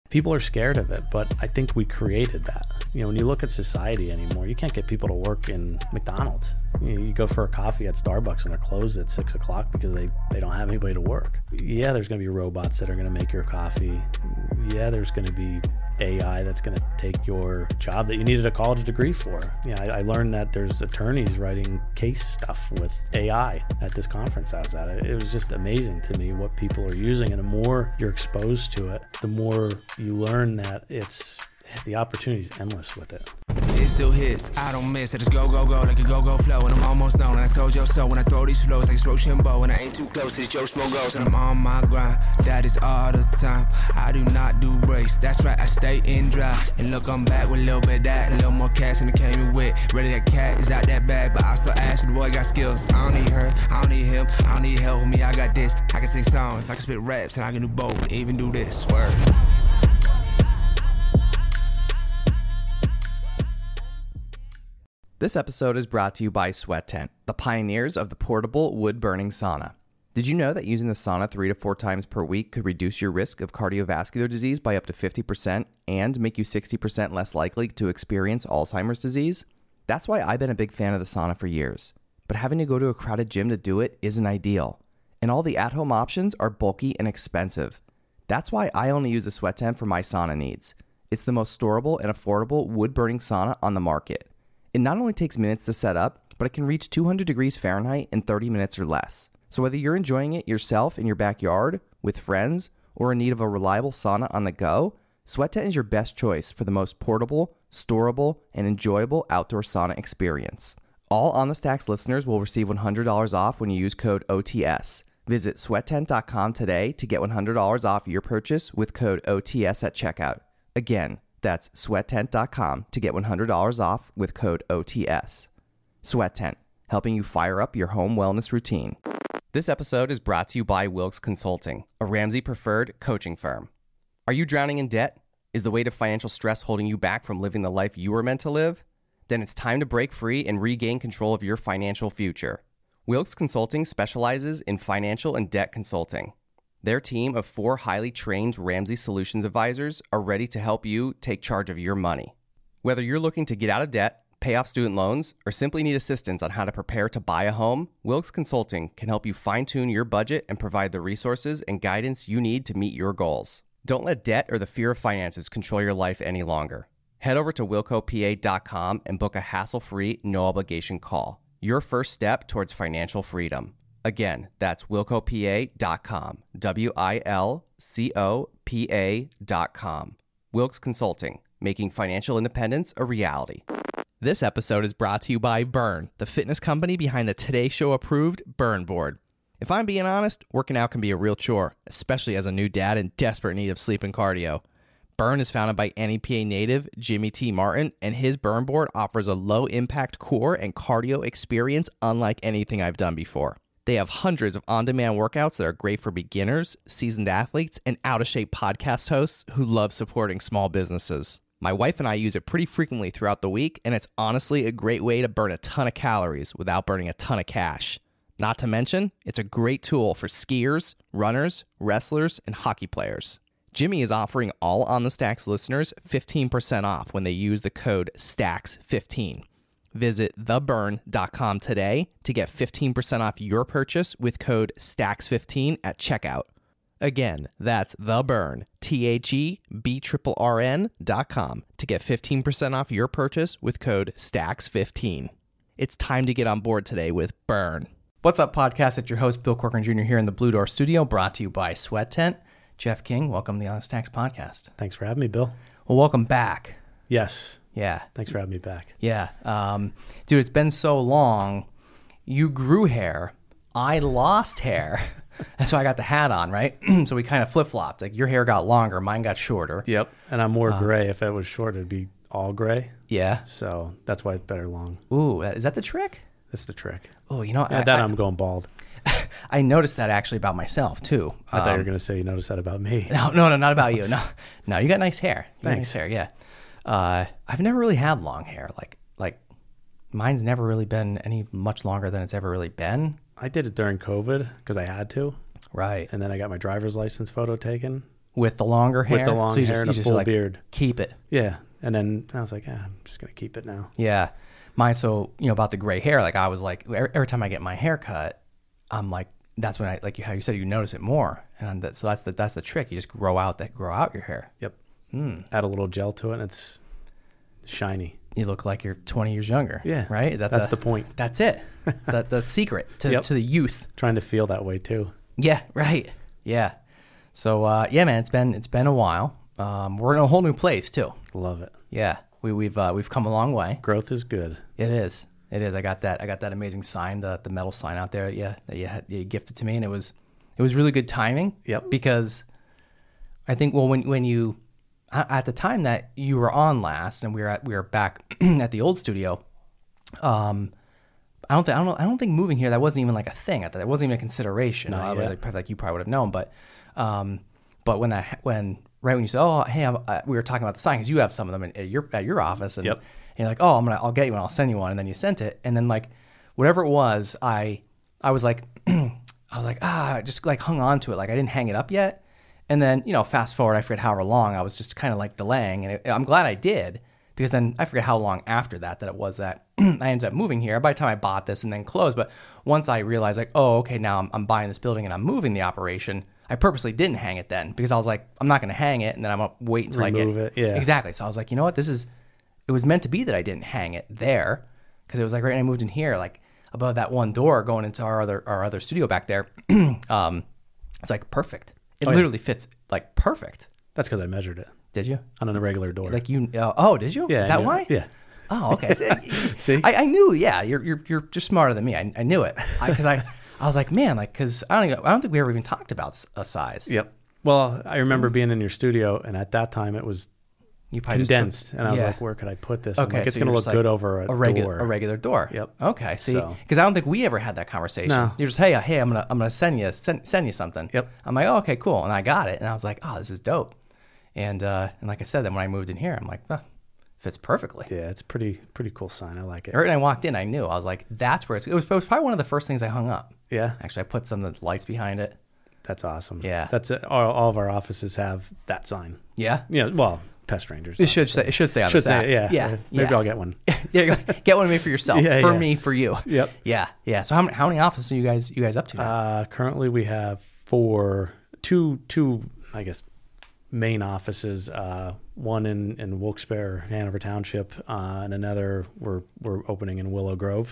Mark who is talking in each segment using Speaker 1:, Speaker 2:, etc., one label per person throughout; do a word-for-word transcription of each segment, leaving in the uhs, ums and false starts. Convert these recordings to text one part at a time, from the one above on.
Speaker 1: People are scared of it, but I think we created that. You know, when you look at society anymore, you can't get people to work in McDonald's. You know, you go for a coffee at Starbucks and they're closed at six o'clock because they, they don't have anybody to work. Yeah, there's going to be robots that are going to make your coffee. Yeah, there's going to be A I that's going to take your job that you needed a college degree for. Yeah, I, I learned that there's attorneys writing case stuff with A I at this conference I was at. It was just amazing to me what people are using, and the more you're exposed to it, the more you learn that it's the opportunity is endless with it.
Speaker 2: It's still his, I don't miss it. Just go, go, go, like a go, go flow. And I'm almost done. And I told you so when I throw these flows, like it's Rochambeau. And I ain't too close to the Joe Smo goes. And I'm on my grind, that is all the time. I do not do breaks, that's right, I stay in dry. And look, I'm back with a little bit of that. And a little more cash than it came in with. Ready, that cat is out that bag. But I still ask you, the boy got skills. I don't need her, I don't need him. I don't need help with me, I got this. I can sing songs, I can spit raps. And I can do both, even do this, word.
Speaker 3: This episode is brought to you by Sweat Tent, the pioneers of the portable wood-burning sauna. Did you know that using the sauna three to four times per week could reduce your risk of cardiovascular disease by up to fifty percent and make you sixty percent less likely to experience Alzheimer's disease? That's why I've been a big fan of the sauna for years. But having to go to a crowded gym to do it isn't ideal. And all the at-home options are bulky and expensive. That's why I only use the Sweat Tent for my sauna needs. It's the most storable and affordable wood-burning sauna on the market. It not only takes minutes to set up, but it can reach two hundred degrees Fahrenheit in thirty minutes or less. So whether you're enjoying it yourself in your backyard, with friends, or in need of a reliable sauna on the go, Sweat Tent is your best choice for the most portable, storable, and enjoyable outdoor sauna experience. All On The Stacks listeners will receive one hundred dollars off when you use code O T S. Visit sweat tent dot com today to get one hundred dollars off your purchase with code O T S at checkout. Again, that's sweat tent dot com to get one hundred dollars off with code O T S. Sweat Tent, helping you fire up your home wellness routine. This episode is brought to you by Wilks Consulting, a Ramsey-preferred coaching firm. Are you drowning in debt? Is the weight of financial stress holding you back from living the life you were meant to live? Then it's time to break free and regain control of your financial future. Wilks Consulting specializes in financial and debt consulting. Their team of four highly trained Ramsey Solutions advisors are ready to help you take charge of your money. Whether you're looking to get out of debt, pay off student loans, or simply need assistance on how to prepare to buy a home, Wilks Consulting can help you fine-tune your budget and provide the resources and guidance you need to meet your goals. Don't let debt or the fear of finances control your life any longer. Head over to wilco p a dot com and book a hassle-free, no-obligation call. Your first step towards financial freedom. Again, that's wilco p a dot com, W I L C O P A dot com. Wilks Consulting, making financial independence a reality. This episode is brought to you by Burn, the fitness company behind the Today Show approved Burn board. If I'm being honest, working out can be a real chore, especially as a new dad in desperate need of sleep and cardio. Burn is founded by N E P A native Jimmy T. Martin, and his Burn board offers a low-impact core and cardio experience unlike anything I've done before. They have hundreds of on-demand workouts that are great for beginners, seasoned athletes, and out-of-shape podcast hosts who love supporting small businesses. My wife and I use it pretty frequently throughout the week, and it's honestly a great way to burn a ton of calories without burning a ton of cash. Not to mention, it's a great tool for skiers, runners, wrestlers, and hockey players. Jimmy is offering all On The Stacks listeners fifteen percent off when they use the code S T A C K S fifteen. Visit the burn dot com today to get fifteen percent off your purchase with code S T A C K S fifteen at checkout. Again, that's TheBurn, T H E B R R R N dot com to get fifteen percent off your purchase with code S T A C K S fifteen. It's time to get on board today with Burn. What's up, podcast? It's your host, Bill Corcoran Junior here in the Blue Door Studio, brought to you by Sweat Tent. Jeff King, welcome to the On The Stacks podcast.
Speaker 1: Thanks for having me, Bill.
Speaker 3: Well, welcome back.
Speaker 1: Yes.
Speaker 3: Yeah.
Speaker 1: Thanks for having me back.
Speaker 3: Yeah. Um, dude, it's been so long. You grew hair. I lost hair. That's why I got the hat on, right? So we kind of flip-flopped. Like, your hair got longer. Mine got shorter.
Speaker 1: Yep. And I'm more
Speaker 3: um,
Speaker 1: gray. If it was short, it'd be all gray.
Speaker 3: Yeah.
Speaker 1: So that's why it's better long.
Speaker 3: Ooh, is that the trick?
Speaker 1: That's the trick.
Speaker 3: Oh, you know.
Speaker 1: Yeah,
Speaker 3: I,
Speaker 1: that
Speaker 3: I,
Speaker 1: I'm going bald.
Speaker 3: I noticed that actually about myself, too.
Speaker 1: I thought
Speaker 3: um,
Speaker 1: you were going to say you noticed that about me.
Speaker 3: No, no, no, not about you. No, no, you got nice hair. You got
Speaker 1: Thanks.
Speaker 3: nice hair, yeah. Uh, I've never really had long hair. Like, like mine's never really been any much longer than it's ever really been.
Speaker 1: I did it during COVID because I had to.
Speaker 3: Right.
Speaker 1: And then I got my driver's license photo taken.
Speaker 3: with the longer hair.
Speaker 1: with the long
Speaker 3: so you
Speaker 1: hair
Speaker 3: just,
Speaker 1: and
Speaker 3: you
Speaker 1: a
Speaker 3: just
Speaker 1: full
Speaker 3: like,
Speaker 1: beard.
Speaker 3: Keep it.
Speaker 1: Yeah. And then I was like, yeah, I'm just going to keep it now.
Speaker 3: Yeah. Mine, so, you know, about the gray hair, like I was like, every, every time I get my hair cut, I'm like, that's when I, like you, how you said, you notice it more. And that, so that's the, that's the trick. You just grow out that, grow out your hair.
Speaker 1: Yep.
Speaker 3: Mm.
Speaker 1: Add a little gel to it and it's shiny.
Speaker 3: You look like you're twenty years younger.
Speaker 1: Yeah.
Speaker 3: Right? Is that
Speaker 1: That's
Speaker 3: the,
Speaker 1: the point.
Speaker 3: That's it. That the secret to,
Speaker 1: Yep.
Speaker 3: to the youth.
Speaker 1: Trying to feel that way too.
Speaker 3: Yeah. Right. Yeah. So, uh, yeah, man, it's been, it's been a while. Um, we're in a whole new place too.
Speaker 1: Love it.
Speaker 3: Yeah. We, we've, uh, we've come a long way.
Speaker 1: Growth is good.
Speaker 3: It is. It is. I got that. I got that amazing sign, the the metal sign out there. Yeah, that you had you gifted to me, and it was it was really good timing.
Speaker 1: Yep.
Speaker 3: Because I think well when when you at the time that you were on last, and we were at we were back at the old studio. Um, I don't think I don't know, I don't think moving here that wasn't even like a thing. I thought it wasn't even a consideration.
Speaker 1: Not
Speaker 3: uh,
Speaker 1: yet.
Speaker 3: like, probably like you probably would have known, but um, but when that when right when you said, oh hey, I'm, uh, we were talking about the sign because you have some of them in, at your at your office, and.
Speaker 1: Yep.
Speaker 3: And you're like, oh, I'm gonna, I'll get you one, I'll send you one, and then you sent it, and then like, whatever it was, I, I was like, I was like, ah, I just like hung on to it, like I didn't hang it up yet, and then you know, fast forward, I forget however long, I was just kind of like delaying, and it, I'm glad I did because then I forget how long after that that it was that I ended up moving here. By the time I bought this and then closed, but once I realized like, oh, okay, now I'm, I'm buying this building and I'm moving the operation. I purposely didn't hang it then because I was like, I'm not gonna hang it, and then I'm gonna wait until
Speaker 1: Remove
Speaker 3: I
Speaker 1: it,
Speaker 3: get
Speaker 1: yeah.
Speaker 3: exactly. So I was like, you know what, this is. It was meant to be that I didn't hang it there because it was like right when I moved in here, like above that one door going into our other our other studio back there. um, it's like perfect. It
Speaker 1: Oh, yeah.
Speaker 3: literally fits like perfect.
Speaker 1: That's because I measured it
Speaker 3: Did you?
Speaker 1: on a regular door.
Speaker 3: Like you? Uh, oh, did you?
Speaker 1: yeah.
Speaker 3: Is
Speaker 1: I
Speaker 3: that
Speaker 1: knew-
Speaker 3: why?
Speaker 1: Yeah.
Speaker 3: Oh, okay.
Speaker 1: See?
Speaker 3: I, I knew. Yeah, you're you're you're just smarter than me. I, I knew it because I, I I was like, man, like because I don't even, I don't think we ever even talked about s- a size.
Speaker 1: Yep. Well, I remember being in your studio, and at that time it was
Speaker 3: You probably just took-
Speaker 1: condensed, and I was
Speaker 3: yeah.
Speaker 1: like, where could I put this? I'm
Speaker 3: Okay,
Speaker 1: like, it's
Speaker 3: so
Speaker 1: going to
Speaker 3: you're
Speaker 1: look
Speaker 3: just
Speaker 1: good
Speaker 3: like
Speaker 1: over a,
Speaker 3: a regular
Speaker 1: door.
Speaker 3: a regular door.
Speaker 1: Yep.
Speaker 3: Okay. See,
Speaker 1: So-
Speaker 3: because I don't think we ever had that conversation.
Speaker 1: No.
Speaker 3: You're just hey uh, hey I'm gonna I'm gonna send you send, send you something.
Speaker 1: Yep.
Speaker 3: I'm like, oh, okay, cool, and I got it, and I was like, oh, this is dope, and uh, and like I said, then when I moved in here, I'm like, oh, fits perfectly.
Speaker 1: Yeah, it's pretty pretty cool sign. I like it.
Speaker 3: Right when I walked in, I knew I was like, that's where it's. It was, it was probably one of the first things I hung up.
Speaker 1: Yeah,
Speaker 3: Actually, I put some of the lights behind it.
Speaker 1: that's awesome.
Speaker 3: Yeah.
Speaker 1: That's it. All, all of our offices have that sign.
Speaker 3: Yeah.
Speaker 1: Yeah, well, Pest Rangers.
Speaker 3: It should stay, it should stay on
Speaker 1: Should
Speaker 3: the sacks.
Speaker 1: say, yeah,
Speaker 3: yeah,
Speaker 1: Maybe
Speaker 3: yeah.
Speaker 1: I'll get one.
Speaker 3: There you go. Get one of me for yourself.
Speaker 1: Yeah,
Speaker 3: for
Speaker 1: yeah.
Speaker 3: me, for you.
Speaker 1: Yep.
Speaker 3: Yeah, yeah. So how many how many offices are you guys you guys up to now?
Speaker 1: Uh, currently, we have four, two, two, I guess, main offices. Uh, one in in Wilkes-Barre, Hanover Township, uh, and another we're we're opening in Willow Grove.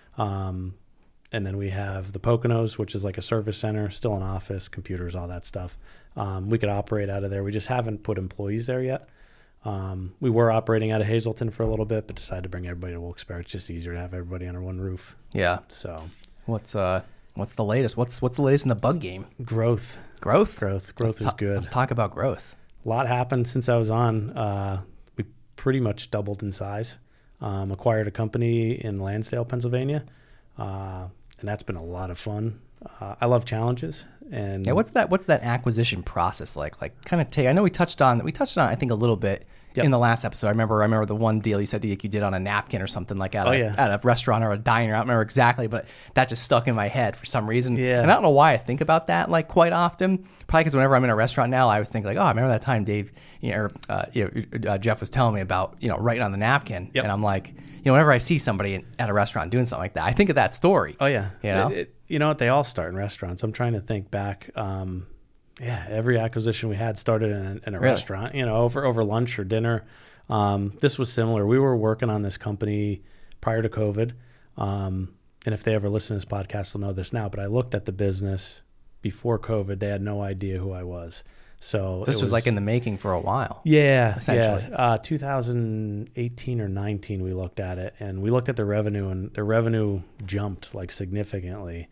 Speaker 1: Um, and then we have the Poconos, which is like a service center, still an office, computers, all that stuff. Um, we could operate out of there. We just haven't put employees there yet. Um, we were operating out of Hazleton for a little bit, but decided to bring everybody to Wilkes-Barre. It's just easier to have everybody under one roof.
Speaker 3: yeah.
Speaker 1: So
Speaker 3: What's uh what's the latest? What's what's the latest in the bug game?
Speaker 1: growth,
Speaker 3: Growth.
Speaker 1: growth, growth
Speaker 3: Let's
Speaker 1: is
Speaker 3: ta-
Speaker 1: good.
Speaker 3: Let's talk about growth.
Speaker 1: A lot happened since I was on. Uh, we pretty much doubled in size. Um, acquired a company in Lansdale, Pennsylvania, uh, and that's been a lot of fun. Uh, I love challenges. And
Speaker 3: Yeah, what's that? What's that acquisition process like? Like, kind of take. I know we touched on we touched on I think a little bit
Speaker 1: Yep.
Speaker 3: in the last episode. I remember I remember the one deal you said you you did on a napkin or something like at,
Speaker 1: Oh,
Speaker 3: a,
Speaker 1: yeah.
Speaker 3: at a restaurant or a diner. I don't remember exactly, but that just stuck in my head for some reason.
Speaker 1: Yeah.
Speaker 3: And I don't know why I think about that like quite often. Probably because whenever I'm in a restaurant now, I always think like, oh, I remember that time Dave, you know, or, uh, you know uh, Jeff was telling me about you know writing on the napkin,
Speaker 1: Yep.
Speaker 3: and I'm like, you know, whenever I see somebody in, at a restaurant doing something like that, I think of that story.
Speaker 1: Oh yeah,
Speaker 3: You know?
Speaker 1: It- it- you know what? They all start in restaurants. I'm trying to think back. Um, yeah, every acquisition we had started in a, in a
Speaker 3: Really?
Speaker 1: restaurant. You know, over over lunch or dinner. Um, this was similar. We were working on this company prior to COVID, um, and if they ever listen to this podcast, they'll know this now. But I looked at the business before COVID. They had no idea who I was. So
Speaker 3: This
Speaker 1: it
Speaker 3: was, like in the making for a while.
Speaker 1: Yeah,
Speaker 3: essentially.
Speaker 1: Yeah. Uh, two thousand eighteen or nineteen, we looked at it, and we looked at the revenue, and the revenue jumped like significantly.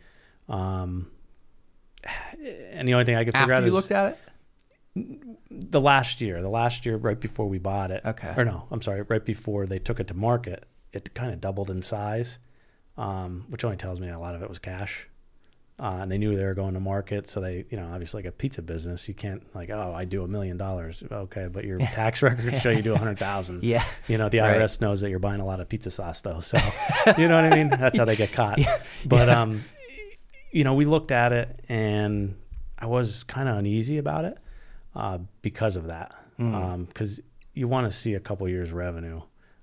Speaker 1: Um, and the only thing I could figure
Speaker 3: After
Speaker 1: out
Speaker 3: you
Speaker 1: is
Speaker 3: looked at it.
Speaker 1: the last year, the last year right before we bought it.
Speaker 3: Okay.
Speaker 1: Or no, I'm sorry, right before they took it to market, it kind of doubled in size, um, which only tells me a lot of it was cash. Uh, and they knew they were going to market, so they, you know, obviously like a pizza business, you can't like, oh, I do a million dollars, okay, but your tax records show you do a hundred thousand.
Speaker 3: Yeah.
Speaker 1: You know, the
Speaker 3: Right.
Speaker 1: I R S knows that you're buying a lot of pizza sauce, though, so you know what I mean. That's how they get caught.
Speaker 3: Yeah.
Speaker 1: But um, you know, we looked at it, and I was kind of uneasy about it. uh, because of that. Because um, you want to see a couple years revenue.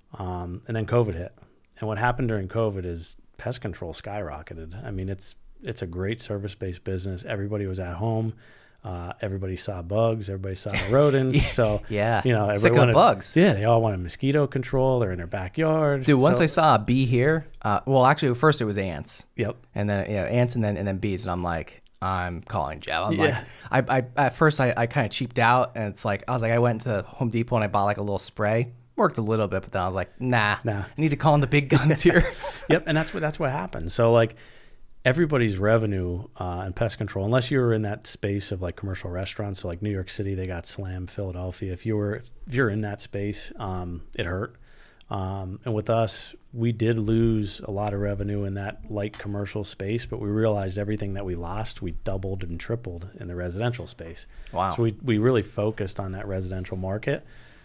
Speaker 1: Um, and then COVID hit. And what happened during COVID is pest control skyrocketed. I mean, it's it's a great service-based business. Everybody was at home. Uh, everybody saw bugs. Everybody saw rodents. So,
Speaker 3: yeah,
Speaker 1: you know,
Speaker 3: sick of
Speaker 1: wanted,
Speaker 3: bugs.
Speaker 1: Yeah, they all wanted mosquito control. They're in their backyard.
Speaker 3: Dude, once
Speaker 1: so,
Speaker 3: I saw a bee here, uh, well, actually, first it was ants.
Speaker 1: Yep.
Speaker 3: And then, you know, ants and then and then bees. And I'm like, I'm calling Jeff. I'm
Speaker 1: Yeah.
Speaker 3: like, I, I at first I, I kind of cheaped out. And it's like, I was like, I went to Home Depot and I bought like a little spray. Worked a little bit, but then I was like, nah,
Speaker 1: Nah.
Speaker 3: I need to call in the big guns here.
Speaker 1: Yep, and that's what that's what happened. So like everybody's revenue uh, in pest control, unless you were in that space of like commercial restaurants, so like New York City, they got slammed. Philadelphia, if you were if you're in that space, um, it hurt. Um, and with us, we did lose a lot of revenue in that light commercial space, but we realized everything that we lost, we doubled and tripled in the residential space.
Speaker 3: Wow.
Speaker 1: So we we really focused on that residential market.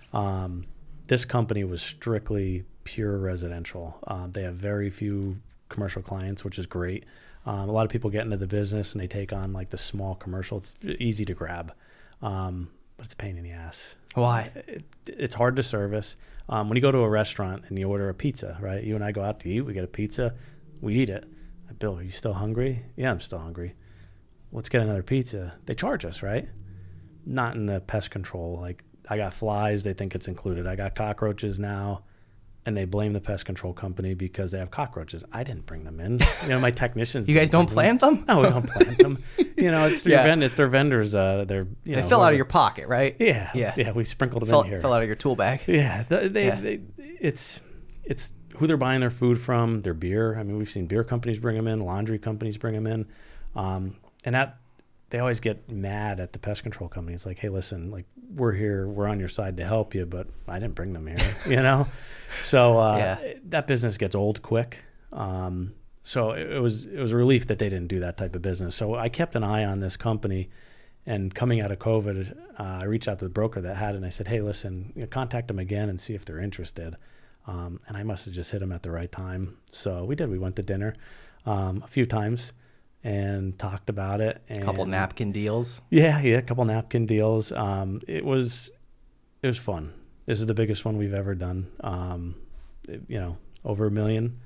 Speaker 1: Um, This company was strictly pure residential. Um, they have very few commercial clients, which is great. Um, a lot of people get into the business and they take on like the small commercial. It's easy to grab, um, but it's a pain in the ass.
Speaker 3: Why?
Speaker 1: It, it's hard to service. Um, when you go to a restaurant and you order a pizza, right? You and I go out to eat. We get a pizza. We eat it. Bill, are you still hungry? Yeah, I'm still hungry. Let's get another pizza. They charge us, right? Not in the pest control. Like, I got flies, they think it's included. I got cockroaches now, and they blame the pest control company because they have cockroaches. I didn't bring them in. You know, my technicians.
Speaker 3: You guys don't plant them?
Speaker 1: No, we don't plant them. You know, it's their
Speaker 3: Yeah.
Speaker 1: vend- it's their vendors. Uh, they're you
Speaker 3: They
Speaker 1: know,
Speaker 3: fill out of
Speaker 1: whoever-
Speaker 3: your pocket, right?
Speaker 1: Yeah,
Speaker 3: Yeah.
Speaker 1: yeah. We sprinkled them
Speaker 3: Fill,
Speaker 1: in here.
Speaker 3: fill out of your tool bag.
Speaker 1: Yeah, th- they,
Speaker 3: Yeah.
Speaker 1: they, it's it's who they're buying their food from, their beer. I mean, we've seen beer companies bring them in, laundry companies bring them in, um, and that they always get mad at the pest control company. It's like, hey, listen, like we're here, we're on your side to help you, but I didn't bring them here, you know. So uh,
Speaker 3: Yeah.
Speaker 1: that business gets old quick. Um, so it, it was it was a relief that they didn't do that type of business. So I kept an eye on this company. And coming out of COVID, uh, I reached out to the broker that had it, and I said, hey, listen, you know, contact them again and see if they're interested. Um, and I must have just hit them at the right time. So we did. We went to dinner um, a few times and talked about it. And
Speaker 3: A couple napkin deals.
Speaker 1: Yeah, yeah, a couple napkin deals. Um, it was it was fun. This is the biggest one we've ever done. Um, it, you know, over a million.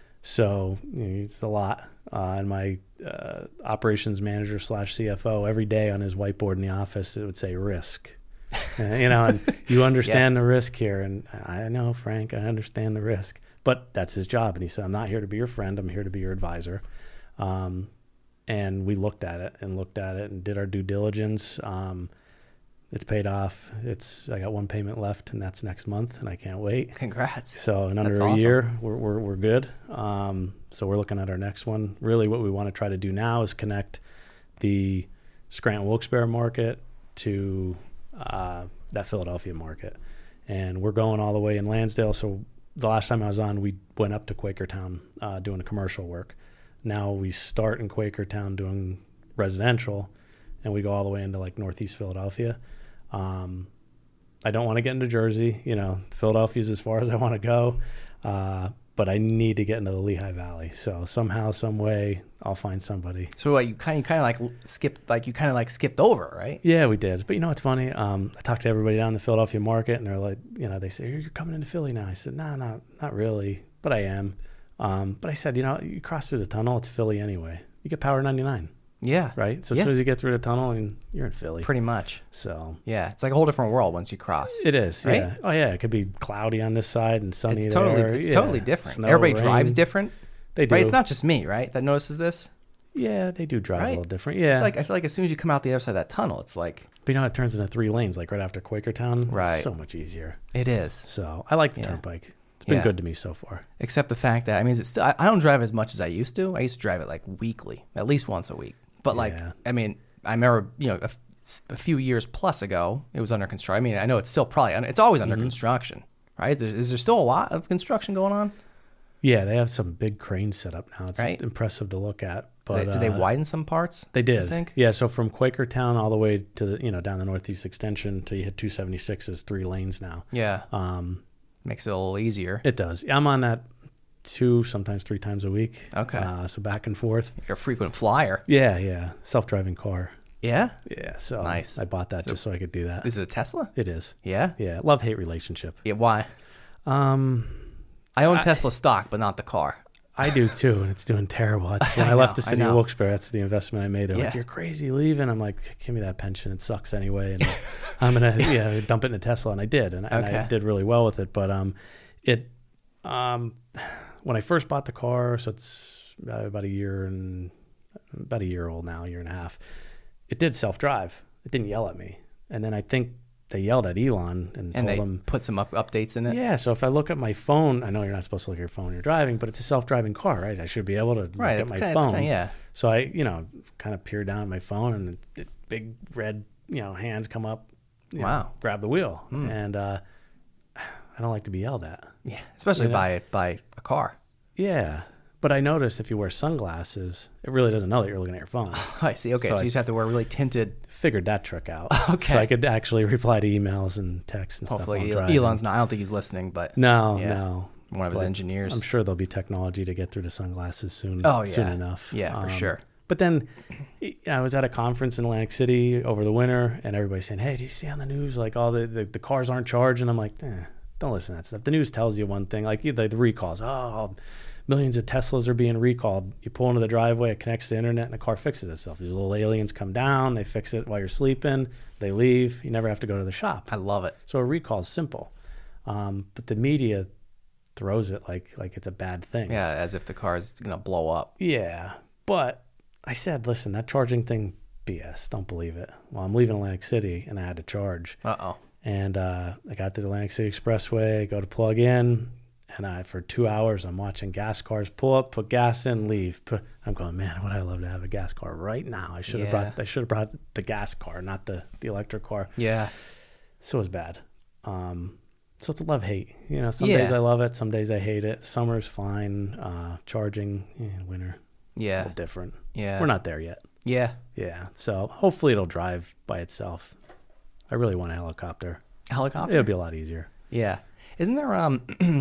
Speaker 1: So you know, it's a lot. Uh, and my uh, operations manager slash C F O, every day on his whiteboard in the office, it would say risk. Uh, you know, and you understand
Speaker 3: Yeah.
Speaker 1: the risk here. And I know, Frank, I understand the risk. But that's his job. And he said, I'm not here to be your friend. I'm here to be your advisor. Um, and we looked at it and looked at it and did our due diligence. Um, it's paid off. It's I got one payment left, and that's next month, and I can't wait.
Speaker 3: Congrats.
Speaker 1: So in under
Speaker 3: That's
Speaker 1: a
Speaker 3: awesome.
Speaker 1: year, we're we're we're good. Um, so we're looking at our next one. Really, what we want to try to do now is connect the Scranton Wilkes-Barre market to uh, that Philadelphia market, and we're going all the way in Lansdale. So the last time I was on, we went up to Quakertown uh, doing commercial work. Now we start in Quakertown doing residential, and we go all the way into like Northeast Philadelphia. Um, I don't want to get into Jersey. You know, Philadelphia's as far as I want to go, uh, but I need to get into the Lehigh Valley. So somehow, some way, I'll find somebody.
Speaker 3: So what, you kind of, kind of like skipped, like you kind of like skipped over, right?
Speaker 1: Yeah, we did. But you know what's funny? Um, I talked to everybody down in the Philadelphia market, and they're like, you know, they say, you're coming into Philly now. I said, no, no, not really, but I am. Um, but I said, you know, you cross through the tunnel, it's Philly anyway. You get Power ninety-nine,
Speaker 3: Yeah.
Speaker 1: right? So as
Speaker 3: Yeah.
Speaker 1: soon as you get through the tunnel, and you're in Philly.
Speaker 3: Pretty much.
Speaker 1: So
Speaker 3: Yeah. It's like a whole different world once you cross.
Speaker 1: it is,
Speaker 3: Right?
Speaker 1: yeah. Oh yeah, it could be cloudy on this side and sunny
Speaker 3: It's
Speaker 1: there.
Speaker 3: totally, it's
Speaker 1: Yeah.
Speaker 3: totally different.
Speaker 1: Snow,
Speaker 3: Everybody
Speaker 1: rain.
Speaker 3: drives different.
Speaker 1: They do.
Speaker 3: Right? It's not just me, right, that notices this.
Speaker 1: Yeah, they do drive
Speaker 3: Right?
Speaker 1: a little different.
Speaker 3: I
Speaker 1: Yeah.
Speaker 3: feel like I feel like as soon as you come out the other side of that tunnel, it's like
Speaker 1: but you know, it turns into three lanes, like right after Quakertown.
Speaker 3: Right.
Speaker 1: It's so much easier.
Speaker 3: it is.
Speaker 1: So I like the
Speaker 3: Yeah.
Speaker 1: turnpike. It's been
Speaker 3: Yeah.
Speaker 1: good to me so far.
Speaker 3: Except the fact that I mean, it's still, I, I don't drive as much as I used to. I used to drive it like weekly, at least once a week. But like,
Speaker 1: Yeah.
Speaker 3: I mean, I remember, you know, a, f- a few years plus ago, it was under construction. I mean, I know it's still probably, un- it's always under
Speaker 1: Mm-hmm.
Speaker 3: construction, right? Is there, is there still a lot of construction going on?
Speaker 1: Yeah, they have some big cranes set up now. It's
Speaker 3: Right.
Speaker 1: impressive to look at. But
Speaker 3: Did they
Speaker 1: uh,
Speaker 3: widen some parts?
Speaker 1: They did.
Speaker 3: I think.
Speaker 1: Yeah, so from Quakertown all the way to the, you know, down the Northeast Extension till you hit two seventy-six is three lanes now.
Speaker 3: Yeah.
Speaker 1: Um,
Speaker 3: Makes it a little easier.
Speaker 1: it does. I'm on that two, sometimes three times a week.
Speaker 3: Okay.
Speaker 1: Uh, so back and forth.
Speaker 3: You're a frequent flyer.
Speaker 1: Yeah, yeah. Self-driving car.
Speaker 3: Yeah?
Speaker 1: Yeah, so
Speaker 3: Nice.
Speaker 1: I bought that just so I could do that.
Speaker 3: Is it a Tesla?
Speaker 1: It is.
Speaker 3: Yeah?
Speaker 1: Yeah, love-hate relationship.
Speaker 3: Yeah, why?
Speaker 1: Um,
Speaker 3: I own Tesla stock, but not the car.
Speaker 1: I do too, and it's doing terrible. That's when I,
Speaker 3: I
Speaker 1: left
Speaker 3: know,
Speaker 1: the
Speaker 3: I
Speaker 1: city of
Speaker 3: know.
Speaker 1: Wilkes-Barre. That's the investment I made. They're
Speaker 3: Yeah.
Speaker 1: like, "You're crazy leaving." I'm like, "Give me that pension. It sucks anyway." And I'm gonna yeah dump it in a Tesla, and I did, and, and I
Speaker 3: Okay.
Speaker 1: did really well with it. But um, it um, when I first bought the car, so it's about a year and about a year old now, a year and a half. It did self-drive. It didn't yell at me, and then I think they yelled at Elon and,
Speaker 3: And
Speaker 1: told
Speaker 3: they
Speaker 1: him.
Speaker 3: put some up, updates in it?
Speaker 1: Yeah, so if I look at my phone, I know you're not supposed to look at your phone when you're driving, but it's a self-driving car, right? I should be able to
Speaker 3: Right,
Speaker 1: look
Speaker 3: it's
Speaker 1: at my
Speaker 3: kinda, it's
Speaker 1: phone.
Speaker 3: kinda, yeah.
Speaker 1: So I, you know, kind of peer down at my phone, and the big red, you know, hands come up. you know,
Speaker 3: Wow.
Speaker 1: grab the wheel, and uh, I don't like to be yelled at.
Speaker 3: Yeah, especially
Speaker 1: You know?
Speaker 3: by by a car.
Speaker 1: Yeah, but I noticed if you wear sunglasses, it really doesn't know that you're looking at your phone.
Speaker 3: I see. Okay,
Speaker 1: So
Speaker 3: so,
Speaker 1: I-
Speaker 3: you just have to wear really tinted.
Speaker 1: Figured that trick out.
Speaker 3: Okay.
Speaker 1: So I could actually reply to emails and texts and
Speaker 3: Hopefully,
Speaker 1: stuff.
Speaker 3: El-
Speaker 1: while I'm driving.
Speaker 3: Elon's not. I don't think he's listening, but
Speaker 1: No,
Speaker 3: Yeah.
Speaker 1: no.
Speaker 3: one of his
Speaker 1: But
Speaker 3: engineers.
Speaker 1: I'm sure there'll be technology to get through the sunglasses soon.
Speaker 3: Oh, yeah.
Speaker 1: soon enough. Um,
Speaker 3: Yeah, for sure.
Speaker 1: But then I was at a conference in Atlantic City over the winter, and everybody's saying, "Hey, do you see on the news like all the the, the cars aren't charged?" And I'm like, eh, "Don't listen to that stuff. The news tells you one thing, like the, the recalls. Oh, millions of Teslas are being recalled. You pull into the driveway, it connects to the internet, and the car fixes itself. These little aliens come down, they fix it while you're sleeping, they leave. You never have to go to the shop.
Speaker 3: I love it.
Speaker 1: So a recall is simple, um, but the media throws it like like it's a bad thing.
Speaker 3: Yeah, as if the car is gonna blow up.
Speaker 1: Yeah, but I said, listen, that charging thing, B S. Don't believe it. Well, I'm leaving Atlantic City, and I had to charge.
Speaker 3: Uh oh.
Speaker 1: And uh, I got to the Atlantic City Expressway, go to plug in, and I for two hours I'm watching gas cars pull up, put gas in, leave. Put, I'm going, man, would I love to have a gas car right now? I should have
Speaker 3: Yeah.
Speaker 1: brought I should have brought the gas car, not the the electric car.
Speaker 3: Yeah.
Speaker 1: So it was bad. Um, so it's a love hate. You know, some
Speaker 3: Yeah.
Speaker 1: days I love it, some days I hate it. Summer's fine. Uh, charging, eh, winter, a
Speaker 3: Yeah.
Speaker 1: little different.
Speaker 3: Yeah.
Speaker 1: We're not there yet.
Speaker 3: Yeah.
Speaker 1: Yeah. So hopefully it'll drive by itself. I really want a helicopter.
Speaker 3: Helicopter.
Speaker 1: It'll be a lot easier.
Speaker 3: Yeah. Isn't there um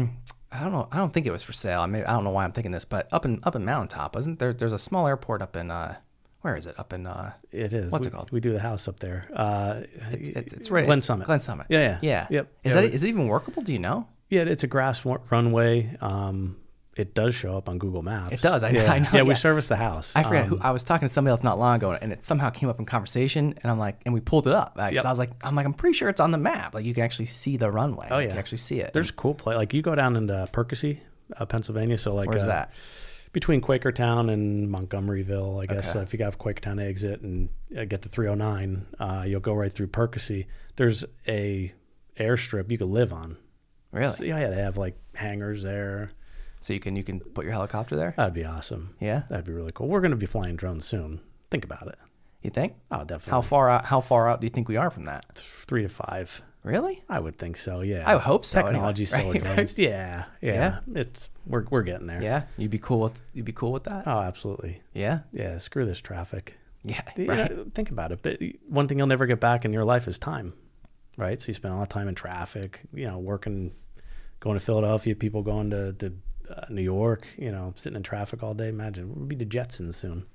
Speaker 3: I don't know I don't think it was for sale. I mean I don't know why I'm thinking this, but up in up in Mountaintop, isn't there there's a small airport up in uh where is it? Up in uh
Speaker 1: It is.
Speaker 3: What's
Speaker 1: we,
Speaker 3: it called?
Speaker 1: We do the house up there. Uh,
Speaker 3: it's it's, it's right
Speaker 1: Glen
Speaker 3: it's
Speaker 1: Summit.
Speaker 3: Glen Summit.
Speaker 1: Yeah, yeah.
Speaker 3: Yeah.
Speaker 1: Yep.
Speaker 3: Is
Speaker 1: Yeah,
Speaker 3: that
Speaker 1: we-
Speaker 3: is it even workable? Do you know?
Speaker 1: Yeah, it's a grass wa- runway. Um, it does show up on Google Maps.
Speaker 3: It does, I know-
Speaker 1: Yeah,
Speaker 3: I know,
Speaker 1: Yeah, we
Speaker 3: yeah.
Speaker 1: service the house.
Speaker 3: I forget
Speaker 1: Um,
Speaker 3: who I was talking to somebody else not long ago, and it somehow came up in conversation, and I'm like, and we pulled it up. Like,
Speaker 1: Yep.
Speaker 3: so I was like, I'm like, I'm pretty sure it's on the map. Like you can actually see the runway.
Speaker 1: Oh
Speaker 3: Like,
Speaker 1: yeah,
Speaker 3: you can actually see it.
Speaker 1: There's cool play. Like you go down into Percy, uh, Pennsylvania. So like,
Speaker 3: Where's
Speaker 1: uh,
Speaker 3: that?
Speaker 1: Between Quakertown and Montgomeryville, I guess.
Speaker 3: Okay.
Speaker 1: Uh, if you got Quakertown exit and uh, get to three oh nine, uh, you'll go right through Percy. There's a airstrip you could live on.
Speaker 3: Really?
Speaker 1: So, yeah, yeah, they have like hangars there.
Speaker 3: So you can you can put your helicopter there?
Speaker 1: That'd be awesome.
Speaker 3: Yeah.
Speaker 1: That'd be really cool. We're going to be flying drones soon. Think about it.
Speaker 3: You think?
Speaker 1: Oh, definitely.
Speaker 3: How far out? How far out do you think we are from that?
Speaker 1: Three to five.
Speaker 3: Really?
Speaker 1: I would think so. Yeah.
Speaker 3: I would hope so,
Speaker 1: Technology's
Speaker 3: anyway,
Speaker 1: so
Speaker 3: right?
Speaker 1: advanced. Yeah, yeah. It's we're we're getting there.
Speaker 3: Yeah. You'd be cool with you'd be cool with that?
Speaker 1: Oh, absolutely.
Speaker 3: Yeah.
Speaker 1: Yeah. Screw this traffic.
Speaker 3: Yeah.
Speaker 1: You
Speaker 3: Right.
Speaker 1: know, think about it. But one thing you'll never get back in your life is time, right? So you spend a lot of time in traffic. You know, working, going to Philadelphia. People going to to uh, New York. You know, sitting in traffic all day. Imagine we'll be the Jetsons soon.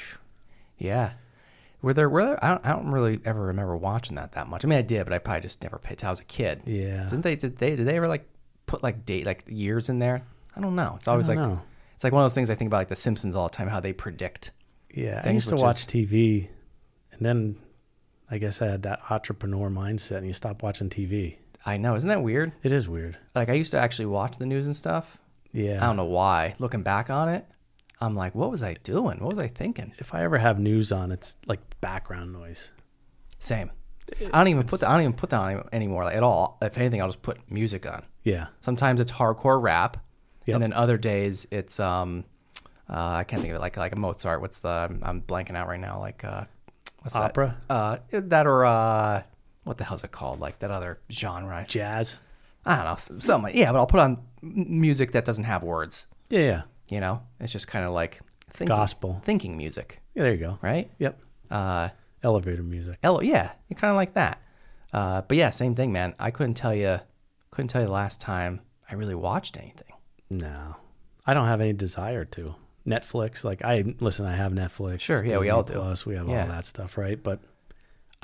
Speaker 3: Yeah. Were there were there I don't, I don't really ever remember watching that that much. I mean I did, but I probably just never paid till I was a kid.
Speaker 1: Yeah.
Speaker 3: Didn't they did they did they ever like put like date like years in there? I don't know. It's always
Speaker 1: don't
Speaker 3: like
Speaker 1: know.
Speaker 3: it's like one of those things I think about like the Simpsons all the time, how they predict.
Speaker 1: Yeah, I
Speaker 3: things,
Speaker 1: used to
Speaker 3: which
Speaker 1: watch
Speaker 3: is-
Speaker 1: T V, and then I guess I had that entrepreneur mindset, and you stop watching T V.
Speaker 3: I know, isn't that weird?
Speaker 1: It is weird.
Speaker 3: Like I used to actually watch the news and stuff.
Speaker 1: Yeah.
Speaker 3: I don't know why. Looking back on it, I'm like, what was I doing? What was I thinking?
Speaker 1: If I ever have news on, it's like background noise.
Speaker 3: Same. I don't even put that. I don't even put that on anymore, like at all. If anything, I'll just put music on.
Speaker 1: Yeah.
Speaker 3: Sometimes it's hardcore rap,
Speaker 1: Yep.
Speaker 3: and then other days it's um, uh, I can't think of it like like a Mozart. What's the? I'm, I'm blanking out right now. Like uh, what's
Speaker 1: Opera?
Speaker 3: That? Uh, that or uh, what the hell's it called? Like that other genre?
Speaker 1: Jazz.
Speaker 3: I don't know. s- Something. Yeah, but I'll put on m- music that doesn't have words.
Speaker 1: Yeah, yeah.
Speaker 3: You know, it's just kind of like thinking,
Speaker 1: Gospel.
Speaker 3: thinking music,
Speaker 1: Yeah, there you go.
Speaker 3: right?
Speaker 1: Yep.
Speaker 3: Uh,
Speaker 1: Elevator music.
Speaker 3: Elo, yeah, you kind of like that. Uh, but yeah, same thing, man. I couldn't tell you, couldn't tell you the last time I really watched anything.
Speaker 1: No, I don't have any desire to. Netflix, like I listen, I have Netflix.
Speaker 3: Sure, yeah, we
Speaker 1: Disney
Speaker 3: all do.
Speaker 1: Plus, we have
Speaker 3: Yeah.
Speaker 1: all that stuff, right? But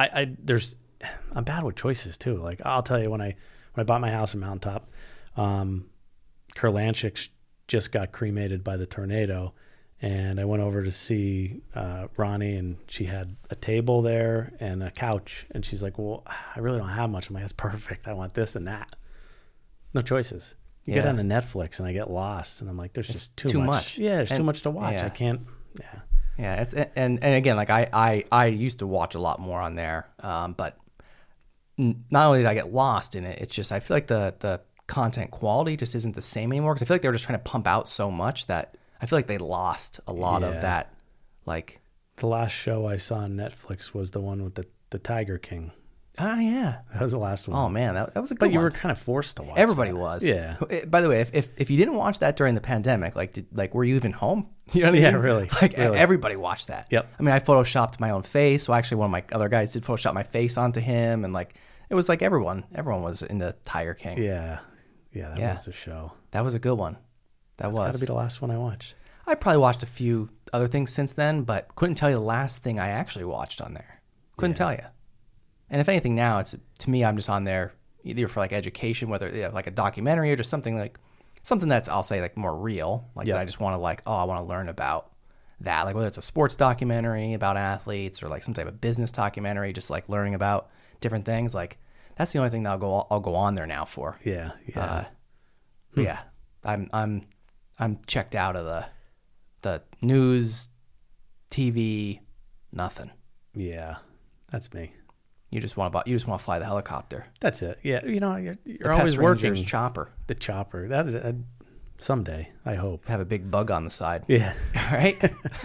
Speaker 1: I, I there's I'm bad with choices too. Like I'll tell you when I when I bought my house in Mountaintop, um, Kurlanchik just got cremated by the tornado, and I went over to see uh, Ronnie, and she had a table there and a couch, and she's like, "Well, I really don't have much." I'm like, "That's perfect. I want this and that." No choices. You
Speaker 3: Yeah.
Speaker 1: get onto Netflix, and I get lost, and I'm like, "There's
Speaker 3: It's
Speaker 1: just too,
Speaker 3: too
Speaker 1: much.
Speaker 3: much.
Speaker 1: Yeah, there's
Speaker 3: And-
Speaker 1: too much to watch.
Speaker 3: yeah.
Speaker 1: I can't." Yeah.
Speaker 3: Yeah, it's and and again, like I I, I used to watch a lot more on there, um, but n- not only did I get lost in it, it's just I feel like the the content quality just isn't the same anymore because I feel like they were just trying to pump out so much that I feel like they lost a lot
Speaker 1: Yeah.
Speaker 3: of that. Like,
Speaker 1: The last show I saw on Netflix was the one with the, the Tiger King.
Speaker 3: ah, yeah.
Speaker 1: That was the last one.
Speaker 3: Oh man, that, that was a good
Speaker 1: But you
Speaker 3: one.
Speaker 1: were kind of forced to watch
Speaker 3: Everybody
Speaker 1: that.
Speaker 3: was.
Speaker 1: Yeah.
Speaker 3: Eh, By the way, if, if if you didn't watch that during the pandemic, like did, like were you even home? You know what I
Speaker 1: Yeah,
Speaker 3: mean?
Speaker 1: really,
Speaker 3: Like
Speaker 1: really.
Speaker 3: everybody watched that.
Speaker 1: Yep.
Speaker 3: I mean, I photoshopped my own face. Well, actually, one of my other guys did Photoshop my face onto him, and like it was like everyone everyone was into Tiger King.
Speaker 1: Yeah. Yeah, that
Speaker 3: Yeah.
Speaker 1: was the show.
Speaker 3: That was a good one. That
Speaker 1: That's got to
Speaker 3: was.
Speaker 1: be the last one I watched.
Speaker 3: I probably watched a few other things since then, but couldn't tell you the last thing I actually watched on there. Couldn't tell you. And if anything now, it's to me, I'm just on there either for like education, whether yeah, like a documentary or just something like something that's I'll say like more real, like
Speaker 1: Yep.
Speaker 3: that I just want to like oh I want to learn about that, like whether it's a sports documentary about athletes or like some type of business documentary, just like learning about different things. Like that's the only thing that I'll go I'll go on there now for.
Speaker 1: Yeah. Yeah.
Speaker 3: Uh, but yeah, I'm I'm I'm checked out of the the news, T V, nothing.
Speaker 1: yeah. That's me.
Speaker 3: You just want to you just want to fly the helicopter.
Speaker 1: That's it. Yeah. You know, you're, you're
Speaker 3: The
Speaker 1: always
Speaker 3: Pest
Speaker 1: working.
Speaker 3: Ranger's chopper.
Speaker 1: The chopper. That uh, someday, I hope.
Speaker 3: Have a big bug on the side.
Speaker 1: Yeah.
Speaker 3: All right.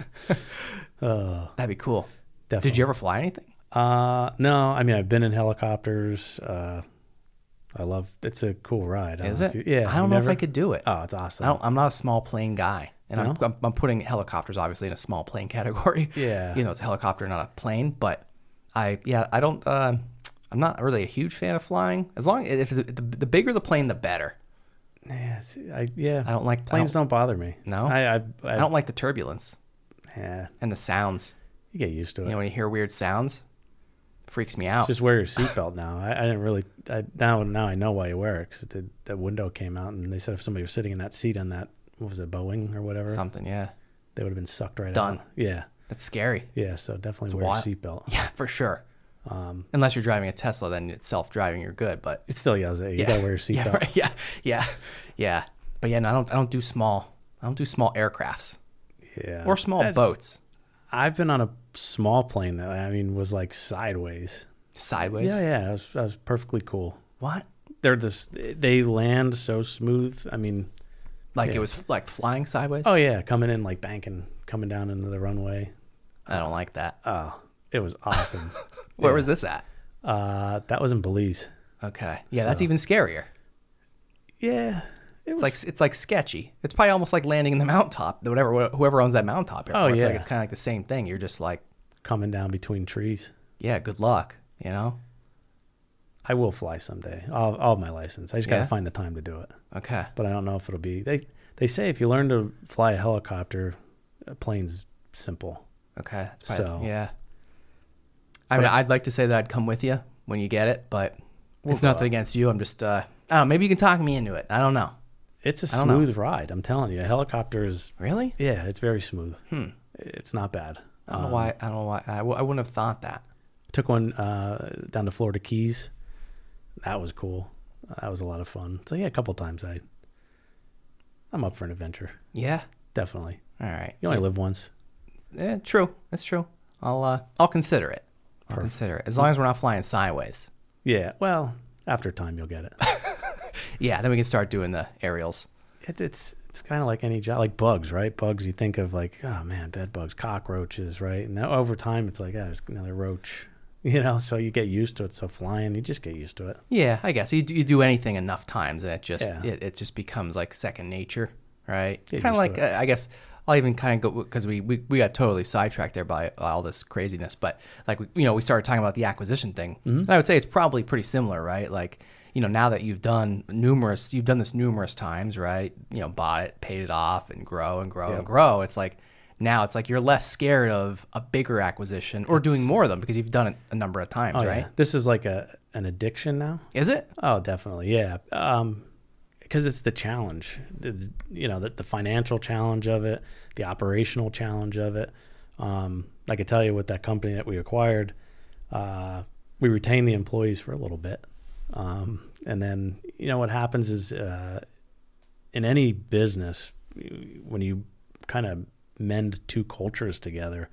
Speaker 1: Oh,
Speaker 3: That'd be cool.
Speaker 1: definitely.
Speaker 3: Did you ever fly anything?
Speaker 1: Uh, no. I mean, I've been in helicopters. Uh, I love. It's a cool ride. I don't
Speaker 3: Is
Speaker 1: know
Speaker 3: it?
Speaker 1: if you- yeah.
Speaker 3: I don't
Speaker 1: you
Speaker 3: know
Speaker 1: never-
Speaker 3: if I could do it.
Speaker 1: Oh, it's awesome.
Speaker 3: I don't, I'm not a small plane guy, and I'm,
Speaker 1: No?
Speaker 3: I'm I'm putting helicopters obviously in a small plane category.
Speaker 1: Yeah.
Speaker 3: You know, it's a helicopter, not a plane. But I yeah, I don't. Uh, I'm not really a huge fan of flying. As long if the, the, the bigger the plane, the better.
Speaker 1: Yeah. see, I yeah.
Speaker 3: I don't like
Speaker 1: planes.
Speaker 3: I
Speaker 1: Don't bother me.
Speaker 3: No?
Speaker 1: I I, I,
Speaker 3: I don't like the turbulence
Speaker 1: Yeah.
Speaker 3: and the sounds.
Speaker 1: You get used to it.
Speaker 3: You know, when you hear weird sounds, it freaks me out.
Speaker 1: Just wear your seatbelt now. I, I didn't really. I, now now I know why you wear it because the, the window came out and they said if somebody was sitting in that seat on that what was it Boeing or whatever
Speaker 3: Something, yeah.
Speaker 1: they would have been sucked right
Speaker 3: Done.
Speaker 1: out. Yeah.
Speaker 3: That's scary.
Speaker 1: Yeah. So definitely
Speaker 3: It's
Speaker 1: wear
Speaker 3: wild.
Speaker 1: your seatbelt.
Speaker 3: Yeah, for sure.
Speaker 1: Um,
Speaker 3: Unless you're driving a Tesla, then it's self-driving. You're good, but
Speaker 1: it still yells at you. You
Speaker 3: yeah,
Speaker 1: gotta wear your seatbelt.
Speaker 3: yeah, right, yeah, yeah, yeah. But yeah, no, I don't. I don't do small. I don't do small aircrafts
Speaker 1: Yeah.
Speaker 3: or small
Speaker 1: That's-
Speaker 3: boats.
Speaker 1: I've been on a small plane that I mean was like sideways.
Speaker 3: Sideways.
Speaker 1: Yeah, yeah. That was, that was perfectly cool.
Speaker 3: What?
Speaker 1: They're this. They land so smooth. I mean,
Speaker 3: Like
Speaker 1: Yeah.
Speaker 3: it was like flying sideways?
Speaker 1: oh yeah, coming in like banking, coming down into the runway.
Speaker 3: I don't like that.
Speaker 1: Oh, it was awesome.
Speaker 3: Where
Speaker 1: Yeah.
Speaker 3: was this at?
Speaker 1: Uh, that was in Belize.
Speaker 3: Okay. Yeah, that's
Speaker 1: So-
Speaker 3: even scarier.
Speaker 1: Yeah, it was
Speaker 3: It's like it's like sketchy. It's probably almost like landing in the mountaintop. Whatever whoever owns that mountaintop airport.
Speaker 1: Oh,
Speaker 3: I feel like
Speaker 1: yeah.
Speaker 3: it's kind of like the same thing. You're just like,
Speaker 1: coming down between trees.
Speaker 3: yeah, good luck. You know?
Speaker 1: I will fly someday. I'll, I'll have my license. I just gotta
Speaker 3: Yeah?
Speaker 1: find the time to do it.
Speaker 3: Okay.
Speaker 1: But I don't know if it'll be. They they say if you learn to fly a helicopter, a plane's simple.
Speaker 3: Okay. That's probably-
Speaker 1: So-
Speaker 3: yeah. I mean, I'd like to say that I'd come with you when you get it, but
Speaker 1: We'll
Speaker 3: it's
Speaker 1: go
Speaker 3: nothing
Speaker 1: up.
Speaker 3: against you. I'm just, uh, I don't know. Maybe you can talk me into it. I don't know.
Speaker 1: It's a
Speaker 3: I don't know.
Speaker 1: smooth ride. I'm telling you, a helicopter is.
Speaker 3: Really?
Speaker 1: Yeah, it's very smooth.
Speaker 3: Hmm.
Speaker 1: It's not bad.
Speaker 3: I don't know
Speaker 1: Um,
Speaker 3: why. I don't know why. I, w- I wouldn't have thought that.
Speaker 1: Took one uh, down to Florida Keys. That was cool. That was a lot of fun. So yeah, a couple times I. I'm up for an adventure.
Speaker 3: Yeah.
Speaker 1: Definitely.
Speaker 3: All right.
Speaker 1: You only live once.
Speaker 3: Yeah, true. That's true. I'll, uh, I'll consider it. I'll
Speaker 1: Perfect.
Speaker 3: consider it as long as we're not flying sideways.
Speaker 1: Yeah. Well, after time you'll get it.
Speaker 3: Yeah. Then we can start doing the aerials.
Speaker 1: it it's it's kind of like any job, like bugs, right? Bugs, you think of like, oh man, bed bugs, cockroaches, right? And now over time, it's like, ah, there's another roach, you know. So you get used to it. So flying, you just get used to it.
Speaker 3: Yeah, I guess you do, you do anything enough times, and it just
Speaker 1: Yeah.
Speaker 3: it, it just becomes like second nature, right?
Speaker 1: Get
Speaker 3: Kind of
Speaker 1: used
Speaker 3: like
Speaker 1: to it.
Speaker 3: uh, I guess I'll even kind of go because we, we we got totally sidetracked there by all this craziness, but like we, you know we started talking about the acquisition thing,
Speaker 1: Mm-hmm.
Speaker 3: and I would say it's probably pretty similar, right? Like you know now that you've done numerous, you've done this numerous times, right? You know, bought it, paid it off, and grow and grow
Speaker 1: Yep.
Speaker 3: and grow. It's like now it's like you're less scared of a bigger acquisition or doing more of them because you've done it a number of times,
Speaker 1: oh,
Speaker 3: right?
Speaker 1: Yeah. This is like a an addiction now.
Speaker 3: Is it?
Speaker 1: Oh, definitely, yeah. Um, because it's the challenge, the, you know, the, the financial challenge of it, the operational challenge of it. Um, I could tell you with that company that we acquired, uh, we retained the employees for a little bit. Um, and then, you know, what happens is uh, in any business, when you kind of mend two cultures together,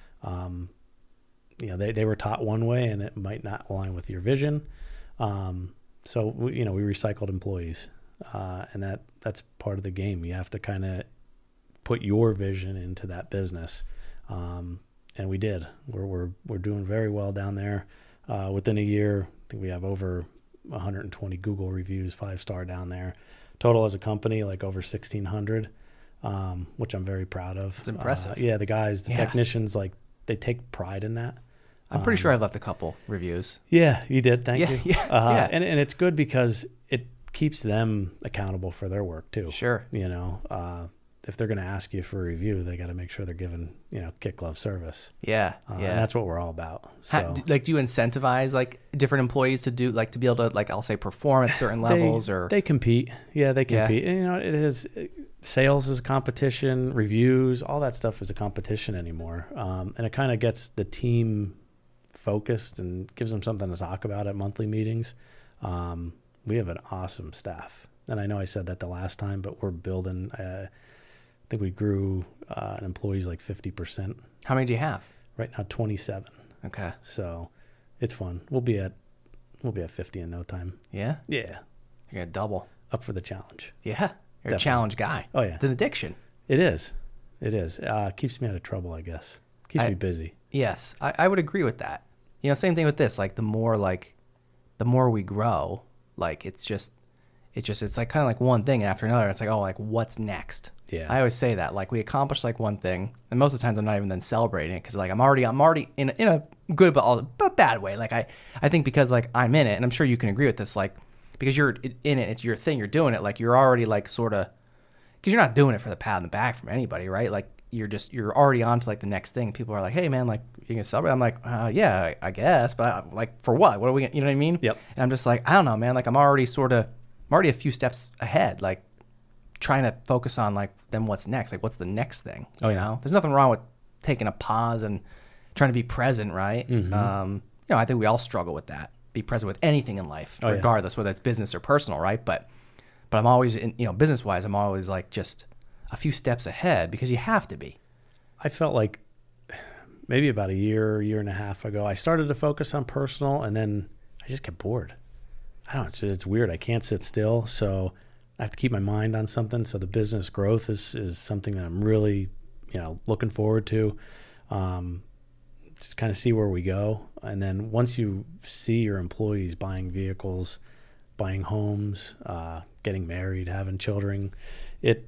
Speaker 1: um, you know, they, they were taught one way and it might not align with your vision. Um, so, we, you know, we recycled employees. Uh, and that, that's part of the game. You have to kind of put your vision into that business. Um, and we did. We're, we're, we're doing very well down there. Uh, within a year, I think we have over one hundred twenty Google reviews, five star down there. Total as a company, like over sixteen hundred, um, which I'm very proud of.
Speaker 3: It's impressive.
Speaker 1: Uh, yeah, the guys, the
Speaker 3: Yeah.
Speaker 1: technicians, like they take pride in that.
Speaker 3: I'm pretty
Speaker 1: Um,
Speaker 3: sure I've left a couple reviews.
Speaker 1: Yeah, you did. Thank
Speaker 3: Yeah,
Speaker 1: you.
Speaker 3: yeah,
Speaker 1: uh,
Speaker 3: yeah.
Speaker 1: And, and it's good because it keeps them accountable for their work too.
Speaker 3: Sure.
Speaker 1: You know, uh, if they're going to ask you for a review, they got to make sure they're giving, you know, kick glove service.
Speaker 3: Yeah,
Speaker 1: Uh,
Speaker 3: yeah.
Speaker 1: And that's what we're all about. So
Speaker 3: How, d- like, do you incentivize like different employees to do like to be able to like I'll say perform at certain
Speaker 1: they,
Speaker 3: levels or
Speaker 1: they compete. Yeah, they
Speaker 3: Yeah.
Speaker 1: compete. And, you know, it is sales is a competition, reviews, all that stuff is a competition anymore. Um, and it kind of gets the team focused and gives them something to talk about at monthly meetings. Um, we have an awesome staff. And I know I said that the last time, but we're building, uh, I think we grew uh, employees like fifty percent.
Speaker 3: how many do you have?
Speaker 1: Right now, twenty-seven.
Speaker 3: Okay.
Speaker 1: So it's fun. We'll be at we'll be at fifty in no time.
Speaker 3: Yeah,
Speaker 1: Yeah,
Speaker 3: you're gonna double.
Speaker 1: up for the challenge.
Speaker 3: Yeah, you're
Speaker 1: Definitely.
Speaker 3: a challenge guy.
Speaker 1: Oh, yeah.
Speaker 3: It's an addiction.
Speaker 1: It is. It is. Uh, keeps me out of trouble, I guess. Keeps
Speaker 3: I-
Speaker 1: me busy.
Speaker 3: Yes, I, I would agree with that. You know, same thing with this. Like the more like, the more we grow, like it's just, it's just, it's like kind of like one thing after another. It's like, oh, like what's next?
Speaker 1: Yeah.
Speaker 3: I always say that. Like we accomplish like one thing, and most of the times I'm not even then celebrating it because like I'm already, I'm already in a, in a good but all but bad way. Like I, I think because like I'm in it, and I'm sure you can agree with this. Like because you're in it, it's your thing. You're doing it. Like you're already like sort of, because you're not doing it for the pat on the back from anybody, right? Like you're just you're already on to like the next thing. People are like, hey man, like you gonna celebrate? I'm like, uh, yeah, I, I guess, but I, like for what? What are we? Gonna, you know what I mean?
Speaker 1: Yep.
Speaker 3: And I'm just like, I don't know, man. Like I'm already sort of, I'm already a few steps ahead. Like trying to focus on like then what's next? Like what's the next thing?
Speaker 1: Oh,
Speaker 3: you
Speaker 1: yeah.
Speaker 3: know, there's nothing wrong with taking a pause and trying to be present, right?
Speaker 1: Mm-hmm.
Speaker 3: Um, you know, I think we all struggle with that. Be present with anything in life,
Speaker 1: Oh, yeah.
Speaker 3: regardless whether it's business or personal, right? But but I'm always, in, you know, business wise, I'm always like just a few steps ahead because you have to be.
Speaker 1: I felt like maybe about a year, year and a half ago, I started to focus on personal, and then I just get bored. I don't know. It's, it's weird. I can't sit still, so I have to keep my mind on something. So the business growth is, is something that I'm really, you know, looking forward to. Um, just kind of see where we go. And then once you see your employees buying vehicles, buying homes, uh, getting married, having children, it,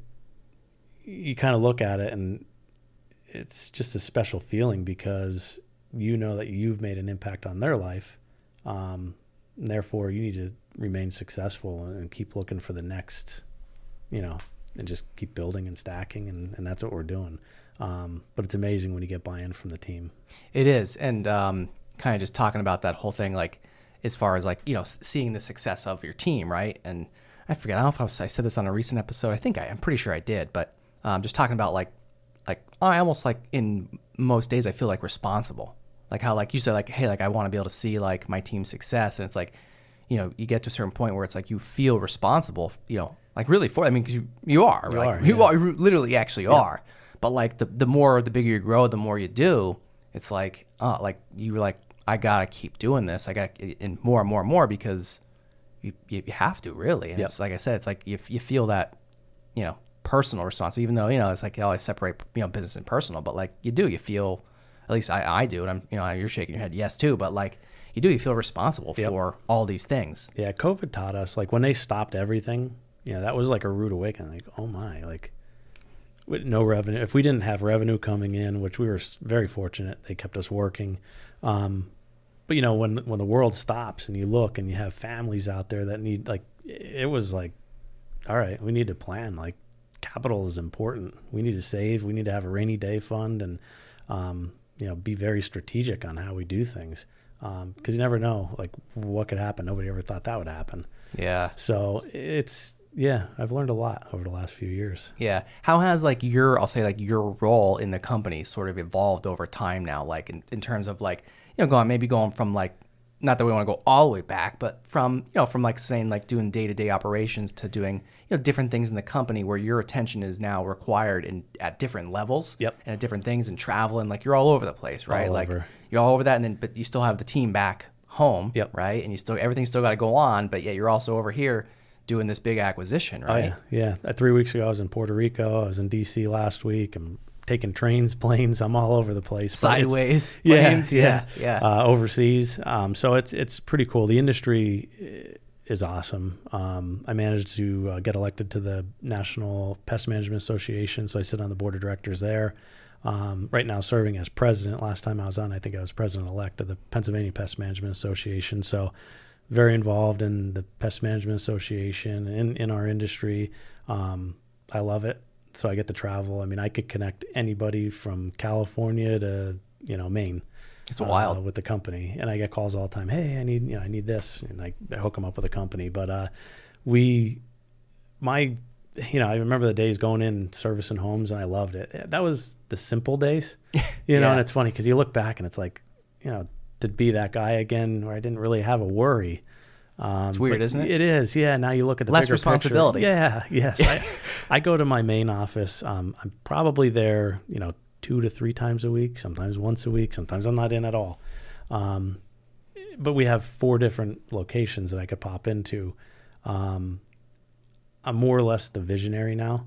Speaker 1: you kind of look at it and it's just a special feeling because you know that you've made an impact on their life. Um, and therefore you need to remain successful and keep looking for the next, you know, and just keep building and stacking. And, and that's what we're doing. Um, but it's amazing when you get buy-in from the team.
Speaker 3: It is. And um, kind of just talking about that whole thing, like as far as like, you know, s- seeing the success of your team, right? And I forget, I don't know if I, was, I said this on a recent episode. I think I, I'm pretty sure I did, but um, just talking about like, like I almost like in most days I feel like responsible. Like how like you said, like, hey, like I want to be able to see like my team's success. And it's like, you know, you get to a certain point where it's like you feel responsible, you know, like really for, I mean, because you, you are,
Speaker 1: You
Speaker 3: like,
Speaker 1: are,
Speaker 3: you
Speaker 1: yeah.
Speaker 3: are, you literally actually are. But like the, the more, the bigger you grow, the more you do, it's like, uh, like you were like, I got to keep doing this. I got to, and more and more and more because you, you, you have to really. And
Speaker 1: Yep.
Speaker 3: it's like I said, it's like you, you feel that, you know, personal responsibility, even though, you know, it's like you always separate, you know, business and personal, but like you do, you feel, at least I, I do. And I'm, you know, you're shaking your head. Yes, too. But like you do, you feel responsible
Speaker 1: Yep.
Speaker 3: for all these things.
Speaker 1: Yeah. COVID taught us, like when they stopped everything, you know, that was like a rude awakening. Like, oh my, like with no revenue. If we didn't have revenue coming in, which we were s- very fortunate, they kept us working. Um, but you know, when, when the world stops and you look and you have families out there that need, like, it was like, all right, we need to plan. Like capital is important. We need to save. We need to have a rainy day fund, and um, you know, be very strategic on how we do things, because um, you never know, like, what could happen. Nobody ever thought that would happen.
Speaker 3: Yeah.
Speaker 1: So it's yeah, I've learned a lot over the last few years.
Speaker 3: Yeah. How has like your, I'll say like your role in the company sort of evolved over time now, like in, in terms of like, you know, going, maybe going from like, not that we want to go all the way back, but from, you know, from like saying like doing day-to-day operations to doing, you know, different things in the company where your attention is now required in at different levels.
Speaker 1: Yep.
Speaker 3: And at different things and traveling, like you're all over the place, right?
Speaker 1: All
Speaker 3: like
Speaker 1: over.
Speaker 3: You're all over that. And then, but you still have the team back home.
Speaker 1: Yep.
Speaker 3: Right. And you still, everything's still got to go on, but yet you're also over here doing this big acquisition, right?
Speaker 1: Oh, yeah. Yeah. Uh, three weeks ago, I was in Puerto Rico. I was in D C last week. I'm taking trains, planes. I'm all over the place. But
Speaker 3: Sideways,
Speaker 1: yeah,
Speaker 3: planes. Yeah.
Speaker 1: Yeah.
Speaker 3: Yeah.
Speaker 1: Uh, overseas. Um, so it's, it's pretty cool. The industry is awesome. Um, I managed to uh, get elected to the National Pest Management Association. So I sit on the board of directors there. Um, right now serving as president. Last time I was on, I think I was president-elect of the Pennsylvania Pest Management Association. So very involved in the Pest Management Association and in our industry. Um, I love it. So I get to travel. I mean, I could connect anybody from California to, you know, Maine.
Speaker 3: It's wild.
Speaker 1: Uh, with the company. And I get calls all the time. Hey, I need, you know, I need this. And I, I hook them up with a company. But uh, we, my, you know, I remember the days going in servicing homes, and I loved it. That was the simple days, you know,
Speaker 3: Yeah.
Speaker 1: and it's funny because you look back and it's like, you know, to be that guy again where I didn't really have a worry. Um,
Speaker 3: It's weird,
Speaker 1: but
Speaker 3: isn't it?
Speaker 1: It is. Yeah. Now you look at the
Speaker 3: Less
Speaker 1: bigger
Speaker 3: responsibility.
Speaker 1: picture. Yeah. Yes. I, I go to my main office. Um, I'm probably there, you know, two to three times a week, sometimes once a week. Sometimes I'm not in at all. Um, but we have four different locations that I could pop into. Um, I'm more or less the visionary now,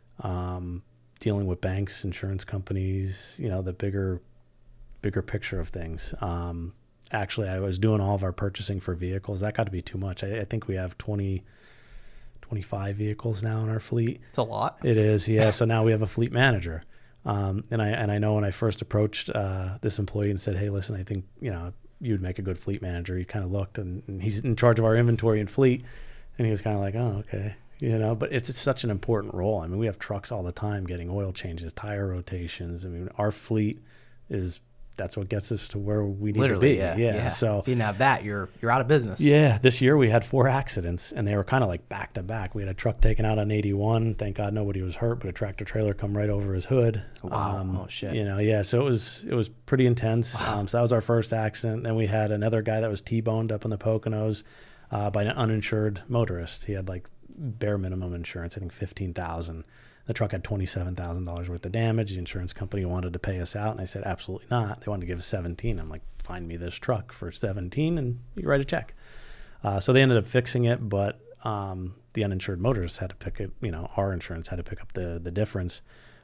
Speaker 1: um, dealing with banks, insurance companies, you know, the bigger, bigger picture of things. Um, actually, I was doing all of our purchasing for vehicles. That got to be too much. I, I think we have twenty, twenty-five vehicles now in our fleet.
Speaker 3: It's a lot.
Speaker 1: It is, yeah. So now we have a fleet manager. Um, and I and I know when I first approached uh, this employee and said, hey, listen, I think, you know, you'd make a good fleet manager. He kind of looked, and, and he's in charge of our inventory and fleet. And he was kind of like, oh, okay. You know, but it's, it's such an important role. I mean, we have trucks all the time getting oil changes, tire rotations. I mean, our fleet is, that's what gets us to where we need
Speaker 3: Literally,
Speaker 1: to be.
Speaker 3: yeah,
Speaker 1: Yeah.
Speaker 3: yeah.
Speaker 1: So
Speaker 3: if you didn't have that, you're you're out of business.
Speaker 1: yeah, this year we had four accidents, and they were kind of like back to back. We had a truck taken out on eighty-one. Thank God nobody was hurt, but a tractor trailer come right over his hood.
Speaker 3: Wow.
Speaker 1: Um,
Speaker 3: Oh, shit.
Speaker 1: You know, yeah. So it was it was pretty intense. Wow. Um, so that was our first accident. Then we had another guy that was T-boned up in the Poconos uh, by an uninsured motorist. He had like bare minimum insurance, I think fifteen thousand dollars. The truck had twenty-seven thousand dollars worth of damage. The insurance company wanted to pay us out, and I said, absolutely not. They wanted to give us seventeen. I'm like, find me this truck for seventeen, and you write a check. Uh, so they ended up fixing it, but um, the uninsured motorist had to pick it. You know, our insurance had to pick up the the difference.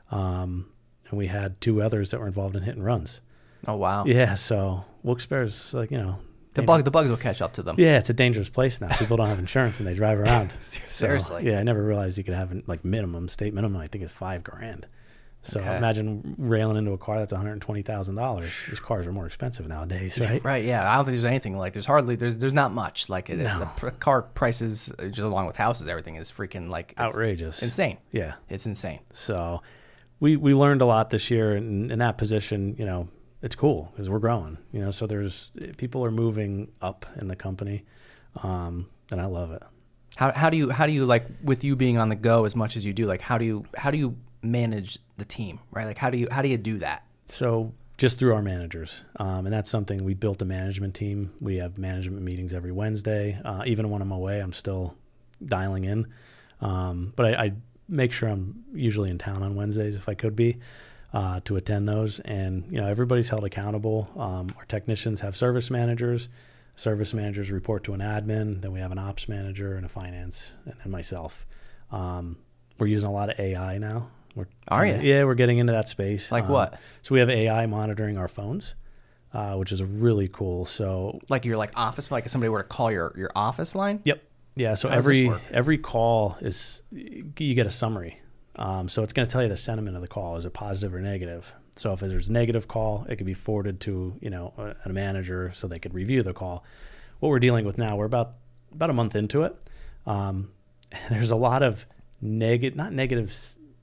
Speaker 1: Um, and we had two others that were involved in hit and runs.
Speaker 3: Oh wow.
Speaker 1: Yeah, so Wilkes-Barre's like, you know,
Speaker 3: The bug, the bugs will catch up to them.
Speaker 1: yeah, it's a dangerous place now. People don't have insurance and they drive around.
Speaker 3: Seriously.
Speaker 1: So, yeah, I never realized you could have like minimum state minimum. I think is five grand. So
Speaker 3: Okay.
Speaker 1: imagine railing into a car that's one hundred twenty thousand dollars. These cars are more expensive nowadays, right?
Speaker 3: Right. Yeah. I don't think there's anything like. There's hardly. There's. There's not much. Like it,
Speaker 1: No.
Speaker 3: the pr- car prices, uh, just along with houses, everything is freaking like it's
Speaker 1: Outrageous.
Speaker 3: insane.
Speaker 1: Yeah.
Speaker 3: It's insane.
Speaker 1: So we we learned a lot this year, and in that position, you know, it's cool because we're growing. You know, so there's people are moving up in the company, um, and I love it.
Speaker 3: How how do you how do you like with you being on the go as much as you do? Like how do you how do you manage the team? Right. Like how do you how do you do that?
Speaker 1: So just through our managers, um, and that's something we built a management team. We have management meetings every Wednesday. Uh, even when I'm away, I'm still dialing in, um, but I, I make sure I'm usually in town on Wednesdays if I could be. Uh, to attend those, and you know everybody's held accountable. Um, our technicians have service managers. Service managers report to an admin. Then we have an ops manager and a finance, and then myself. Um, we're using a lot of A I now. We're
Speaker 3: Are
Speaker 1: kinda-
Speaker 3: you?
Speaker 1: Yeah, we're getting into that space.
Speaker 3: Like
Speaker 1: Um,
Speaker 3: what?
Speaker 1: So we have A I monitoring our phones, uh, which is really cool. So
Speaker 3: Like your like office, like if somebody were to call your your office line.
Speaker 1: yep, yeah. So
Speaker 3: How does this
Speaker 1: every
Speaker 3: work?
Speaker 1: every call is you get a summary. Um, so it's going to tell you the sentiment of the call. Is it positive or negative? So if there's a negative call, it could be forwarded to, you know, a, a manager so they could review the call. What we're dealing with now, we're about about a month into it. Um, there's a lot of negative, not negative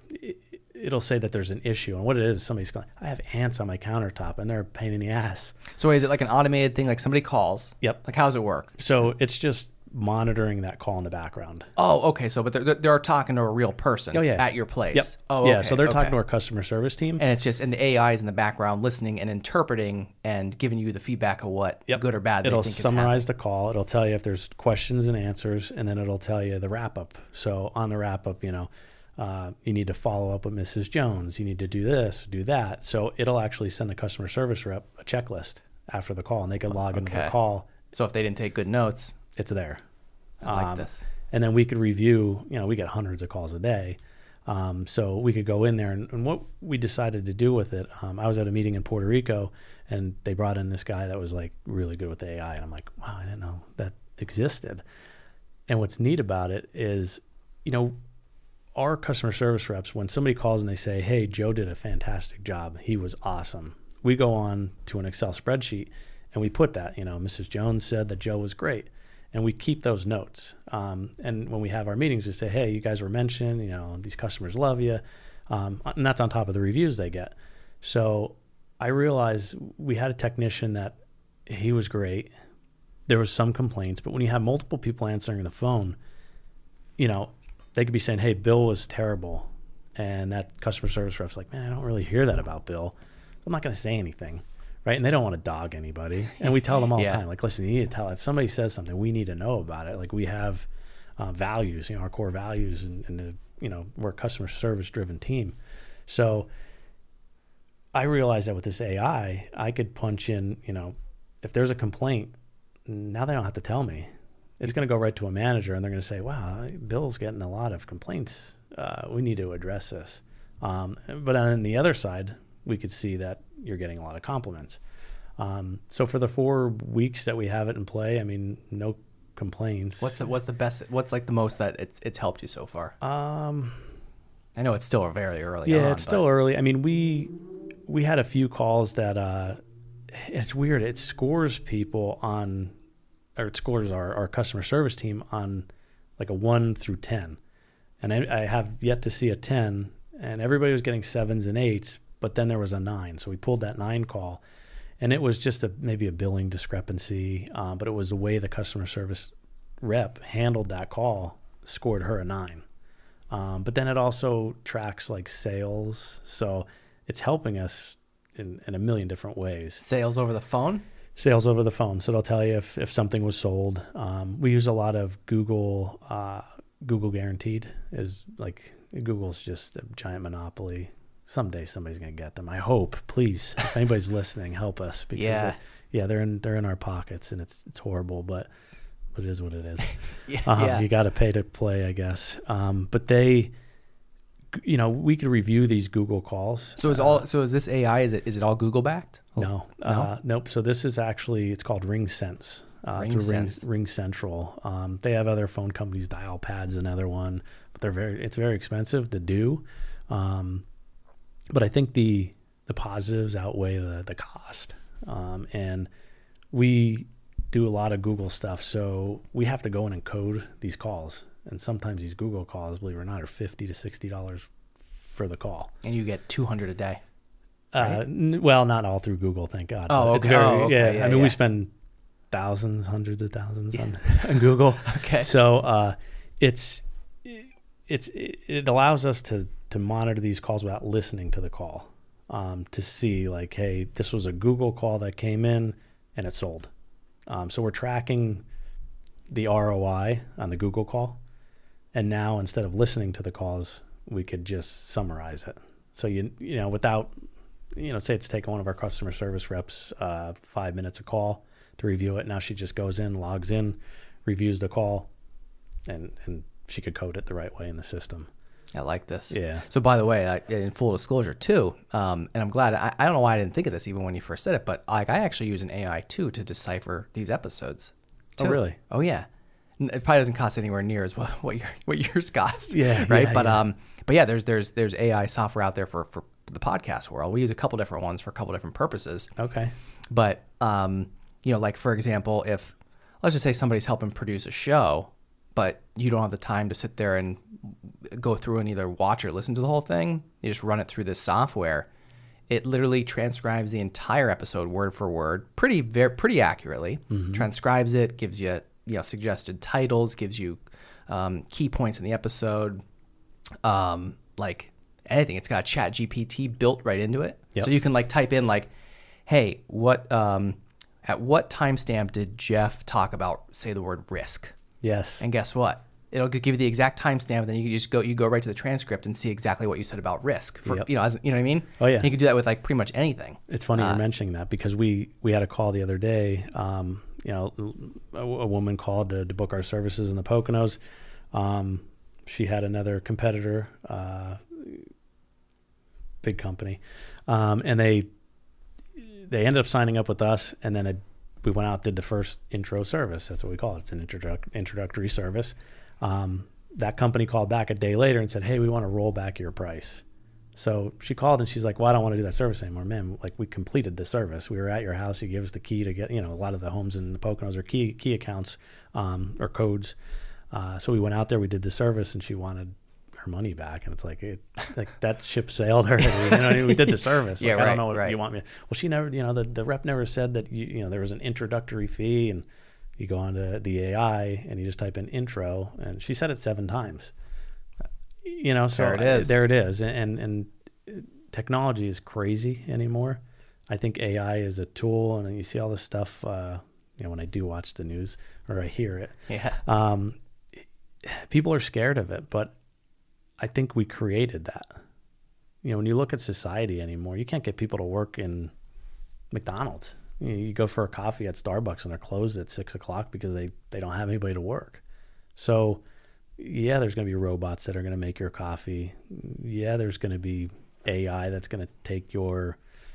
Speaker 1: it, it'll say that there's an issue, and what it is, somebody's going, I have ants on my countertop, and they're a pain in the ass.
Speaker 3: So is it like an automated thing? Like somebody calls?
Speaker 1: Yep.
Speaker 3: Like how does it work?
Speaker 1: So it's just monitoring that call in the background.
Speaker 3: Oh, okay. So, but they're, they're talking to a real person
Speaker 1: Oh, yeah.
Speaker 3: at your place.
Speaker 1: Yep.
Speaker 3: Oh,
Speaker 1: yeah.
Speaker 3: okay,
Speaker 1: So they're
Speaker 3: okay.
Speaker 1: talking to our customer service team.
Speaker 3: And it's just, and the A I is in the background listening and interpreting and giving you the feedback of what
Speaker 1: Yep.
Speaker 3: good or bad they
Speaker 1: It'll
Speaker 3: think
Speaker 1: summarize
Speaker 3: is
Speaker 1: the call. It'll tell you if there's questions and answers, and then it'll tell you the wrap up. So on the wrap up, you know, uh, you need to follow up with Missus Jones. You need to do this, do that. So it'll actually send the customer service rep a checklist after the call, and they can log into
Speaker 3: Okay.
Speaker 1: the call.
Speaker 3: So if they didn't take good notes,
Speaker 1: It's there.
Speaker 3: I like
Speaker 1: Um,
Speaker 3: this.
Speaker 1: And then we could review, you know, we get hundreds of calls a day. Um, so we could go in there, and, and what we decided to do with it, um, I was at a meeting in Puerto Rico, and they brought in this guy that was like really good with A I. And I'm like, wow, I didn't know that existed. And what's neat about it is, you know, our customer service reps, when somebody calls and they say, hey, Joe did a fantastic job, he was awesome, we go on to an Excel spreadsheet and we put that, you know, Missus Jones said that Joe was great. And we keep those notes. Um, and when we have our meetings, we say, hey, you guys were mentioned, you know, these customers love you. Um, and that's on top of the reviews they get. So I realized we had a technician that he was great. There was some complaints, but when you have multiple people answering the phone, you know, they could be saying, hey, Bill was terrible. And that customer service rep's like, man, I don't really hear that about Bill. So I'm not going to say anything. Right. And they don't want to dog anybody. And we tell them all
Speaker 3: Yeah.
Speaker 1: the time, like, listen, you need to tell, if somebody says something, we need to know about it. Like we have uh, values, you know, our core values, and, and the, you know, we're a customer service driven team. So I realized that with this A I, I could punch in, you know, if there's a complaint, now they don't have to tell me. It's going to go right to a manager, and they're going to say, wow, Bill's getting a lot of complaints. Uh, we need to address this. Um, but on the other side, we could see that you're getting a lot of compliments. Um, so for the four weeks that we have it in play, I mean, no complaints.
Speaker 3: What's the what's the best? What's like the most that it's it's helped you so far?
Speaker 1: Um,
Speaker 3: I know it's still very early.
Speaker 1: yeah,
Speaker 3: on,
Speaker 1: it's still
Speaker 3: but
Speaker 1: early. I mean, we we had a few calls that uh, it's weird. It scores people on, or it scores our, our customer service team on like a one through ten, and I, I have yet to see a ten. And everybody was getting sevens and eights, but then there was a nine. So we pulled that nine call, and it was just a maybe a billing discrepancy, uh, but it was the way the customer service rep handled that call scored her a nine. Um, but then it also tracks like sales, so it's helping us in, in a million different ways.
Speaker 3: Sales over the phone.
Speaker 1: Sales over the phone, so it'll tell you if, if something was sold. Um, we use a lot of Google. Uh, Google Guaranteed is like Google's just a giant monopoly. Someday somebody's gonna get them. I hope. Please, if anybody's listening, help us. Because
Speaker 3: Yeah.
Speaker 1: they, yeah, they're in they're in our pockets, and it's it's horrible, but but it is what it is.
Speaker 3: Yeah,
Speaker 1: um,
Speaker 3: yeah.
Speaker 1: You got to pay to play, I guess. Um, but they, you know, we could review these Google calls.
Speaker 3: So is all so is this A I? Is it is it all Google backed?
Speaker 1: No, uh, nope. So this is actually, it's called RingSense. Uh,
Speaker 3: Ring
Speaker 1: through Ring,
Speaker 3: Sense.
Speaker 1: Ring Central. Um, they have other phone companies. Dialpad's another one, but they're very. It's very expensive to do. Um, but I think the the positives outweigh the the cost. Um, and we do a lot of Google stuff, so we have to go in and code these calls. And sometimes these Google calls, believe it or not, are fifty to sixty dollars for the call.
Speaker 3: And you get two hundred a day.
Speaker 1: Uh,
Speaker 3: Right?
Speaker 1: n- well, not all through Google, thank God.
Speaker 3: Oh,
Speaker 1: but it's
Speaker 3: okay.
Speaker 1: very,
Speaker 3: Oh, okay.
Speaker 1: yeah.
Speaker 3: Yeah,
Speaker 1: I mean,
Speaker 3: yeah.
Speaker 1: we spend thousands, hundreds of thousands on, on Google.
Speaker 3: Okay.
Speaker 1: So uh, it's it's it allows us to to monitor these calls without listening to the call, um, to see like, hey, this was a Google call that came in and it sold. Um, so we're tracking the R O I on the Google call, and now instead of listening to the calls, we could just summarize it. So you you know without you know say it's taken one of our customer service reps uh, five minutes a call to review it. Now she just goes in, logs in, reviews the call, and and she could code it the right way in the system.
Speaker 3: I like this.
Speaker 1: Yeah.
Speaker 3: So by the way, I, in full disclosure too, um, and I'm glad, I, I don't know why I didn't think of this even when you first said it, but like I actually use an A I too to decipher these episodes.
Speaker 1: Oh,
Speaker 3: too.
Speaker 1: really?
Speaker 3: Oh yeah. N- It probably doesn't cost anywhere near as what, what your what yours costs.
Speaker 1: Yeah,
Speaker 3: Right.
Speaker 1: yeah,
Speaker 3: but
Speaker 1: yeah.
Speaker 3: um, but yeah, there's there's there's A I software out there for for the podcast world. We use a couple different ones for a couple different purposes.
Speaker 1: Okay.
Speaker 3: But, um, you know, like for example, if let's just say somebody's helping produce a show, but you don't have the time to sit there and go through and either watch or listen to the whole thing. You just run it through this software. It literally transcribes the entire episode word for word, pretty very pretty accurately. Mm-hmm. Transcribes it, gives you you know suggested titles, gives you um, key points in the episode, um, like anything. It's got a Chat G P T built right into it, yep. So you can like type in like, "Hey, what um, at what timestamp did Jeff talk about say the word risk?"
Speaker 1: Yes,
Speaker 3: and guess what? It'll give you the exact timestamp, and then you can just go you go right to the transcript and see exactly what you said about risk. For,
Speaker 1: yep.
Speaker 3: You know, as, you know what I mean?
Speaker 1: Oh yeah.
Speaker 3: And you can do that with like pretty much anything.
Speaker 1: It's funny
Speaker 3: uh,
Speaker 1: you're mentioning that because we we had a call the other day. Um, you know, a, a woman called to, to book our services in the Poconos. Um, she had another competitor, uh, big company, um, and they they ended up signing up with us, and then a, we went out did the first intro service. That's what we call it. It's an introduc- introductory service. Um, that company called back a day later and said, "Hey, we want to roll back your price." So she called and she's like, "Well, I don't want to do that service anymore." Man, like we completed the service. We were at your house. You gave us the key to get, you know, a lot of the homes in the Poconos are key key accounts um, or codes. Uh, so we went out there, we did the service, and she wanted her money back. And it's like, it, like that ship sailed already. You know, I mean, we did the service. Like,
Speaker 3: yeah, right,
Speaker 1: I don't know what
Speaker 3: right.
Speaker 1: you want me. Well, she never, you know, the, the rep never said that you, you know, there was an introductory fee, and you go on to the A I and you just type in intro, and she said it seven times. You know, so
Speaker 3: there it is.
Speaker 1: There it is. And, and technology is crazy anymore. I think A I is a tool, and you see all this stuff, uh, you know, when I do watch the news or I hear it.
Speaker 3: Yeah.
Speaker 1: Um, people are scared of it, but I think we created that. You know, when you look at society anymore, you can't get people to work in McDonald's. You know, you go for a coffee at Starbucks and they're closed at six o'clock because they, they don't have anybody to work. So, yeah, there's going to be robots that are going to make your coffee. Yeah, there's going to be A I that's going to take your,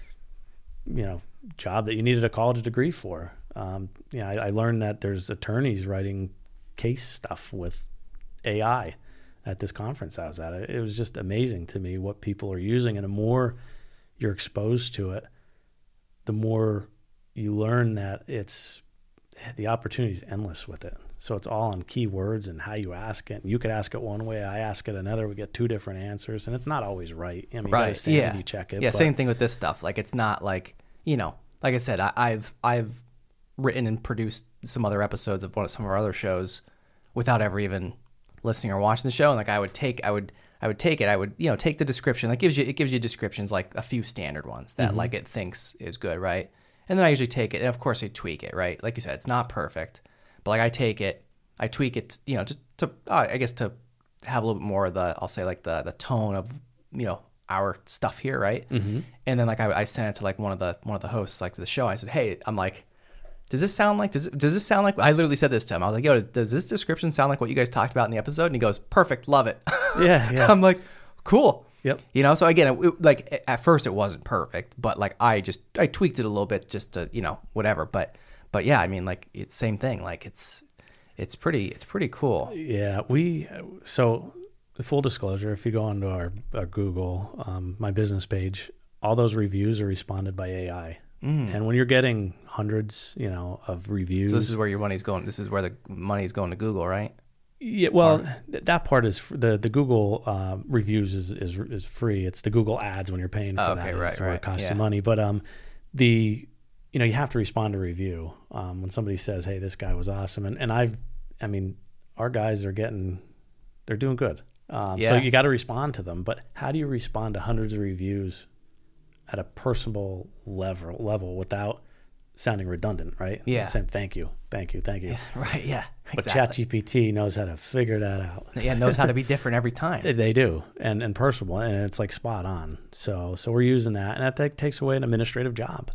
Speaker 1: you know, job that you needed a college degree for. Um, you know, I, I learned that there's attorneys writing case stuff with A I at this conference I was at. It was just amazing to me what people are using, and the more you're exposed to it, the more you learn that it's the opportunity is endless with it. So it's all on keywords and how you ask it. And you could ask it one way, I ask it another. We get two different answers, and it's not always right. I mean,
Speaker 3: right.
Speaker 1: you gotta sanity
Speaker 3: yeah.
Speaker 1: check it.
Speaker 3: Yeah.
Speaker 1: But
Speaker 3: Same thing with this stuff. Like, it's not like, you know, like I said, I, I've I've written and produced some other episodes of one of some of our other shows without ever even listening or watching the show. And like, I would take, I would, I would take it. I would, you know, take the description. That gives you, it gives you descriptions, like a few standard ones that mm-hmm. like it thinks is good, right? And then I usually take it, and of course I tweak it, right? Like you said, it's not perfect, but like I take it, I tweak it, you know, just to, uh, I guess to have a little bit more of the, I'll say like the the tone of, you know, our stuff here, right? Mm-hmm. And then like I, I sent it to like one of the one of the hosts like the show. I said, hey, I'm like, does this sound like does does this sound like? I literally said this to him. I was like, yo, does this description sound like what you guys talked about in the episode? And he goes, perfect, love it.
Speaker 1: Yeah, yeah.
Speaker 3: I'm like, cool.
Speaker 1: Yep.
Speaker 3: You know, so again, it, it, like at first it wasn't perfect, but like I just I tweaked it a little bit just to, you know, whatever. But but yeah, I mean, like it's same thing. Like it's it's pretty it's pretty cool.
Speaker 1: Yeah, we so full disclosure, if you go onto our, our Google, um, my business page, all those reviews are responded by A I. Mm. And when you're getting hundreds, you know, of reviews,
Speaker 3: so this is where your money's going. This is where the money's going to Google, right?
Speaker 1: Yeah, well, th- that part is the the Google uh, reviews is, is is free. It's the Google ads when you're paying for
Speaker 3: oh, okay,
Speaker 1: that.
Speaker 3: Right,
Speaker 1: is where
Speaker 3: right.
Speaker 1: it costs
Speaker 3: yeah.
Speaker 1: you money. But um, the you know you have to respond to review um, when somebody says, "Hey, this guy was awesome," and and I've I mean our guys are getting they're doing good. Um,
Speaker 3: yeah.
Speaker 1: So you got to respond to them. But how do you respond to hundreds of reviews at a personable level level without sounding redundant, right?
Speaker 3: Yeah.
Speaker 1: Saying thank you, thank you, thank you.
Speaker 3: Yeah, right, yeah.
Speaker 1: But
Speaker 3: exactly.
Speaker 1: ChatGPT knows how to figure that out.
Speaker 3: Yeah, knows how to be different every time.
Speaker 1: They do, and and personable, and it's like spot on. So so we're using that, and that t- takes away an administrative job.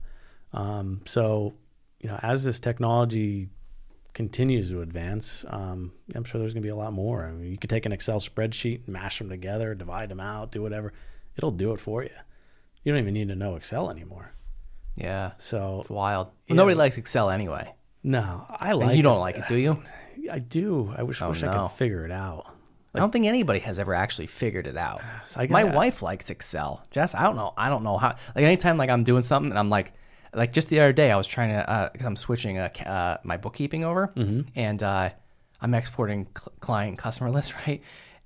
Speaker 1: Um, so you know, as this technology continues to advance, um, I'm sure there's going to be a lot more. I mean, you could take an Excel spreadsheet, mash them together, divide them out, do whatever. It'll do it for you. You don't even need to know Excel anymore.
Speaker 3: Yeah.
Speaker 1: So
Speaker 3: it's wild. Well,
Speaker 1: yeah.
Speaker 3: Nobody likes Excel anyway.
Speaker 1: No, I like
Speaker 3: and you
Speaker 1: it.
Speaker 3: don't like it, do you?
Speaker 1: I do. I wish,
Speaker 3: oh,
Speaker 1: wish
Speaker 3: no.
Speaker 1: I could figure it out. Like,
Speaker 3: I don't think anybody has ever actually figured it out.
Speaker 1: I
Speaker 3: My wife likes Excel. Jess, I don't know. I don't know how. Like anytime, like I'm doing something and I'm like, like just the other day, I was trying to, uh, cause I'm switching uh, uh, my bookkeeping over, mm-hmm. and uh, I'm exporting cl- client customer list, right?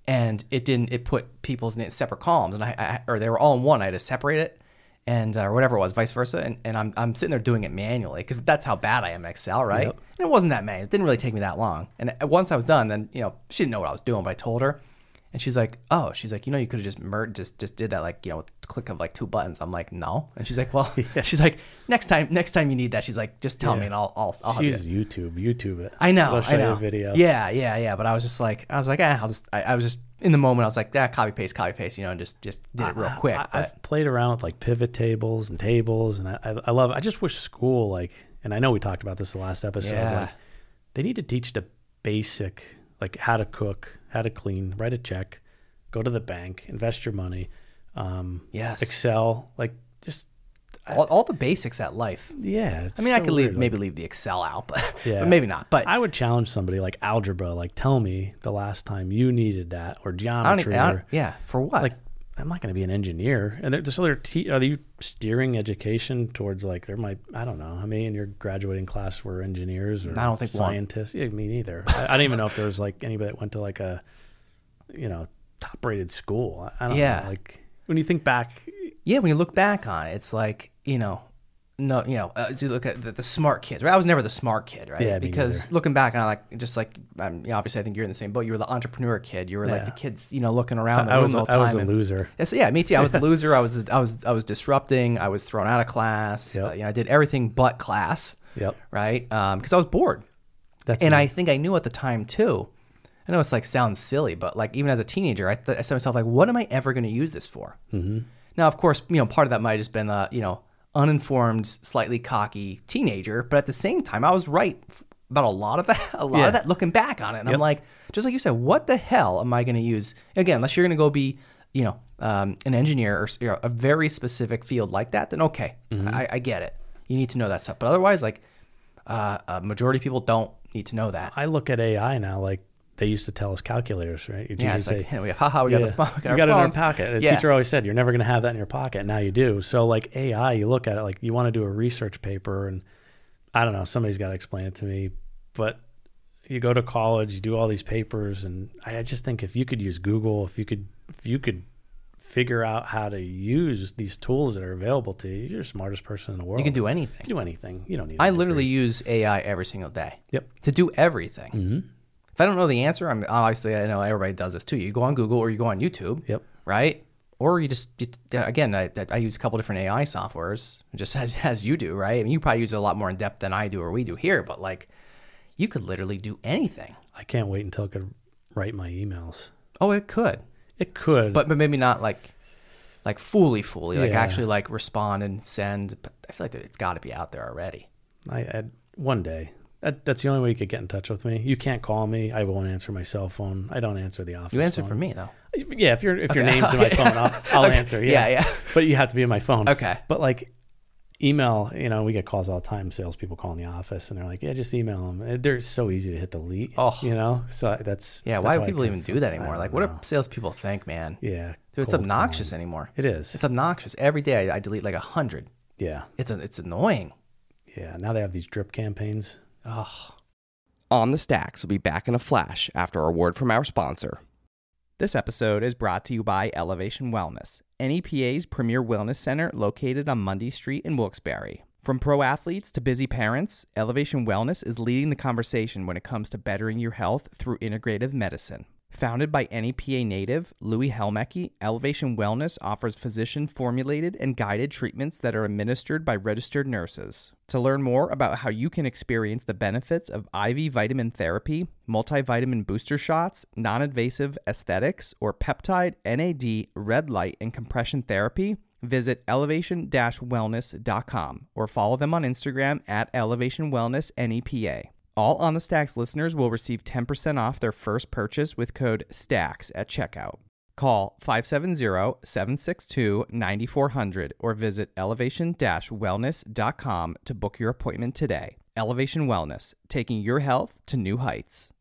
Speaker 3: and it didn't. It put people's names separate columns, and I, I or they were all in one. I had to separate it, and uh, or whatever it was, vice versa. And, and I'm I'm sitting there doing it manually because that's how bad I am in Excel, right?
Speaker 1: Yep.
Speaker 3: And it wasn't that many. It didn't really take me that long. And once I was done, then you know she didn't know what I was doing, but I told her. And she's like, oh, she's like, you know, you could have just merged, just just did that, like, you know, with a click of like two buttons. I'm like, no. And she's like, well, yeah. she's like, next time, next time you need that, she's like, just tell yeah. me and I'll, I'll, I'll
Speaker 1: She's YouTube, YouTube it.
Speaker 3: I know,
Speaker 1: I'll show
Speaker 3: I know.
Speaker 1: You a video.
Speaker 3: Yeah, yeah, yeah. But I was just like, I was like, eh, I'll just, I, I was just in the moment. I was like, that ah, copy paste, copy paste, you know, and just, just did it real
Speaker 1: I,
Speaker 3: quick.
Speaker 1: I,
Speaker 3: but.
Speaker 1: I've played around with like pivot tables and tables, and I, I, I love. I just wish school, like, and I know we talked about this the last episode.
Speaker 3: Yeah.
Speaker 1: Like, they need to teach the basic, like how to cook, how to clean, write a check. Go to the bank, invest your money. Um,
Speaker 3: yes.
Speaker 1: Excel, like just
Speaker 3: all, all the basics at life.
Speaker 1: Yeah. It's
Speaker 3: I mean,
Speaker 1: so
Speaker 3: I could leave,
Speaker 1: weird.
Speaker 3: maybe
Speaker 1: like,
Speaker 3: leave the Excel out, but,
Speaker 1: yeah.
Speaker 3: but maybe not. But
Speaker 1: I would challenge somebody like algebra, like tell me the last time you needed that, or geometry.
Speaker 3: I don't, I don't,
Speaker 1: or,
Speaker 3: yeah. For what?
Speaker 1: Like, I'm not going to be an engineer. And they're, so they're te- are you steering education towards like there might I don't know how many in your graduating class were engineers or
Speaker 3: I don't think
Speaker 1: scientists. One. Yeah, me neither. I, I don't even know if there was like anybody that went to like a, you know. top-rated school. I don't
Speaker 3: yeah.
Speaker 1: know. Like when you think back,
Speaker 3: yeah, when you look back on it, it's like you know, no, you know, uh, so you look at the, the smart kids. Right? I was never the smart kid, right?
Speaker 1: Yeah,
Speaker 3: because looking back on it, like just like um, you know, obviously, I think you're in the same boat. You were the entrepreneur kid. You were
Speaker 1: yeah.
Speaker 3: like the kids, you know, looking around the
Speaker 1: I,
Speaker 3: room
Speaker 1: I was
Speaker 3: the whole
Speaker 1: I was
Speaker 3: time.
Speaker 1: a
Speaker 3: and,
Speaker 1: loser.
Speaker 3: Yeah, so yeah, me too. I was the loser. I was the, I was I was disrupting. I was thrown out of class.
Speaker 1: Yep.
Speaker 3: Uh, you know, I did everything but class.
Speaker 1: Yep.
Speaker 3: Right. Um, because I was bored.
Speaker 1: That's
Speaker 3: and
Speaker 1: me.
Speaker 3: I think I knew at the time too. I know it's like sounds silly, but like even as a teenager, I, th- I said to myself like, what am I ever going to use this for? Mm-hmm. Now, of course, you know, part of that might have just been a you know uninformed, slightly cocky teenager, but at the same time, I was right about a lot of that. A lot
Speaker 1: yeah.
Speaker 3: of that, looking back on it, and
Speaker 1: yep.
Speaker 3: I'm like, just like you said, what the hell am I going to use again? Unless you're going to go be, you know, um, an engineer or you know, a very specific field like that, then okay, mm-hmm. I, I get it. You need to know that stuff, but otherwise, like, uh, a majority of people don't need to know that.
Speaker 1: I look at A I now like. They used to tell us calculators, right? Your
Speaker 3: yeah, it's
Speaker 1: say,
Speaker 3: like, hey, we, haha, we
Speaker 1: yeah,
Speaker 3: got the phone. We got
Speaker 1: you got it in our
Speaker 3: phones.
Speaker 1: pocket. The
Speaker 3: yeah.
Speaker 1: teacher always said, you're never going to have that in your pocket. Now you do. So like A I, you look at it like you want to do a research paper and I don't know, somebody's got to explain it to me. But you go to college, you do all these papers. And I just think if you could use Google, if you could, if you could figure out how to use these tools that are available to you, you're the smartest person in the world.
Speaker 3: You can do anything.
Speaker 1: You can do anything. You don't need
Speaker 3: I
Speaker 1: a
Speaker 3: literally
Speaker 1: degree.
Speaker 3: use A I every single day.
Speaker 1: Yep.
Speaker 3: To do everything.
Speaker 1: Mm-hmm.
Speaker 3: If I don't know the answer, I'm obviously I know everybody does this too. You go on Google or you go on YouTube.
Speaker 1: Yep.
Speaker 3: Right. Or you just you, again, I, I use a couple different A I softwares, just as as you do, right? I mean, you probably use it a lot more in depth than I do or we do here, but like, you could literally do anything.
Speaker 1: I can't wait until I could write my emails.
Speaker 3: Oh, it could.
Speaker 1: It could,
Speaker 3: but but maybe not like like fully, fully, like
Speaker 1: Yeah.
Speaker 3: actually like respond and send. But I feel like it's got to be out there already.
Speaker 1: I, I one day. That, that's the only way you could get in touch with me. You can't call me. I won't answer my cell phone. I don't answer the office.
Speaker 3: You answer
Speaker 1: phone.
Speaker 3: for me though.
Speaker 1: Yeah, if your if your
Speaker 3: Okay.
Speaker 1: name's in my phone, I'll, I'll
Speaker 3: Okay.
Speaker 1: answer. Yeah.
Speaker 3: Yeah, yeah.
Speaker 1: But you have to be in my phone.
Speaker 3: Okay.
Speaker 1: But like email, you know, we get calls all the time. Salespeople call in the office and they're like, "Yeah, just email them." They're so easy to hit delete.
Speaker 3: Oh.
Speaker 1: You know, so that's
Speaker 3: Yeah,
Speaker 1: that's
Speaker 3: why do
Speaker 1: I
Speaker 3: people
Speaker 1: can-
Speaker 3: even do that
Speaker 1: I
Speaker 3: anymore?
Speaker 1: don't
Speaker 3: Like, what
Speaker 1: know.
Speaker 3: do salespeople think, man?
Speaker 1: Yeah,
Speaker 3: Dude, it's
Speaker 1: cold
Speaker 3: obnoxious
Speaker 1: calling.
Speaker 3: anymore.
Speaker 1: It is.
Speaker 3: It's obnoxious. Every day I, I delete like a hundred.
Speaker 1: Yeah,
Speaker 3: It's a, it's annoying.
Speaker 1: yeah. Now they have these drip campaigns.
Speaker 3: Oh,
Speaker 4: On the Stacks will be back in a flash after a word from our sponsor.
Speaker 3: this episode is brought to you by Elevation Wellness, N E P A's premier wellness center located on Mundy Street in Wilkes-Barre. From pro athletes to busy parents, Elevation Wellness is leading the conversation when it comes to bettering your health through integrative medicine. Founded by N E P A native Louis Helmecke, Elevation Wellness offers physician-formulated and guided treatments that are administered by registered nurses. To learn more about how you can experience the benefits of I V vitamin therapy, multivitamin booster shots, non-invasive aesthetics, or peptide, N A D, red light, and compression therapy, visit elevation dash wellness dot com or follow them on Instagram at Elevation Wellness N E P A. All On the Stacks listeners will receive ten percent off their first purchase with code STACKS at checkout. Call five seven zero, seven six two, nine four zero zero or visit elevation dash wellness dot com to book your appointment today. Elevation Wellness, taking your health to new heights.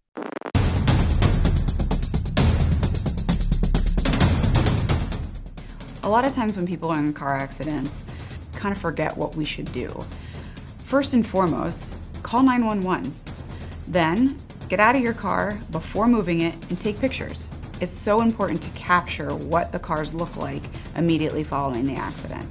Speaker 5: A lot of times when people are in car accidents, kind of forget what we should do. First and foremost, call nine one one. Then, get out of your car before moving it and take pictures. It's so important to capture what the cars look like immediately following the accident.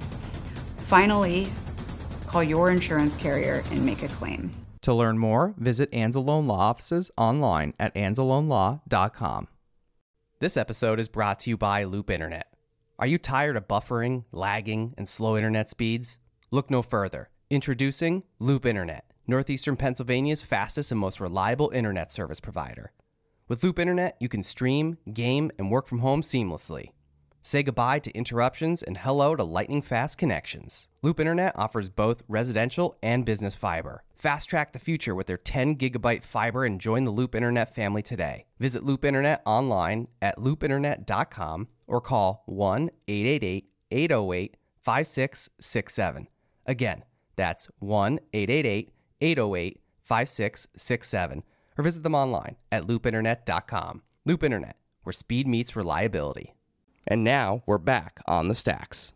Speaker 5: Finally, call your insurance carrier and make a claim.
Speaker 3: To learn more, visit Anzalone Law offices online at anzalone law dot com. This episode is brought to you by Loop Internet. Are you tired of buffering, lagging, and slow internet speeds? Look no further. Introducing Loop Internet, Northeastern Pennsylvania's fastest and most reliable internet service provider. With Loop Internet, you can stream, game, and work from home seamlessly. Say goodbye to interruptions and hello to lightning-fast connections. Loop Internet offers both residential and business fiber. Fast-track the future with their ten gigabyte fiber and join the Loop Internet family today. Visit Loop Internet online at loop internet dot com or call one eight eight eight, eight oh eight, five six six seven. Again, that's one eight eight eight, eight oh eight, five six six seven. Or visit them online at loop internet dot com. Loop Internet, where speed meets reliability.
Speaker 4: And now we're back on the stacks.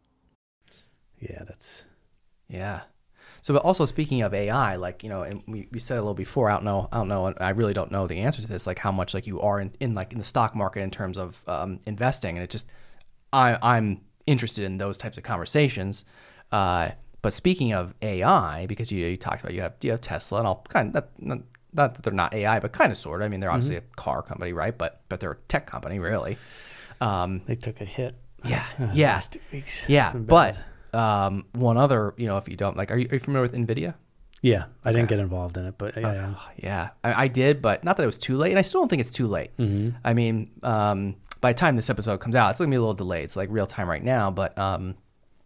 Speaker 1: Yeah, that's...
Speaker 3: Yeah. So, but also speaking of A I, like, you know, and we, we said a little before, I don't know, I don't know, and I really don't know the answer to this, like how much like you are in, in like in the stock market in terms of um, investing. And it just, I, I'm interested in those types of conversations. Uh, but speaking of A I, because you, you talked about, you have, you have Tesla and all kind of, not, not, not that they're not A I, but kind of sort of, I mean, they're obviously mm-hmm. a car company, right? But, but they're a tech company, really. Um,
Speaker 1: they took a hit.
Speaker 3: Yeah.
Speaker 1: Uh,
Speaker 3: yeah.
Speaker 1: Last two weeks.
Speaker 3: Yeah. But um, one other, you know, if you don't like, are you, are you familiar with NVIDIA?
Speaker 1: Yeah. I
Speaker 3: okay.
Speaker 1: didn't get involved in it, but yeah.
Speaker 3: Uh, yeah. I, I did, but not that it was too late. And I still don't think it's too late.
Speaker 1: Mm-hmm.
Speaker 3: I mean, um, by the time this episode comes out, it's going to be a little delayed. It's like real time right now. But um,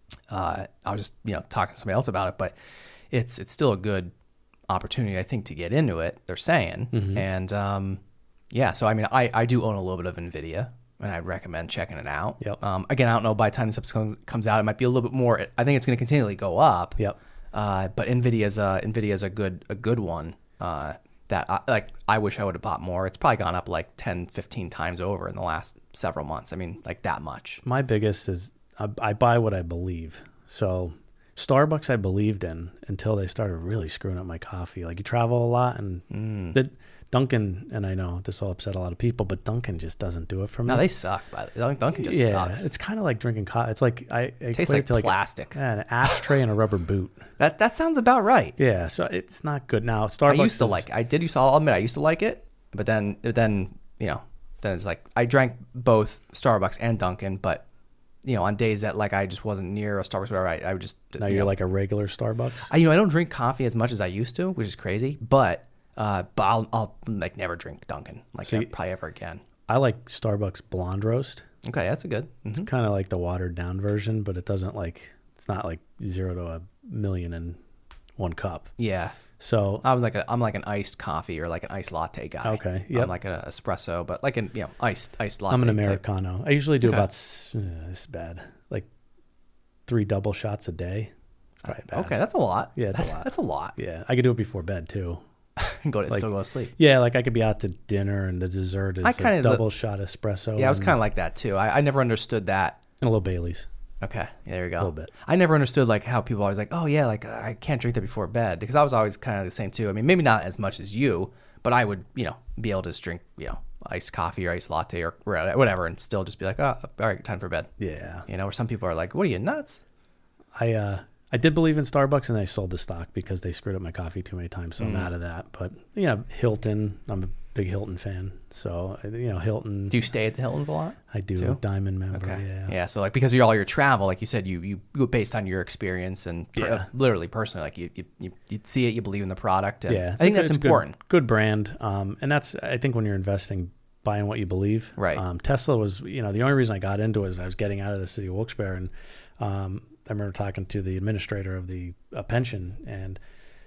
Speaker 3: uh, I was just, you know, talking to somebody else about it. But it's it's still a good opportunity, I think, to get into it, they're saying. Mm-hmm. And um, yeah, so I mean, I, I do own a little bit of NVIDIA. And I'd recommend checking it out.
Speaker 1: Yep.
Speaker 3: Um, again, I don't know, by the time this episode comes out, it might be a little bit more. I think it's going to continually go up.
Speaker 1: Yep.
Speaker 3: Uh, but NVIDIA's a, NVIDIA's a good a good one uh, that I, like I wish I would have bought more. It's probably gone up like ten, fifteen times over in the last several months. I mean, like that much.
Speaker 1: My biggest is I, I buy what I believe. So Starbucks I believed in until they started really screwing up my coffee. Like you travel a lot and mm. the Dunkin', and I know this will upset a lot of people, but Dunkin' just doesn't do it for me.
Speaker 3: No, they suck. By the way. Dunkin' just
Speaker 1: yeah,
Speaker 3: sucks.
Speaker 1: It's kind of like drinking coffee. It's like I it
Speaker 3: tastes like,
Speaker 1: to like
Speaker 3: plastic.
Speaker 1: A, an ashtray and a rubber boot.
Speaker 3: That that sounds about right.
Speaker 1: Yeah, so it's not good. Now Starbucks.
Speaker 3: I used to
Speaker 1: is,
Speaker 3: like. I did used to. I'll admit I used to like it, but then then you know then it's like I drank both Starbucks and Dunkin', but you know on days that like I just wasn't near a Starbucks, whatever, I, I would just.
Speaker 1: Now
Speaker 3: you
Speaker 1: you're
Speaker 3: know,
Speaker 1: like a regular Starbucks.
Speaker 3: I you know I don't drink coffee as much as I used to, which is crazy, but. Uh, but I'll, I'll like never drink Dunkin', like
Speaker 1: so you,
Speaker 3: probably ever again.
Speaker 1: I like Starbucks blonde roast.
Speaker 3: Okay, that's a good. Mm-hmm.
Speaker 1: It's kind of like the watered down version, but it doesn't like it's not like zero to a million in one cup.
Speaker 3: Yeah.
Speaker 1: So
Speaker 3: I'm like a I'm like an iced coffee or like an iced latte guy.
Speaker 1: Okay. Yeah.
Speaker 3: I'm like an espresso, but like an you know iced iced latte.
Speaker 1: I'm an Americano. Type. I usually do
Speaker 3: okay.
Speaker 1: about uh, this is bad like three double shots a day. It's probably bad.
Speaker 3: Okay, that's a lot.
Speaker 1: Yeah, it's
Speaker 3: that's,
Speaker 1: a lot.
Speaker 3: That's a lot.
Speaker 1: Yeah, I could do it before bed too.
Speaker 3: And go to
Speaker 1: like,
Speaker 3: still go to sleep.
Speaker 1: Yeah, like I could be out to dinner and the dessert is
Speaker 3: I
Speaker 1: a double the, shot espresso.
Speaker 3: Yeah, I was kind of like that too. I, I never understood that.
Speaker 1: And a little Bailey's.
Speaker 3: Okay, yeah, there you go.
Speaker 1: A little bit.
Speaker 3: I never understood like how people always like, oh yeah, like I can't drink that before bed because I was always kind of the same too. I mean, maybe not as much as you, but I would, you know, be able to just drink, you know, iced coffee or iced latte or whatever, and still just be like, oh, all right, time for bed.
Speaker 1: Yeah.
Speaker 3: You know, or some people are like, what are you nuts?
Speaker 1: I uh. I did believe in Starbucks, and I sold the stock because they screwed up my coffee too many times, so mm. I'm out of that. But, you know, Hilton, I'm a big Hilton fan. So, you know, Hilton.
Speaker 3: Do you stay at the Hiltons a lot?
Speaker 1: I do.
Speaker 3: Too?
Speaker 1: Diamond member,
Speaker 3: okay.
Speaker 1: yeah.
Speaker 3: Yeah, so, like, because of all your travel, like you said, you, you, you based on your experience and
Speaker 1: yeah.
Speaker 3: uh, literally, personally, like, you, you, you, you see it, you believe in the product. And
Speaker 1: yeah.
Speaker 3: I think
Speaker 1: a,
Speaker 3: that's important.
Speaker 1: Good, good brand. Um, and that's, I think, when you're investing, buying what you believe.
Speaker 3: Right.
Speaker 1: Um, Tesla was, you know, the only reason I got into it is I was getting out of the city of Wilkes-Barre, and um, I remember talking to the administrator of the uh, pension, and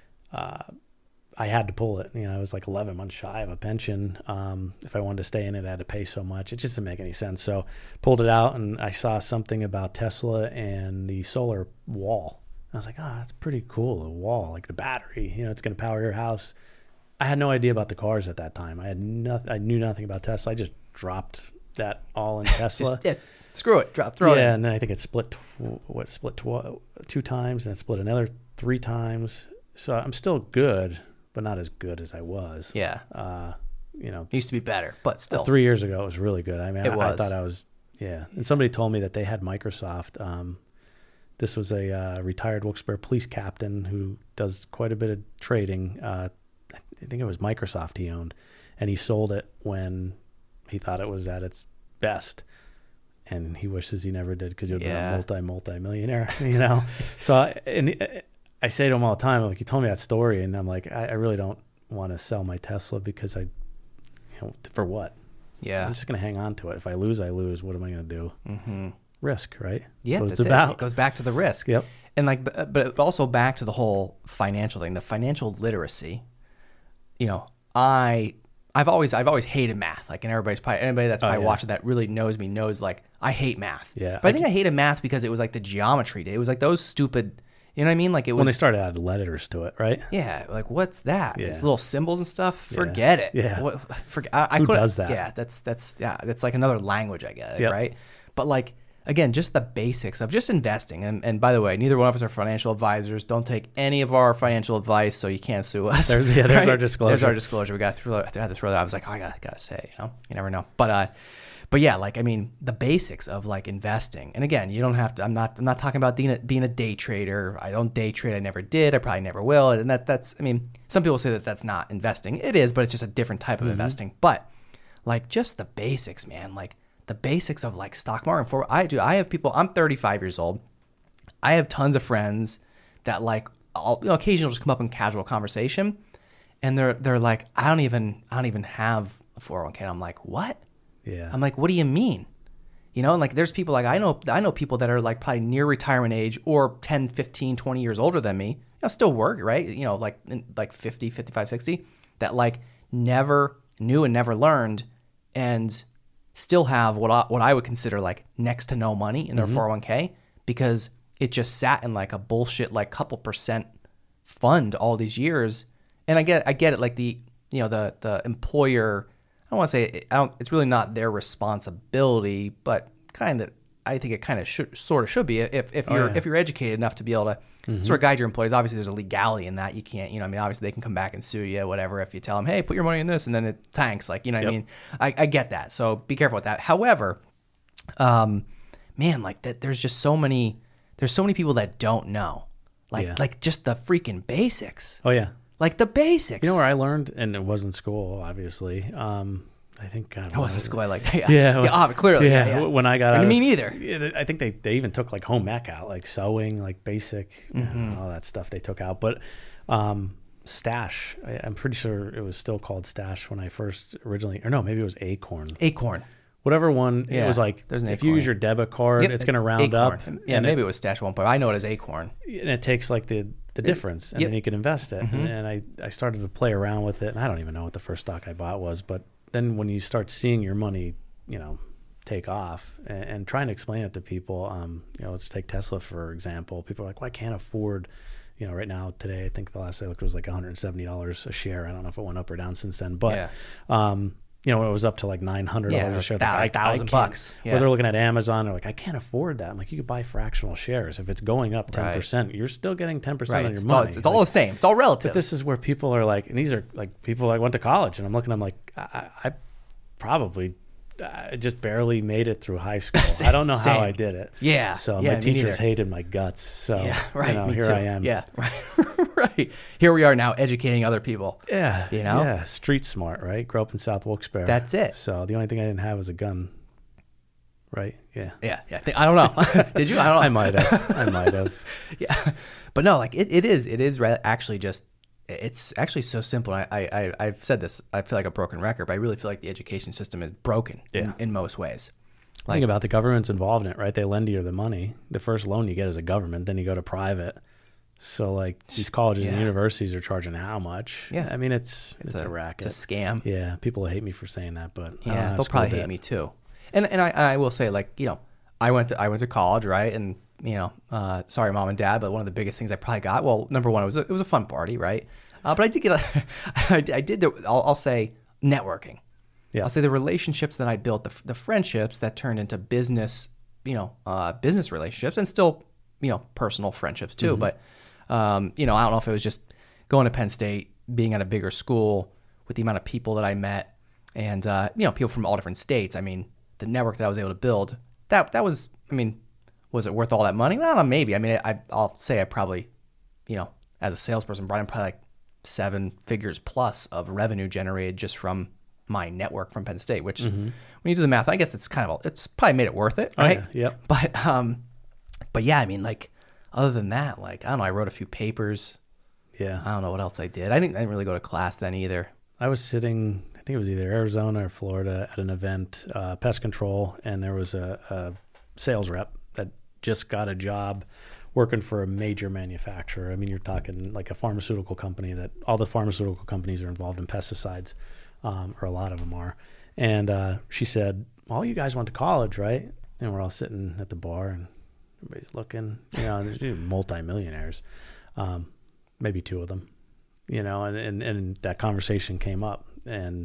Speaker 1: uh, I had to pull it. You know, I was like eleven months shy of a pension. Um, if I wanted to stay in it, I had to pay so much. It just didn't make any sense. So pulled it out, and I saw something about Tesla and the solar wall. I was like, oh, that's pretty cool, the wall, like the battery. You know, it's going to power your house. I had no idea about the cars at that time. I had nothing. I knew nothing about Tesla. I just dropped that all in Tesla.
Speaker 3: Just, yeah. Screw it, drop, throw
Speaker 1: yeah,
Speaker 3: it.
Speaker 1: Yeah, and then I think it split, tw- what, split tw- two times, and it split another three times. So I'm still good, but not as good as I was.
Speaker 3: Yeah.
Speaker 1: Uh, you know,
Speaker 3: It used to be better, but still.
Speaker 1: three years ago it was really good. I mean,
Speaker 3: It
Speaker 1: I,
Speaker 3: was.
Speaker 1: I thought I was, yeah. And somebody told me that they had Microsoft. Um, this was a uh, retired Wilkes-Barre police captain who does quite a bit of trading. Uh, I think it was Microsoft he owned, and he sold it when he thought it was at its best. And he wishes he never did because he would
Speaker 3: Yeah.
Speaker 1: have been a multi multi millionaire, you know. So I, and I say to him all the time, like, you told me that story, and I'm like, I, I really don't want to sell my Tesla because I, you know, for what?
Speaker 3: Yeah.
Speaker 1: I'm just gonna hang on to it. If I lose, I lose. What am I gonna do?
Speaker 3: Mm-hmm.
Speaker 1: Risk, right?
Speaker 3: Yeah,
Speaker 1: that's what
Speaker 3: that's
Speaker 1: it's
Speaker 3: it.
Speaker 1: about.
Speaker 3: It goes back to the risk.
Speaker 1: Yep.
Speaker 3: And like, but, but also back to the whole financial thing, the financial literacy. You know, I, I've always, I've always hated math. Like, and everybody's probably, anybody that's probably
Speaker 1: yeah.
Speaker 3: watching that really knows me knows, like, I hate math.
Speaker 1: Yeah,
Speaker 3: But I,
Speaker 1: I
Speaker 3: think I hated math because it was like the geometry day. It was like those stupid, you know what I mean? Like it was.
Speaker 1: When they started adding letters to it, right?
Speaker 3: Yeah, like what's that?
Speaker 1: Yeah.
Speaker 3: It's little symbols and stuff. Forget it.
Speaker 1: Yeah.
Speaker 3: What, forget. I, I
Speaker 1: Who
Speaker 3: couldn't-
Speaker 1: does that?
Speaker 3: Yeah, that's that's yeah, that's like another language, I guess,
Speaker 1: Yep.
Speaker 3: right? But like again, just the basics of just investing. And and by the way, neither one of us are financial advisors. Don't take any of our financial advice, so you can't sue us.
Speaker 1: There's- yeah, there's our
Speaker 3: There's
Speaker 1: disclosure.
Speaker 3: our disclosure. We got to throw that. Had to throw that. I was like, oh, I gotta gotta say, you know, you never know. But uh. But yeah, like, I mean, the basics of like investing. And again, you don't have to, I'm not, I'm not talking about being a, being a day trader. I don't day trade. I never did. I probably never will. And that, that's, I mean, some people say that that's not investing. It is, but it's just a different type of
Speaker 1: Mm-hmm.
Speaker 3: investing. But like just the basics, man, like the basics of like stock market. For I do, I have people, I'm thirty-five years old. I have tons of friends that like, I'll, you know, occasionally will just come up in casual conversation and they're, they're like, I don't even, I don't even have a four oh one k. And I'm like, what?
Speaker 1: Yeah.
Speaker 3: I'm like, what do you mean? You know, and like there's people like I know I know people that are like probably near retirement age or ten, fifteen, twenty years older than me. You know, still work, right? You know, like like fifty, fifty-five, sixty that like never knew and never learned and still have what I, what I would consider like next to no money in their four oh one k because it just sat in like a bullshit like couple percent fund all these years. And I get I get it like the you know the the employer I don't want to say I don't. It's really not their responsibility, but kind of. I think it kind of should, sort of should be if if you're
Speaker 1: yeah.
Speaker 3: if you're educated enough to be able to mm-hmm. sort of guide your employees. Obviously, there's a legality in that. You can't, you know, I mean, obviously they can come back and sue you, whatever, if you tell them, hey, put your money in this, and then it tanks. Like, you know, what
Speaker 1: Yep.
Speaker 3: I mean, I, I get that. So be careful with that. However, um, man, like that, there's just so many. There's so many people that don't know, like
Speaker 1: Yeah.
Speaker 3: like just the freaking basics,
Speaker 1: Oh yeah.
Speaker 3: like the basics.
Speaker 1: You know where I learned, and it wasn't school, obviously. Um, I think God,
Speaker 3: I wasn't
Speaker 1: what-
Speaker 3: school. I like that. Yeah,
Speaker 1: Yeah,
Speaker 3: yeah, oh, clearly.
Speaker 1: Yeah,
Speaker 3: Yeah, yeah.
Speaker 1: when I got
Speaker 3: I
Speaker 1: out,
Speaker 3: mean,
Speaker 1: of-
Speaker 3: me neither.
Speaker 1: yeah, I think they, they even took like home ec out, like sewing, like basic, you know,
Speaker 3: Mm-hmm.
Speaker 1: all that stuff they took out. But um, Stash, I, I'm pretty sure it was still called Stash when I first originally, or no, maybe it was Acorn.
Speaker 3: Acorn.
Speaker 1: Whatever one, it
Speaker 3: Yeah,
Speaker 1: was like
Speaker 3: there's an
Speaker 1: if you
Speaker 3: Acorn.
Speaker 1: use your debit card,
Speaker 3: Yep,
Speaker 1: it's going to round
Speaker 3: Acorn.
Speaker 1: up.
Speaker 3: Yeah,
Speaker 1: and
Speaker 3: maybe
Speaker 1: it,
Speaker 3: it was Stash one point. I know it as Acorn.
Speaker 1: and it takes like the the difference, and
Speaker 3: Yep.
Speaker 1: then you can invest it.
Speaker 3: Mm-hmm.
Speaker 1: And, and I I started to play around with it, and I don't even know what the first stock I bought was, but then when you start seeing your money, you know, take off, and, and trying to explain it to people, um, you know, let's take Tesla for example. People are like, well, I can't afford. You know, right now today, I think the last I looked was like one hundred seventy dollars a share. I don't know if it went up or down since then, but
Speaker 3: Yeah.
Speaker 1: um, you know, it was up to like nine hundred dollars
Speaker 3: Yeah,
Speaker 1: a share.
Speaker 3: thou-
Speaker 1: Like, I- I
Speaker 3: thousand
Speaker 1: can't-
Speaker 3: bucks.
Speaker 1: Or
Speaker 3: Yeah.
Speaker 1: they're looking at Amazon. They're like, I can't afford that. I'm like, you could buy fractional shares. If it's going up ten percent, you're still getting ten percent
Speaker 3: Right.
Speaker 1: on
Speaker 3: It's,
Speaker 1: your
Speaker 3: all,
Speaker 1: money.
Speaker 3: it's, it's all
Speaker 1: Like,
Speaker 3: the same. It's all relative.
Speaker 1: but this is where people are like, and these are like people I went to college, and I'm looking, I'm like, I, I probably I just barely made it through high school. I don't know how
Speaker 3: Same.
Speaker 1: I did it.
Speaker 3: Yeah.
Speaker 1: So
Speaker 3: Yeah,
Speaker 1: my
Speaker 3: me
Speaker 1: teachers
Speaker 3: neither.
Speaker 1: hated my guts. So
Speaker 3: yeah, right.
Speaker 1: you know,
Speaker 3: me
Speaker 1: here
Speaker 3: too.
Speaker 1: I am.
Speaker 3: Yeah, right. right. Here we are now educating other people.
Speaker 1: Yeah.
Speaker 3: You know?
Speaker 1: Yeah. Street smart, right? Grew up in South Wilkes-Barre.
Speaker 3: That's it.
Speaker 1: So the only thing I didn't have was a gun. Right? Yeah.
Speaker 3: Yeah, yeah. I, think, I don't know. Did you? I don't know.
Speaker 1: I might have. I might have.
Speaker 3: Yeah, but no, like it, it is. It is re- actually just. It's actually so simple. I, I, I've said this. I feel like a broken record, but I really feel like the education system is broken
Speaker 1: Yeah.
Speaker 3: in, in most ways.
Speaker 1: Think about the government's involved in it, right? They lend you the money. The first loan you get is a government, then you go to private. So like these colleges and
Speaker 3: Yeah.
Speaker 1: universities are charging how much?
Speaker 3: Yeah.
Speaker 1: I mean, it's it's,
Speaker 3: It's
Speaker 1: a, racket.
Speaker 3: It's a scam.
Speaker 1: Yeah, people hate me for saying that, but I don't
Speaker 3: Yeah,
Speaker 1: have
Speaker 3: they'll
Speaker 1: school
Speaker 3: probably
Speaker 1: debt.
Speaker 3: hate me too. And and I I will say, like, you know, I went to I went to college, right? And you know, uh, sorry, mom and dad, but one of the biggest things I probably got, well, number one, it was a, it was a fun party, right? Uh, but I did get a, I did- I did the I'll, I'll say networking.
Speaker 1: Yeah.
Speaker 3: I'll say the relationships that I built, the the friendships that turned into business, you know, uh, business relationships, and still, you know, personal friendships too. But um, you know, I don't know if it was just going to Penn State, being at a bigger school, with the amount of people that I met. and uh, you know, people from all different states. I mean, the network that I was able to build, that that was, I mean, was it worth all that money? I don't know, maybe. I mean, I, I'll say I probably, you know, as a salesperson, brought in probably like seven figures plus of revenue generated just from my network from Penn State, which mm-hmm. when you do the math, I guess it's kind of, it's probably made it worth it, right?
Speaker 1: Oh, yeah. Yep.
Speaker 3: But, um, but yeah, I mean, like, other than that, like, I don't know, I wrote a few papers.
Speaker 1: Yeah.
Speaker 3: I don't know what else I did. I didn't, I didn't really go to class then either.
Speaker 1: I was sitting, I think it was either Arizona or Florida at an event, uh, pest control, and there was a, a sales rep that just got a job working for a major manufacturer. I mean, you're talking like a pharmaceutical company that all the pharmaceutical companies are involved in pesticides, um, or a lot of them are. And uh, she said, well, you guys went to college, right? And we're all sitting at the bar and everybody's looking, you know, and there's multimillionaires, um, maybe two of them, you know, and, and, and that conversation came up. And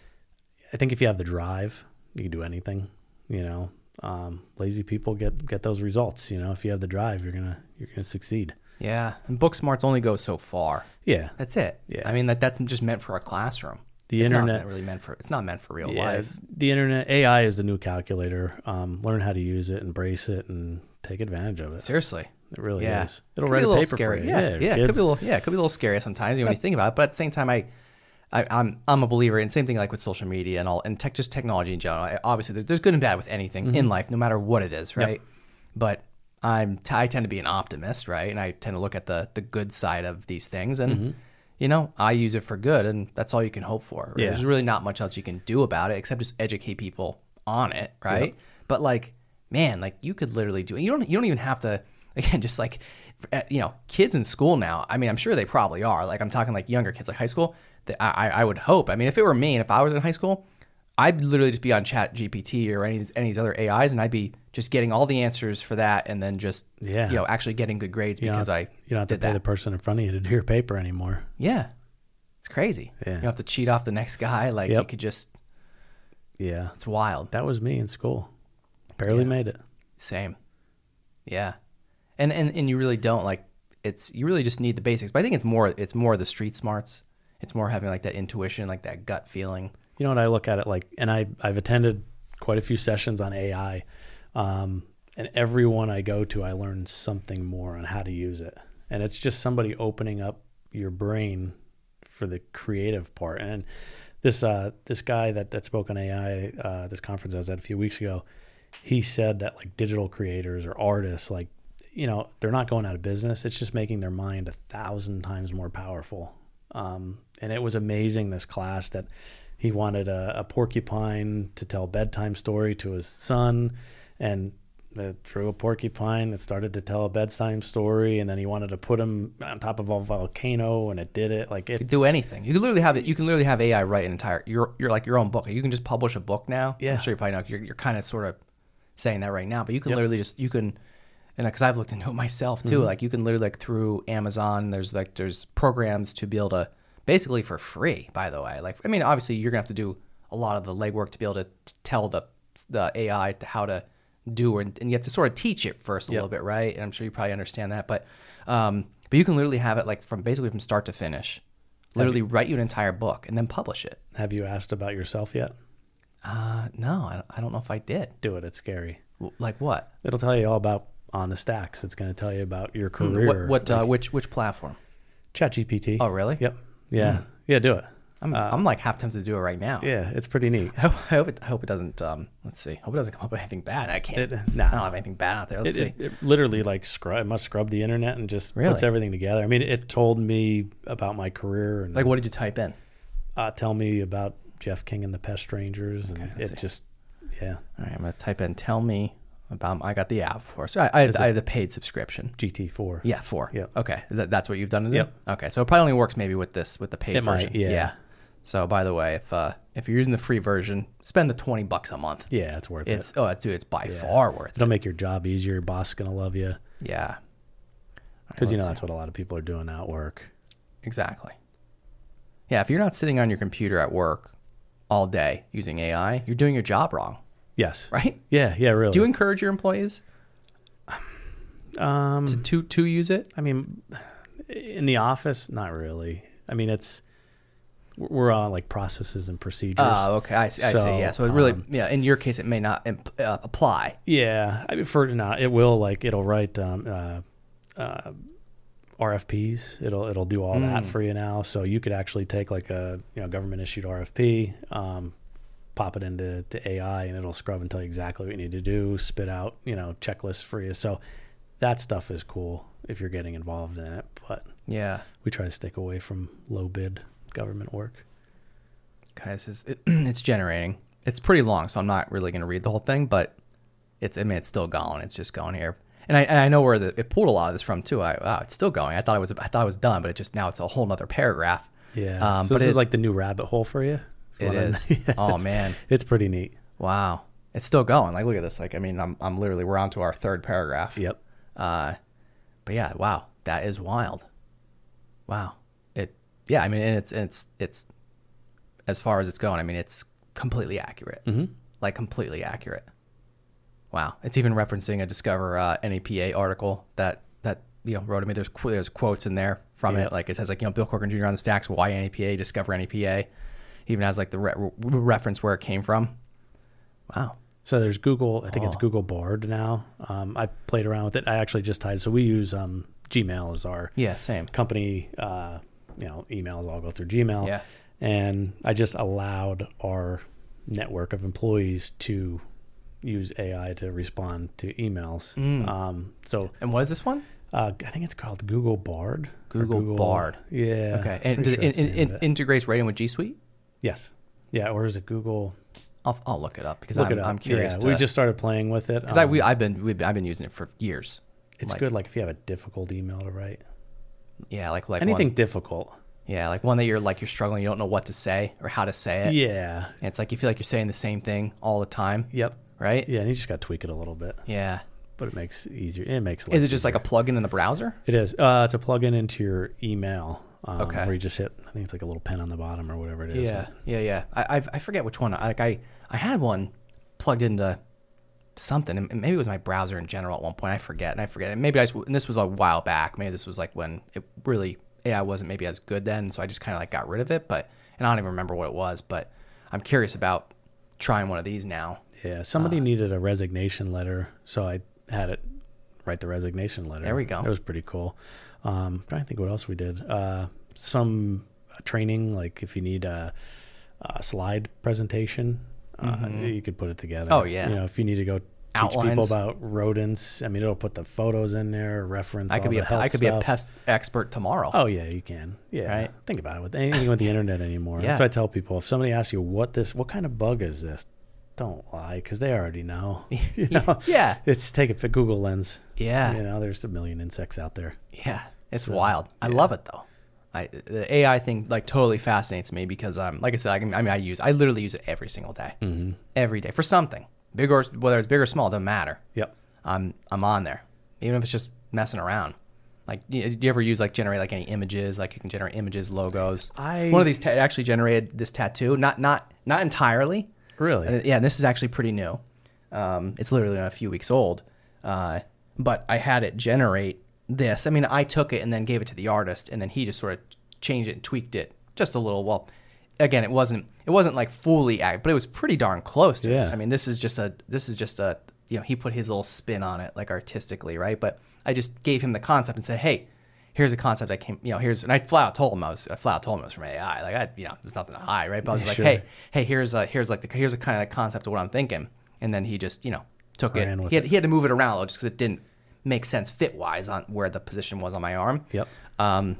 Speaker 1: I think if you have the drive, you can do anything, you know. Um, lazy people get, get those results. You know, if you have the drive, you're gonna you're gonna succeed.
Speaker 3: Yeah, and book smarts only go so far.
Speaker 1: Yeah,
Speaker 3: that's it.
Speaker 1: Yeah,
Speaker 3: I mean that that's just meant for a classroom.
Speaker 1: The
Speaker 3: it's
Speaker 1: internet
Speaker 3: not really meant for. It's not meant for real
Speaker 1: yeah,
Speaker 3: life.
Speaker 1: The internet, A I is the new calculator. Um, learn how to use it, embrace it, and take advantage of it.
Speaker 3: Seriously,
Speaker 1: it really
Speaker 3: yeah.
Speaker 1: is. It'll
Speaker 3: could
Speaker 1: write
Speaker 3: a,
Speaker 1: a
Speaker 3: little
Speaker 1: paper
Speaker 3: scary.
Speaker 1: for you.
Speaker 3: Yeah,
Speaker 1: yeah,
Speaker 3: yeah. It could be a little. Yeah, it could be a little scary sometimes when you think about it. But at the same time, I. I, I'm I'm a believer in same thing like with social media and all and tech, just technology in general. I, obviously, there's good and bad with anything mm-hmm. in life, no matter what it is, right? Yep. But I'm t- I tend to be an optimist, right? And I tend to look at the the good side of these things, and mm-hmm. you know, I use it for good, and that's all you can hope for. Right?
Speaker 1: Yeah.
Speaker 3: There's really not much else you can do about it except just educate people on it, right? Yep. But like, man, like you could literally do it. You don't you don't even have to again, just like you know, kids in school now. I mean, I'm sure they probably are. Like I'm talking like younger kids, like high school. I, I would hope. I mean, if it were me and if I was in high school, I'd literally just be on Chat G P T or any of these, any of these other A Is, and I'd be just getting all the answers for that, and then just yeah. you know actually getting good grades
Speaker 1: you
Speaker 3: because
Speaker 1: I
Speaker 3: I
Speaker 1: you don't have
Speaker 3: did
Speaker 1: to pay
Speaker 3: that.
Speaker 1: the person in front of you to do your paper anymore.
Speaker 3: Yeah, it's crazy.
Speaker 1: Yeah.
Speaker 3: You don't have to cheat off the next guy. Like
Speaker 1: yep.
Speaker 3: you could just
Speaker 1: yeah,
Speaker 3: it's wild.
Speaker 1: That was me in school. Barely
Speaker 3: yeah.
Speaker 1: made it.
Speaker 3: Same. Yeah, and and and you really don't like it's you really just need the basics. But I think it's more it's more the street smarts. It's more having like that intuition, like that gut feeling.
Speaker 1: You know what I look at it like, and I, I've attended quite a few sessions on A I, um, and every one I go to, I learn something more on how to use it. And it's just somebody opening up your brain for the creative part. And this uh, this guy that, that spoke on A I, uh, this conference I was at a few weeks ago, he said that like digital creators or artists, like, you know, they're not going out of business. It's just making their mind a thousand times more powerful. Um, and it was amazing, this class, that he wanted a, a porcupine to tell a bedtime story to his son, and it drew a porcupine. It started to tell a bedtime story, and then he wanted to put him on top of a volcano, and it did it. Like it
Speaker 3: do anything. You can literally have it. You can literally have A I write an entire. You're you're like your own book. You can just publish a book now.
Speaker 1: Yeah.
Speaker 3: I'm sure you probably know. You're you're kind of sort of saying that right now, but you can
Speaker 1: yep.
Speaker 3: literally just you can. And because I've looked into it myself too, mm-hmm. like you can literally like through Amazon, there's like there's programs to be able to basically for free. By the way, like I mean, obviously you're gonna have to do a lot of the legwork to be able to t- tell the the A I to how to do, and, and you have to sort of teach it first a
Speaker 1: yep.
Speaker 3: little bit, right? And I'm sure you probably understand that, but um, but you can literally have it like from basically from start to finish, literally you, write you an entire book and then publish it.
Speaker 1: Have you asked about yourself yet?
Speaker 3: Uh, no, I don't, I don't know if I did.
Speaker 1: Do it. It's scary.
Speaker 3: W- like what?
Speaker 1: It'll tell you all about On the Stacks. It's going to tell you about your career.
Speaker 3: What, what
Speaker 1: like,
Speaker 3: uh, which which platform?
Speaker 1: Chat G P T.
Speaker 3: Oh, really?
Speaker 1: Yep. Yeah.
Speaker 3: Mm.
Speaker 1: Yeah, do it.
Speaker 3: I'm uh, I'm like half tempted to do it right now.
Speaker 1: Yeah, it's pretty neat.
Speaker 3: I hope, I hope it I hope it doesn't um let's see. I hope it doesn't come up with anything bad. I can't.
Speaker 1: It, nah.
Speaker 3: I don't have anything bad out there. Let's
Speaker 1: it,
Speaker 3: see.
Speaker 1: It, it literally like scrub it must scrub the internet and just
Speaker 3: really?
Speaker 1: puts everything together. I mean, it told me about my career and
Speaker 3: like what did you type in?
Speaker 1: Uh, tell me about Jeff King and the Pest Strangers, and
Speaker 3: okay,
Speaker 1: it
Speaker 3: see.
Speaker 1: just yeah.
Speaker 3: All right, I'm gonna type in tell me about. I got the app, of course. I I had, I had the paid subscription.
Speaker 1: G T four.
Speaker 3: Yeah, four.
Speaker 1: Yep.
Speaker 3: Okay, is that that's what you've done in it?
Speaker 1: Yep.
Speaker 3: Okay, so it probably only works maybe with this with the paid
Speaker 1: it
Speaker 3: version.
Speaker 1: Might, yeah.
Speaker 3: yeah. So by the way, if uh, if you're using the free version, spend the twenty bucks a month.
Speaker 1: Yeah, it's worth
Speaker 3: it's,
Speaker 1: it.
Speaker 3: Oh, dude, it's by
Speaker 1: yeah.
Speaker 3: far worth
Speaker 1: It'll
Speaker 3: it.
Speaker 1: make your job easier. Your boss is gonna love you.
Speaker 3: Yeah.
Speaker 1: Because
Speaker 3: right,
Speaker 1: you know
Speaker 3: see.
Speaker 1: that's what a lot of people are doing now at work.
Speaker 3: Exactly. Yeah, if you're not sitting on your computer at work all day using A I, you're doing your job wrong.
Speaker 1: Yes.
Speaker 3: Right?
Speaker 1: Yeah. Yeah. Really.
Speaker 3: Do you encourage your employees
Speaker 1: um,
Speaker 3: to, to to use it?
Speaker 1: I mean, in the office, not really. I mean, it's We're on like processes and procedures.
Speaker 3: Oh, okay. I see. I
Speaker 1: So,
Speaker 3: see. Yeah. So it really,
Speaker 1: um,
Speaker 3: yeah. In your case, it may not imp- uh, apply.
Speaker 1: Yeah, I mean, for now, it will like it'll write um, uh, uh, R F Ps. It'll it'll do all that for you now. So you could actually take like a you know government issued R F P, um, pop it into to A I, and it'll scrub and tell you exactly what you need to do. Spit out you know checklists for you. So that stuff is cool if you're getting involved in it. But
Speaker 3: Yeah.
Speaker 1: we try to stick away from low bid government work.
Speaker 3: Okay. This is it, it's generating. It's pretty long, so I'm not really going to read the whole thing, but it's I mean it's still going. It's just going here. And I, and I know where the, it pulled a lot of this from too. I, wow, it's still going. I thought it was I thought it was done, but it just now it's a whole nother paragraph.
Speaker 1: Yeah.
Speaker 3: Um,
Speaker 1: so
Speaker 3: but
Speaker 1: this
Speaker 3: it's
Speaker 1: is like the new rabbit hole for you. If you
Speaker 3: It
Speaker 1: wanna-
Speaker 3: is.
Speaker 1: Yeah,
Speaker 3: Oh,
Speaker 1: it's-
Speaker 3: man.
Speaker 1: it's pretty neat.
Speaker 3: Wow, it's still going. Like, look at this. Like, I mean, I'm I'm literally we're on to our third paragraph.
Speaker 1: Yep.
Speaker 3: Uh, but yeah, wow, that is wild. Wow. It. Yeah, I mean, and it's it's it's as far as it's going. I mean, it's completely accurate. Mm-hmm. Like completely accurate. Wow. It's even referencing a Discover uh, N A P A article that that you know wrote to me. There's qu- there's quotes in there from
Speaker 1: Yeah.
Speaker 3: it. Like it says like you know Bill Corcoran Junior on the stacks. Why N A P A? Discover N A P A. Even has like the re- re- reference where it came from. Wow.
Speaker 1: So there's Google. I think it's
Speaker 3: Oh.
Speaker 1: Google Bard now. Um, I played around with it. I actually just tied. So we use um, Gmail as our
Speaker 3: Yeah. Same.
Speaker 1: company. Uh, you know, emails all go through Gmail.
Speaker 3: Yeah.
Speaker 1: And I just allowed our network of employees to use A I to respond to emails.
Speaker 3: Mm.
Speaker 1: Um, so
Speaker 3: And what is this one?
Speaker 1: uh, I think it's called Google Bard. or
Speaker 3: Google Bard.
Speaker 1: Yeah.
Speaker 3: Okay. And
Speaker 1: pretty
Speaker 3: does
Speaker 1: sure
Speaker 3: it,
Speaker 1: that's the
Speaker 3: in,
Speaker 1: name
Speaker 3: in,
Speaker 1: of it.
Speaker 3: integrates right in with G Suite?
Speaker 1: Yes. Yeah. Or is it Google?
Speaker 3: I'll, I'll look it up because
Speaker 1: Look
Speaker 3: I'm,
Speaker 1: it up.
Speaker 3: I'm curious.
Speaker 1: Yeah,
Speaker 3: to,
Speaker 1: we just started playing with it.
Speaker 3: because I
Speaker 1: Um,
Speaker 3: we I've been we've, I've been using it for years.
Speaker 1: it's
Speaker 3: like-
Speaker 1: good. Like if you have a difficult email to write,
Speaker 3: Yeah, like like
Speaker 1: anything
Speaker 3: One,
Speaker 1: difficult.
Speaker 3: yeah, like one that you're like you're struggling, you don't know what to say or how to say it.
Speaker 1: Yeah.
Speaker 3: And it's like you feel like you're saying the same thing all the time,
Speaker 1: Yep.
Speaker 3: right?
Speaker 1: Yeah, and you just got to tweak it a little bit,
Speaker 3: Yeah.
Speaker 1: but it makes it easier. It makes.
Speaker 3: Is
Speaker 1: life
Speaker 3: it just like a
Speaker 1: easier.
Speaker 3: plugin in the browser?
Speaker 1: It is. Uh, it's a plug-in into your email. Um,
Speaker 3: Okay.
Speaker 1: Where you just hit. I think it's like a little pen on the bottom or whatever it is.
Speaker 3: Yeah, yeah, yeah. I I've, I forget which one. Like I I had one plugged into something, and maybe it was my browser in general at one point. I forget, and I forget. And maybe I just, and this was a while back. Maybe this was like when it really A I wasn't maybe as good then, so I just kind of like got rid of it. But and I don't even remember what it was. But I'm curious about trying one of these now.
Speaker 1: Yeah. Somebody
Speaker 3: Uh.
Speaker 1: needed a resignation letter, so I had it write the resignation letter.
Speaker 3: There we go.
Speaker 1: It was pretty cool. Um, trying to think what else we did. Uh, some uh, training, like if you need a, a slide presentation, uh, you could put it together.
Speaker 3: Oh, yeah.
Speaker 1: You know, if you need to go teach people
Speaker 3: Outlines.
Speaker 1: about rodents, I mean, it'll put the photos in there, reference.
Speaker 3: I
Speaker 1: all
Speaker 3: could be
Speaker 1: the
Speaker 3: a
Speaker 1: health
Speaker 3: I could be a
Speaker 1: stuff.
Speaker 3: pest expert tomorrow.
Speaker 1: Oh yeah, you can. Yeah,
Speaker 3: Right?
Speaker 1: think about it with anything with the internet anymore.
Speaker 3: Yeah.
Speaker 1: That's what I tell people. If somebody asks you what this, what kind of bug is this, don't lie because they already know. You know?
Speaker 3: Yeah.
Speaker 1: It's take a Google lens.
Speaker 3: Yeah.
Speaker 1: You know, there's a million insects out there.
Speaker 3: Yeah, it's
Speaker 1: So,
Speaker 3: wild. I love it though. I the A I thing like totally fascinates me because um like I said I, can, I mean I use I literally use it every single day, mm-hmm. every day for something big or whether it's big or small, it doesn't matter.
Speaker 1: Yep.
Speaker 3: I'm I'm on there, even if it's just messing around. Like, you, do you ever use like generate like any images? Like you can generate images, logos.
Speaker 1: I-
Speaker 3: One of these ta- actually generated this tattoo, not not not entirely.
Speaker 1: Really?
Speaker 3: Uh, yeah, and this is actually pretty new. Um, it's literally a few weeks old, uh, but I had it generate this. I mean, I took it and then gave it to the artist, and then he just sort of changed it and tweaked it just a little. Well, again, it wasn't it wasn't like fully accurate, but it was pretty darn close to this.
Speaker 1: Yeah.
Speaker 3: I mean, this is just a this is just a you know he put his little spin on it, like artistically, right? But I just gave him the concept and said, hey, here's a concept I came, you know, here's, and I flat out told him I was, I flat out told him it was from A I. Like I, you know, there's nothing to hide, right? But I was like,
Speaker 1: Sure.
Speaker 3: hey, hey, here's a, here's like the, here's a kind of like concept of what I'm thinking. And then he just, you know, took it.
Speaker 1: Ran with
Speaker 3: He had,
Speaker 1: it.
Speaker 3: he had to move it around a little just because it didn't make sense fit wise on where the position was on my arm.
Speaker 1: Yep.
Speaker 3: Um,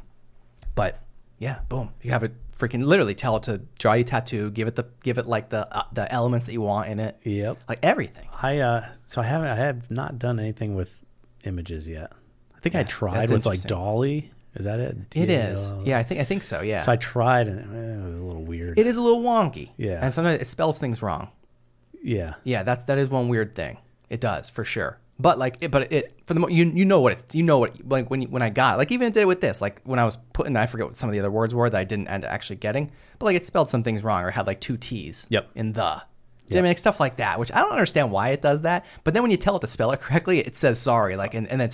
Speaker 3: but yeah, boom, you have it freaking literally tell it to draw you a tattoo, give it the, give it like the, uh, the elements that you want in it.
Speaker 1: Yep.
Speaker 3: Like everything.
Speaker 1: I uh, so I haven't I have not done anything with images yet. I think I tried
Speaker 3: that's
Speaker 1: with like
Speaker 3: interesting.
Speaker 1: Dolly. Is that it?
Speaker 3: It
Speaker 1: D A
Speaker 3: is.
Speaker 1: L?
Speaker 3: Yeah, I think, I think so. Yeah.
Speaker 1: So I tried and eh, it was a little weird.
Speaker 3: It is a little wonky.
Speaker 1: Yeah.
Speaker 3: And sometimes it spells things wrong.
Speaker 1: Yeah.
Speaker 3: Yeah, that's that is one weird thing. It does for sure. But like, it, but it for the mo- you you know what it's you know what like when you, when I got it, like even it did it with this, like when I was putting I forget what some of the other words were that I didn't end up actually getting, but like it spelled some things wrong or had like two T's.
Speaker 1: Yep.
Speaker 3: In the. Do you know what I mean, like stuff like that, which I don't understand why it does that. But then when you tell it to spell it correctly, it says sorry, like and, and then it says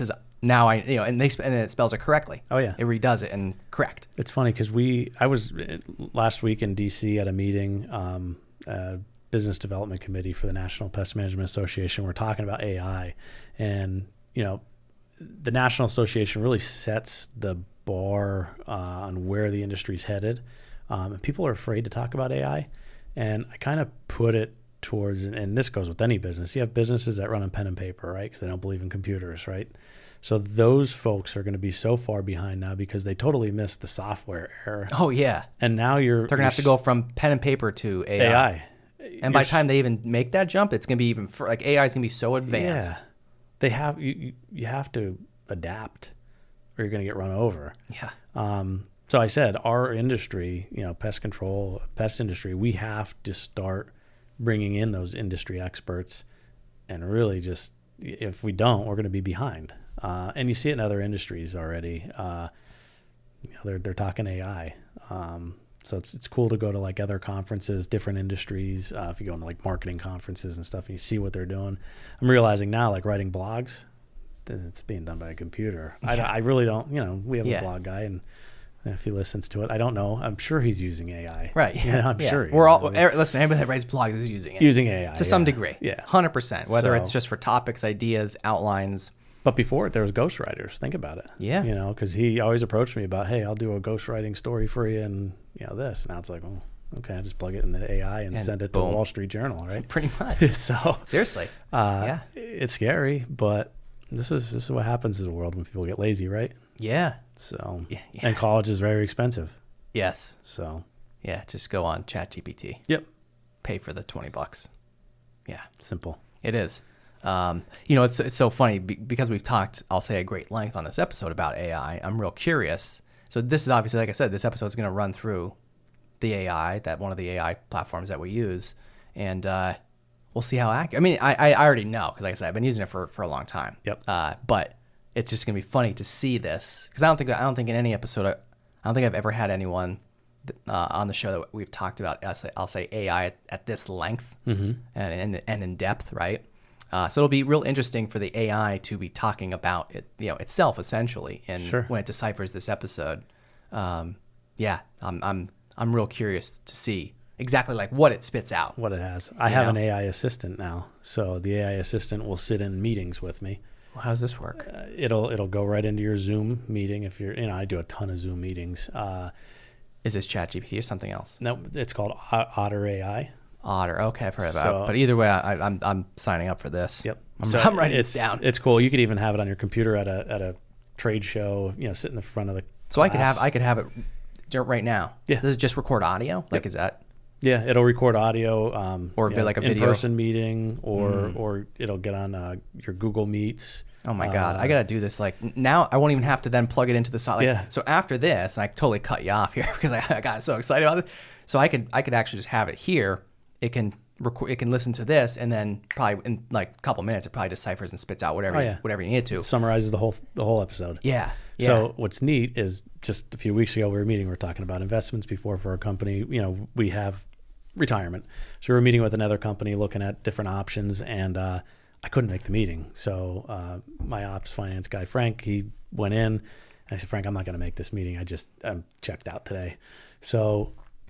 Speaker 3: now I, you know, and they sp- and it spells it correctly.
Speaker 1: Oh, yeah.
Speaker 3: It redoes it and correct.
Speaker 1: It's funny because we, I was uh, last week in D C at a meeting, um, uh, business development committee for the National Pest Management Association. We're talking about A I, and you know, the National Association really sets the bar uh, on where the industry's headed, um, and people are afraid to talk about A I. And I kind of put it towards, and this goes with any business. You have businesses that run on pen and paper, right? Because they don't believe in computers, right? So those folks are going to be so far behind now because they totally missed the software era.
Speaker 3: Oh yeah,
Speaker 1: And now you're
Speaker 3: they're gonna have to go from pen and paper to A I.
Speaker 1: A I.
Speaker 3: And by the time they even make that jump, it's gonna be even fur- like A I is gonna be so advanced.
Speaker 1: Yeah, they have you. You, you have to adapt, or you're going to get run over.
Speaker 3: Yeah.
Speaker 1: Um, so I said, our industry, you know, pest control, pest industry, we have to start bringing in those industry experts, and really just, if we don't, we're going to be behind. Uh, and you see it in other industries already. Uh, you know, they're they're talking A I. Um, so it's it's cool to go to like other conferences, different industries. Uh, if you go into like marketing conferences and stuff, and you see what they're doing. I'm realizing now, like writing blogs, it's being done by a computer. I, I really don't. You know, we have
Speaker 3: Yeah.
Speaker 1: a blog guy, and if he listens to it, I don't know. I'm sure he's using A I.
Speaker 3: Right.
Speaker 1: Yeah, I'm
Speaker 3: yeah.
Speaker 1: sure. he
Speaker 3: We're all
Speaker 1: is.
Speaker 3: er, listen. Everybody that writes blogs is using it
Speaker 1: using A I
Speaker 3: to some
Speaker 1: yeah.
Speaker 3: degree.
Speaker 1: Yeah.
Speaker 3: one hundred percent. Whether
Speaker 1: So-
Speaker 3: it's just for topics, ideas, outlines.
Speaker 1: But before it, there was ghostwriters. Think about it.
Speaker 3: Yeah.
Speaker 1: You know, because he always approached me about, hey, I'll do a ghostwriting story for you, and you know this. Now it's like, well, okay, I just plug it into A I and,
Speaker 3: And
Speaker 1: send it
Speaker 3: boom.
Speaker 1: to the Wall Street Journal, right?
Speaker 3: Pretty much.
Speaker 1: so
Speaker 3: Seriously.
Speaker 1: uh,
Speaker 3: Yeah.
Speaker 1: it's scary, but this is this is what happens in the world when people get lazy, right?
Speaker 3: Yeah.
Speaker 1: So
Speaker 3: Yeah, yeah.
Speaker 1: and college is very expensive.
Speaker 3: Yes.
Speaker 1: So
Speaker 3: Yeah. Just go on ChatGPT.
Speaker 1: yep,
Speaker 3: Pay for the twenty bucks. Yeah.
Speaker 1: simple.
Speaker 3: It is. Um, you know, it's it's so funny be- because we've talked, I'll say, at great length on this episode about A I. I'm real curious. So this is obviously, like I said, this episode is going to run through the A I, that one of the A I platforms that we use, and uh, we'll see how accurate. I mean, I, I already know because, like I said, I've been using it for, for a long time.
Speaker 1: Yep.
Speaker 3: Uh, but it's just going to be funny to see this because I don't think I don't think in any episode I, I don't think I've ever had anyone uh, on the show that we've talked about. I'll say, I'll say A I at, at this length mm-hmm. and, and and in depth, right? Uh, so it'll be real interesting for the A I to be talking about it, you know, itself essentially, and
Speaker 1: Sure.
Speaker 3: when it deciphers this episode, um, yeah, I'm I'm I'm real curious to see exactly like what it spits out.
Speaker 1: What it has. I
Speaker 3: You
Speaker 1: have
Speaker 3: know?
Speaker 1: an A I assistant now, so the A I assistant will sit in meetings with me.
Speaker 3: Well, how does this work?
Speaker 1: Uh, it'll it'll go right into your Zoom meeting if you're. You know, I do a ton of Zoom meetings. Uh,
Speaker 3: Is this ChatGPT or something else?
Speaker 1: no, it's called O- Otter A I.
Speaker 3: Otter. Okay, I've heard about
Speaker 1: So-
Speaker 3: it. But either way, I, I'm I'm signing up for this.
Speaker 1: Yep.
Speaker 3: I'm,
Speaker 1: So
Speaker 3: I'm writing
Speaker 1: it's,
Speaker 3: this down.
Speaker 1: It's cool. You could even have it on your computer at a at a trade show. You know, sit in the front of the.
Speaker 3: So I could have
Speaker 1: class.
Speaker 3: I could have it j- right now.
Speaker 1: Yeah.
Speaker 3: Does it just record audio? Like, is that?
Speaker 1: Yeah, it'll record audio, um,
Speaker 3: Or
Speaker 1: you
Speaker 3: vi-
Speaker 1: know,
Speaker 3: like a video?
Speaker 1: in-person meeting, or or it'll get on uh, your Google Meets.
Speaker 3: Oh my God,
Speaker 1: Uh,
Speaker 3: I gotta do this. Like n- now, I won't even have to then plug it into the side. Like,
Speaker 1: Yeah.
Speaker 3: So after this, and I totally cut you off here because I, I got so excited about it. So I could I could actually just have it here. It can record. It can listen to this, and then probably in like a couple minutes, it probably deciphers and spits out whatever
Speaker 1: Oh,
Speaker 3: you-
Speaker 1: yeah.
Speaker 3: whatever you need to.
Speaker 1: Summarizes the whole the whole episode.
Speaker 3: Yeah. Yeah.
Speaker 1: So what's neat is just a few weeks ago we were meeting. We were talking about investments before for our company. You know, we have retirement, so we were meeting with another company looking at different options, and uh, I couldn't make the meeting. So uh, my ops finance guy Frank, he went in, and I said, Frank, I'm not going to make this meeting. I just I'm checked out today. So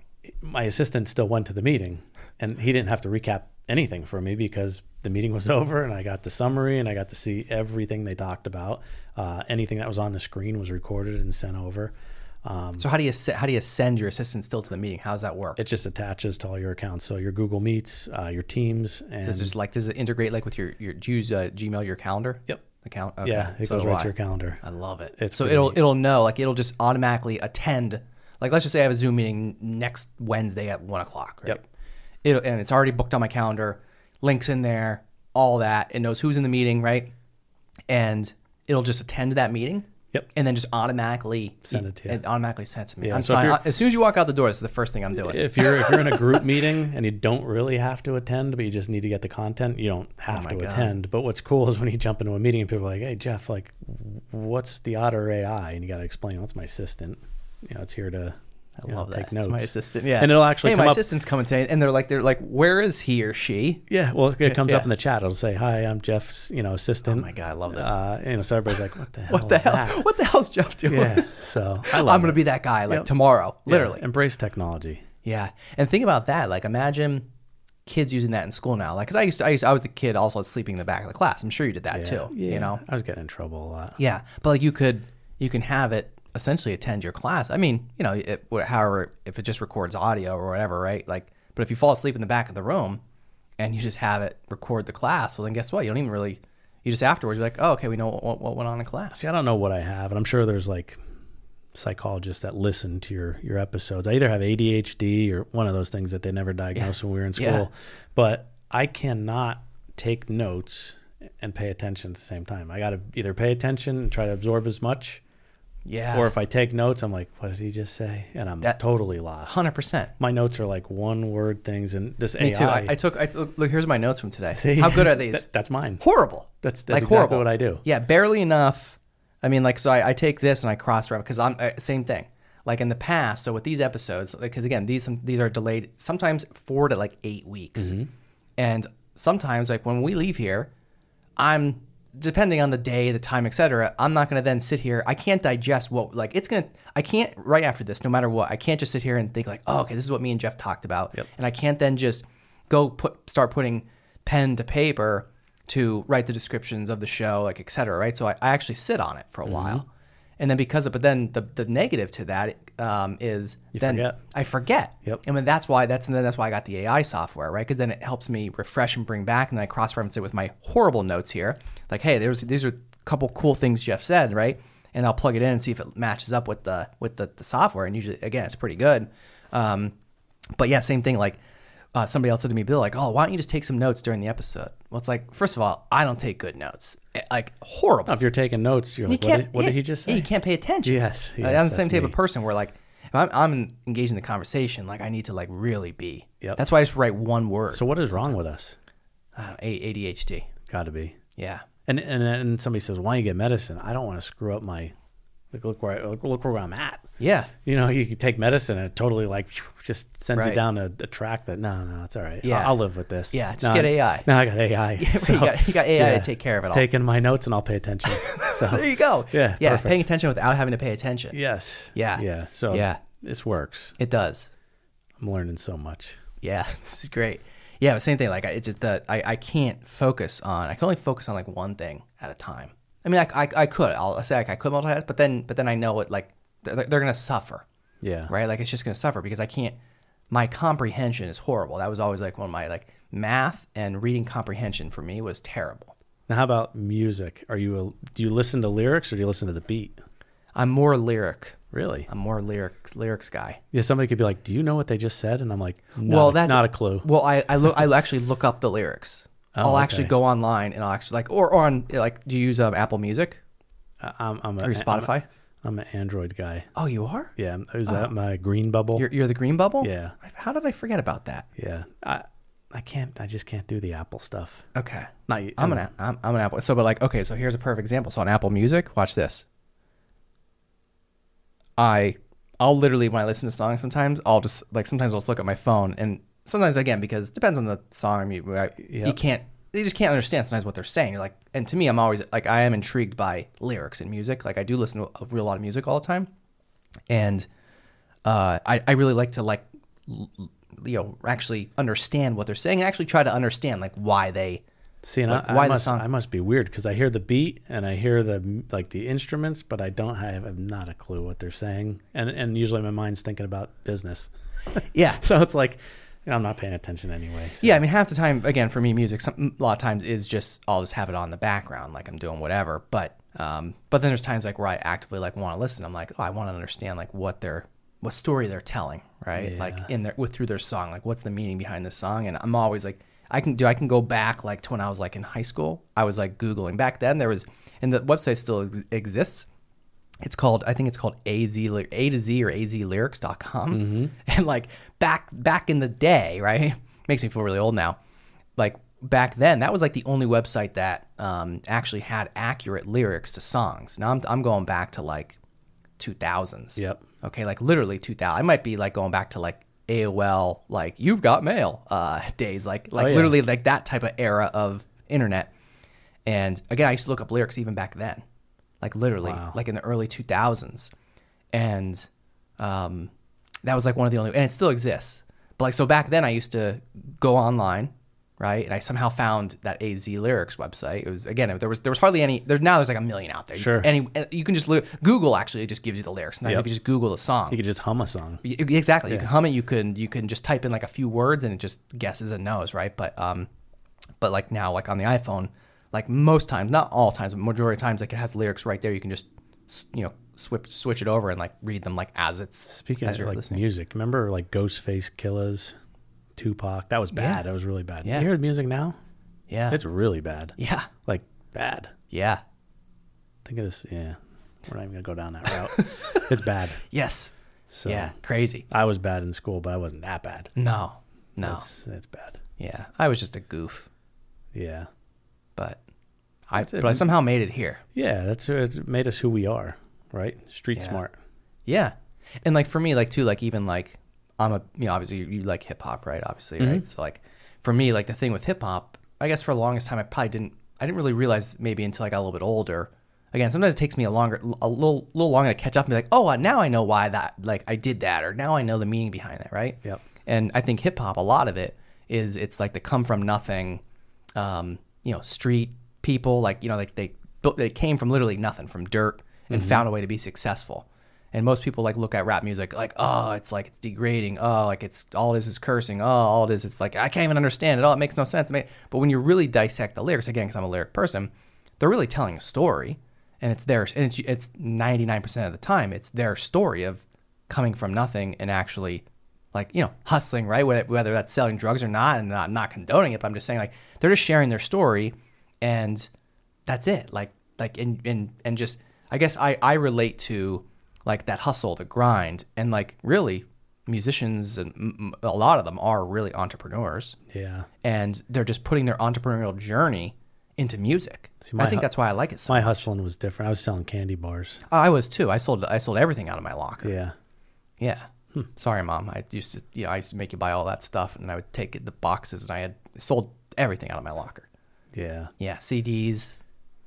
Speaker 1: my assistant still went to the meeting, and he didn't have to recap anything for me because the meeting was over, and I got the summary, and I got to see everything they talked about. Uh, anything that was on the screen was recorded and sent over. Um,
Speaker 3: So how do you se- how do you send your assistant still to the meeting? How does that work?
Speaker 1: it just attaches to all your accounts, so your Google Meets, uh, your Teams, and
Speaker 3: Does it just like does it integrate like with your your do you use uh, Gmail your calendar?
Speaker 1: Yep.
Speaker 3: Account. Okay.
Speaker 1: yeah, it
Speaker 3: So
Speaker 1: goes
Speaker 3: do
Speaker 1: right
Speaker 3: I.
Speaker 1: to your calendar.
Speaker 3: I love it.
Speaker 1: It's
Speaker 3: so
Speaker 1: pretty
Speaker 3: it'll
Speaker 1: neat.
Speaker 3: it'll know, like it'll just automatically attend. Like let's just say I have a Zoom meeting next Wednesday at one o'clock. Right?
Speaker 1: Yep.
Speaker 3: It'll, and it's already booked on my calendar. Links in there, all that. It knows who's in the meeting, right? And it'll just attend that meeting.
Speaker 1: Yep.
Speaker 3: And then just automatically
Speaker 1: Send it to you.
Speaker 3: It automatically sends it to me.
Speaker 1: Yeah,
Speaker 3: I'm
Speaker 1: so if
Speaker 3: signing,
Speaker 1: you're-
Speaker 3: as soon as you walk out the door, this is the first thing I'm doing.
Speaker 1: If you're if you're in a group meeting and you don't really have to attend, but you just need to get the content, you don't have
Speaker 3: Oh my
Speaker 1: to
Speaker 3: God.
Speaker 1: attend. But what's cool is when you jump into a meeting and people are like, "Hey Jeff, like, what's the Otter A I?" And you got to explain, "What's my assistant? You know, it's here to
Speaker 3: I
Speaker 1: you know,
Speaker 3: love that.
Speaker 1: take notes.
Speaker 3: It's my assistant. Yeah.
Speaker 1: And it'll actually
Speaker 3: hey,
Speaker 1: come
Speaker 3: my
Speaker 1: up.
Speaker 3: assistant's coming today, and they're like, they're like, where is he or she?
Speaker 1: Yeah, well, it comes
Speaker 3: Yeah.
Speaker 1: up in the chat. It'll say, "Hi, I'm Jeff's, you know, assistant."
Speaker 3: Oh my God, I love this.
Speaker 1: Uh, you know, so everybody's like, "What the hell?
Speaker 3: What the
Speaker 1: is
Speaker 3: hell?
Speaker 1: that?"
Speaker 3: What the hell's Jeff doing?
Speaker 1: Yeah. So I love
Speaker 3: I'm gonna
Speaker 1: it.
Speaker 3: be that guy like
Speaker 1: Yep.
Speaker 3: tomorrow,
Speaker 1: Yeah,
Speaker 3: literally.
Speaker 1: embrace technology.
Speaker 3: Yeah, and think about that. Like, imagine kids using that in school now. Like, cause I used to, I used to, I was the kid also sleeping in the back of the class. I'm sure you did that
Speaker 1: Yeah.
Speaker 3: too.
Speaker 1: Yeah.
Speaker 3: You know.
Speaker 1: I was getting in trouble a lot.
Speaker 3: Yeah, but like you could, you can have it essentially attend your class. I mean, you know, it, however, if it just records audio or whatever, right? Like, but if you fall asleep in the back of the room and you just have it record the class, well, then guess what? You don't even really, you just afterwards, you're like, oh, okay, we know what, what went on in class.
Speaker 1: See, I don't know what I have, and I'm sure there's like psychologists that listen to your your episodes. I either have A D H D or one of those things that they never diagnosed
Speaker 3: Yeah.
Speaker 1: when we were in school.
Speaker 3: Yeah.
Speaker 1: But I cannot take notes and pay attention at the same time. I got to either pay attention and try to absorb as much,
Speaker 3: Yeah.
Speaker 1: or if I take notes, I'm like, what did he just say? And I'm
Speaker 3: That-
Speaker 1: totally lost.
Speaker 3: one hundred percent.
Speaker 1: My notes are like one word things, and this
Speaker 3: Me
Speaker 1: A I.
Speaker 3: too. I, I took, I took, look, here's my notes from today.
Speaker 1: See?
Speaker 3: How good are these?
Speaker 1: That- that's mine.
Speaker 3: Horrible.
Speaker 1: That's, that's
Speaker 3: like
Speaker 1: exactly
Speaker 3: horrible.
Speaker 1: what I do.
Speaker 3: Yeah, barely enough. I mean, like, so I, I take this and I cross reference because I'm uh, same thing. Like in the past, so with these episodes, because again, these these are delayed sometimes four to like eight weeks,
Speaker 1: Mm-hmm.
Speaker 3: and sometimes like when we leave here, I'm depending on the day, the time, et cetera. I'm not going to then sit here. I can't digest what like it's gonna. I can't right after this, no matter what. I can't just sit here and think like, oh, okay, this is what me and Jeff talked about,
Speaker 1: Yep.
Speaker 3: and I can't then just go put start putting pen to paper to write the descriptions of the show, like et cetera. Right. So I, I actually sit on it for a
Speaker 1: Mm-hmm.
Speaker 3: while. And then because of, but then the, the negative to that um, is
Speaker 1: You
Speaker 3: then
Speaker 1: forget.
Speaker 3: I forget.
Speaker 1: Yep.
Speaker 3: And then that's why that's and then that's why I got the A I software, right? Because then it helps me refresh and bring back, and then I cross-reference it with my horrible notes here. Like, hey, there's these are a couple cool things Jeff said, right? And I'll plug it in and see if it matches up with the with the, the software. And usually, again, it's pretty good. Um, but yeah, same thing. Like uh, somebody else said to me, Bill, like, oh, why don't you just take some notes during the episode? Well, it's like, first of all, I don't take good notes. Like horrible.
Speaker 1: If you're taking notes, you're
Speaker 3: You
Speaker 1: like, what
Speaker 3: can't-
Speaker 1: did, what
Speaker 3: yeah,
Speaker 1: did he just say?
Speaker 3: Yeah, you can't pay attention.
Speaker 1: Yes,
Speaker 3: Like,
Speaker 1: yes,
Speaker 3: I'm the
Speaker 1: that's
Speaker 3: same type
Speaker 1: me.
Speaker 3: of person where like if I'm, I'm engaged in the conversation, like I need to like really be.
Speaker 1: Yep.
Speaker 3: That's why I just write one word.
Speaker 1: So what is wrong with us?
Speaker 3: uh, A D H D.
Speaker 1: Got to be.
Speaker 3: Yeah.
Speaker 1: And and and somebody says, "Why don't you get medicine?" I don't want to screw up my like look where I, look, look where I'm at.
Speaker 3: Yeah.
Speaker 1: You know, you can take medicine and it totally like just sends you
Speaker 3: Right.
Speaker 1: down a, a track that no, no, it's all right.
Speaker 3: Yeah.
Speaker 1: I'll, I'll live with this.
Speaker 3: Yeah, just
Speaker 1: No,
Speaker 3: get
Speaker 1: I-
Speaker 3: A I.
Speaker 1: No, I got A I.
Speaker 3: Yeah, you got- you got A I to take care of it
Speaker 1: it's
Speaker 3: all.
Speaker 1: Taking my notes and I'll pay attention. So
Speaker 3: There you go.
Speaker 1: Yeah,
Speaker 3: Yeah.
Speaker 1: perfect.
Speaker 3: Paying attention without having to pay attention.
Speaker 1: yes.
Speaker 3: Yeah.
Speaker 1: Yeah. So
Speaker 3: Yeah.
Speaker 1: this works.
Speaker 3: It does.
Speaker 1: I'm learning so much.
Speaker 3: Yeah. This is great. Yeah. But same thing. Like I- it's just that I, I can't focus on, I can only focus on like one thing at a time. I mean, I, I, I could, I'll say like I could multitask, but then, but then I know it like they're, they're going to suffer.
Speaker 1: Yeah.
Speaker 3: Right? Like it's just going to suffer because I can't, my comprehension is horrible. That was always like one of my like math and reading comprehension for me was terrible.
Speaker 1: Now, how about music? Are you a, do you listen to lyrics or do you listen to the beat?
Speaker 3: I'm more lyric.
Speaker 1: Really?
Speaker 3: I'm more lyrics, lyrics guy.
Speaker 1: Yeah. Somebody could be like, "Do you know what they just said?" And I'm like, not,
Speaker 3: well,
Speaker 1: a,
Speaker 3: that's
Speaker 1: not a clue.
Speaker 3: Well, I, I look, I actually look up the lyrics.
Speaker 1: Oh,
Speaker 3: I'll
Speaker 1: okay.
Speaker 3: actually go online and I'll actually like, or, or on like, do you use um, Apple Music
Speaker 1: I- I'm, I'm a,
Speaker 3: or Spotify?
Speaker 1: I'm, I'm an Android guy.
Speaker 3: Oh, you are?
Speaker 1: Yeah. Is that my green bubble?
Speaker 3: You're, you're the green bubble?
Speaker 1: Yeah.
Speaker 3: How did I forget about that?
Speaker 1: Yeah. I I can't. I just can't do the Apple stuff.
Speaker 3: Okay.
Speaker 1: Not y-
Speaker 3: I'm an I'm, I'm an Apple. So, but like, okay, so here's a perfect example. So on Apple Music, watch this. I I'll literally when I listen to songs, sometimes I'll just like sometimes I'll just look at my phone, and sometimes again because it depends on the song. You right? You
Speaker 1: Yep.
Speaker 3: can't. You just can't understand sometimes what they're saying. You're like, and to me, I'm always like, I am intrigued by lyrics and music. Like I do listen to a real lot of music all the time, and uh, I I really like to like l- you know actually understand what they're saying and actually try to understand like why they.
Speaker 1: See, and
Speaker 3: Like,
Speaker 1: I,
Speaker 3: why
Speaker 1: I
Speaker 3: the
Speaker 1: must
Speaker 3: song-
Speaker 1: I must be weird because I hear the beat and I hear the like the instruments, but I don't have, I have not a clue what they're saying, and and usually my mind's thinking about business.
Speaker 3: Yeah.
Speaker 1: So it's like, you know, I'm not paying attention anyway. So.
Speaker 3: Yeah, I mean, half the time, again, for me, music, some, a lot of times is just I'll just have it on in the background, like I'm doing whatever. But um, but then there's times like where I actively like want to listen. I'm like, oh, I want to understand like what they're what story they're telling, right?
Speaker 1: Yeah.
Speaker 3: Like in their with through their song, like what's the meaning behind this song? And I'm always like, I can do I can go back like to when I was like in high school. I was like Googling back then. There was and the website still ex- exists. It's called, I think it's called A Z, A to Z or A Z lyrics dot com.
Speaker 1: Mm-hmm.
Speaker 3: And like back, back in the day, right? Makes me feel really old now. Like back then, that was like the only website that um, actually had accurate lyrics to songs. Now I'm, I'm going back to like two thousands.
Speaker 1: Yep.
Speaker 3: Okay, like literally two thousand. I might be like going back to like A O L, like you've got mail uh, days, like like
Speaker 1: Oh, yeah.
Speaker 3: literally like that type of era of internet. And again, I used to look up lyrics even back then, like literally,
Speaker 1: Wow.
Speaker 3: like in the early two thousands, and um, that was like one of the only, and it still exists. But like so back then, I used to go online, right, and I somehow found that A Z Lyrics website. It was again, there was there was hardly any. There's now there's like a million out there.
Speaker 1: Sure.
Speaker 3: Any you can just look, Google actually just gives you the lyrics. Now
Speaker 1: Yep.
Speaker 3: if you just Google the song,
Speaker 1: You could just hum a song.
Speaker 3: Y- Exactly. You can hum it. You can you can just type in like a few words and it just guesses and knows, right? But um, but like now, like on the iPhone, like most times, not all times, but majority of times, like it has lyrics right there. You can just s- you know switch switch it over and like read them like as it's
Speaker 1: Speaking
Speaker 3: as
Speaker 1: of
Speaker 3: you're
Speaker 1: like
Speaker 3: listening.
Speaker 1: music, remember like Ghostface Killers, Tupac? That was bad.
Speaker 3: Yeah.
Speaker 1: That was really bad.
Speaker 3: Yeah.
Speaker 1: You hear the music now?
Speaker 3: Yeah.
Speaker 1: It's really bad.
Speaker 3: yeah.
Speaker 1: Like bad.
Speaker 3: Yeah.
Speaker 1: Think of this. Yeah, we're not even gonna go down that route. It's bad.
Speaker 3: Yes.
Speaker 1: So
Speaker 3: Yeah. Crazy.
Speaker 1: I was bad in school, but I wasn't that bad.
Speaker 3: No. No.
Speaker 1: That's that's bad.
Speaker 3: yeah. I was just a goof,
Speaker 1: Yeah.
Speaker 3: but I
Speaker 1: That's it.
Speaker 3: but I somehow made it here.
Speaker 1: Yeah, that's it's made us who we are, right? Street
Speaker 3: Yeah.
Speaker 1: smart.
Speaker 3: Yeah. And like for me, like too, like even like I'm a, you know, obviously you, you like hip hop, right? Obviously,
Speaker 1: Mm-hmm.
Speaker 3: right? So like for me, like the thing with hip hop, I guess for the longest time, I probably didn't, I didn't really realize maybe until I got a little bit older. Again, sometimes it takes me a longer, a little, little longer to catch up and be like, oh, uh, now I know why that, like I did that, or now I know the meaning behind that, right?
Speaker 1: Yep.
Speaker 3: And I think hip hop, a lot of it is it's like the come from nothing, um, you know, street people, like, you know, like they built, they came from literally nothing, from dirt, and found a way to be successful. And most people like look at rap music like, oh, it's like it's degrading. Oh, like it's all it is is cursing. Oh, all it is, it's like I can't even understand it. Oh, it makes no sense. But when you really dissect the lyrics, again, because I'm a lyric person, they're really telling a story, and it's theirs. And it's it's ninety-nine percent of the time, it's their story of coming from nothing and actually, like, you know, hustling, right? Whether, whether that's selling drugs or not, and I'm not condoning it, but I'm just saying like they're just sharing their story, and that's it. Like like and and and just I guess I I relate to like that hustle, the grind, and like really musicians and m- a lot of them are really entrepreneurs,
Speaker 1: Yeah.
Speaker 3: and they're just putting their entrepreneurial journey into music.
Speaker 1: See, my
Speaker 3: I think
Speaker 1: hu-
Speaker 3: that's why I like it so
Speaker 1: My
Speaker 3: much.
Speaker 1: hustling was different. I was selling candy bars.
Speaker 3: I was too. I sold I sold everything out of my locker.
Speaker 1: Yeah.
Speaker 3: Yeah. Sorry, Mom. I used to, you know, I used to make you buy all that stuff, and then I would take it, the boxes, and I had sold everything out of my locker.
Speaker 1: Yeah.
Speaker 3: Yeah, C Ds.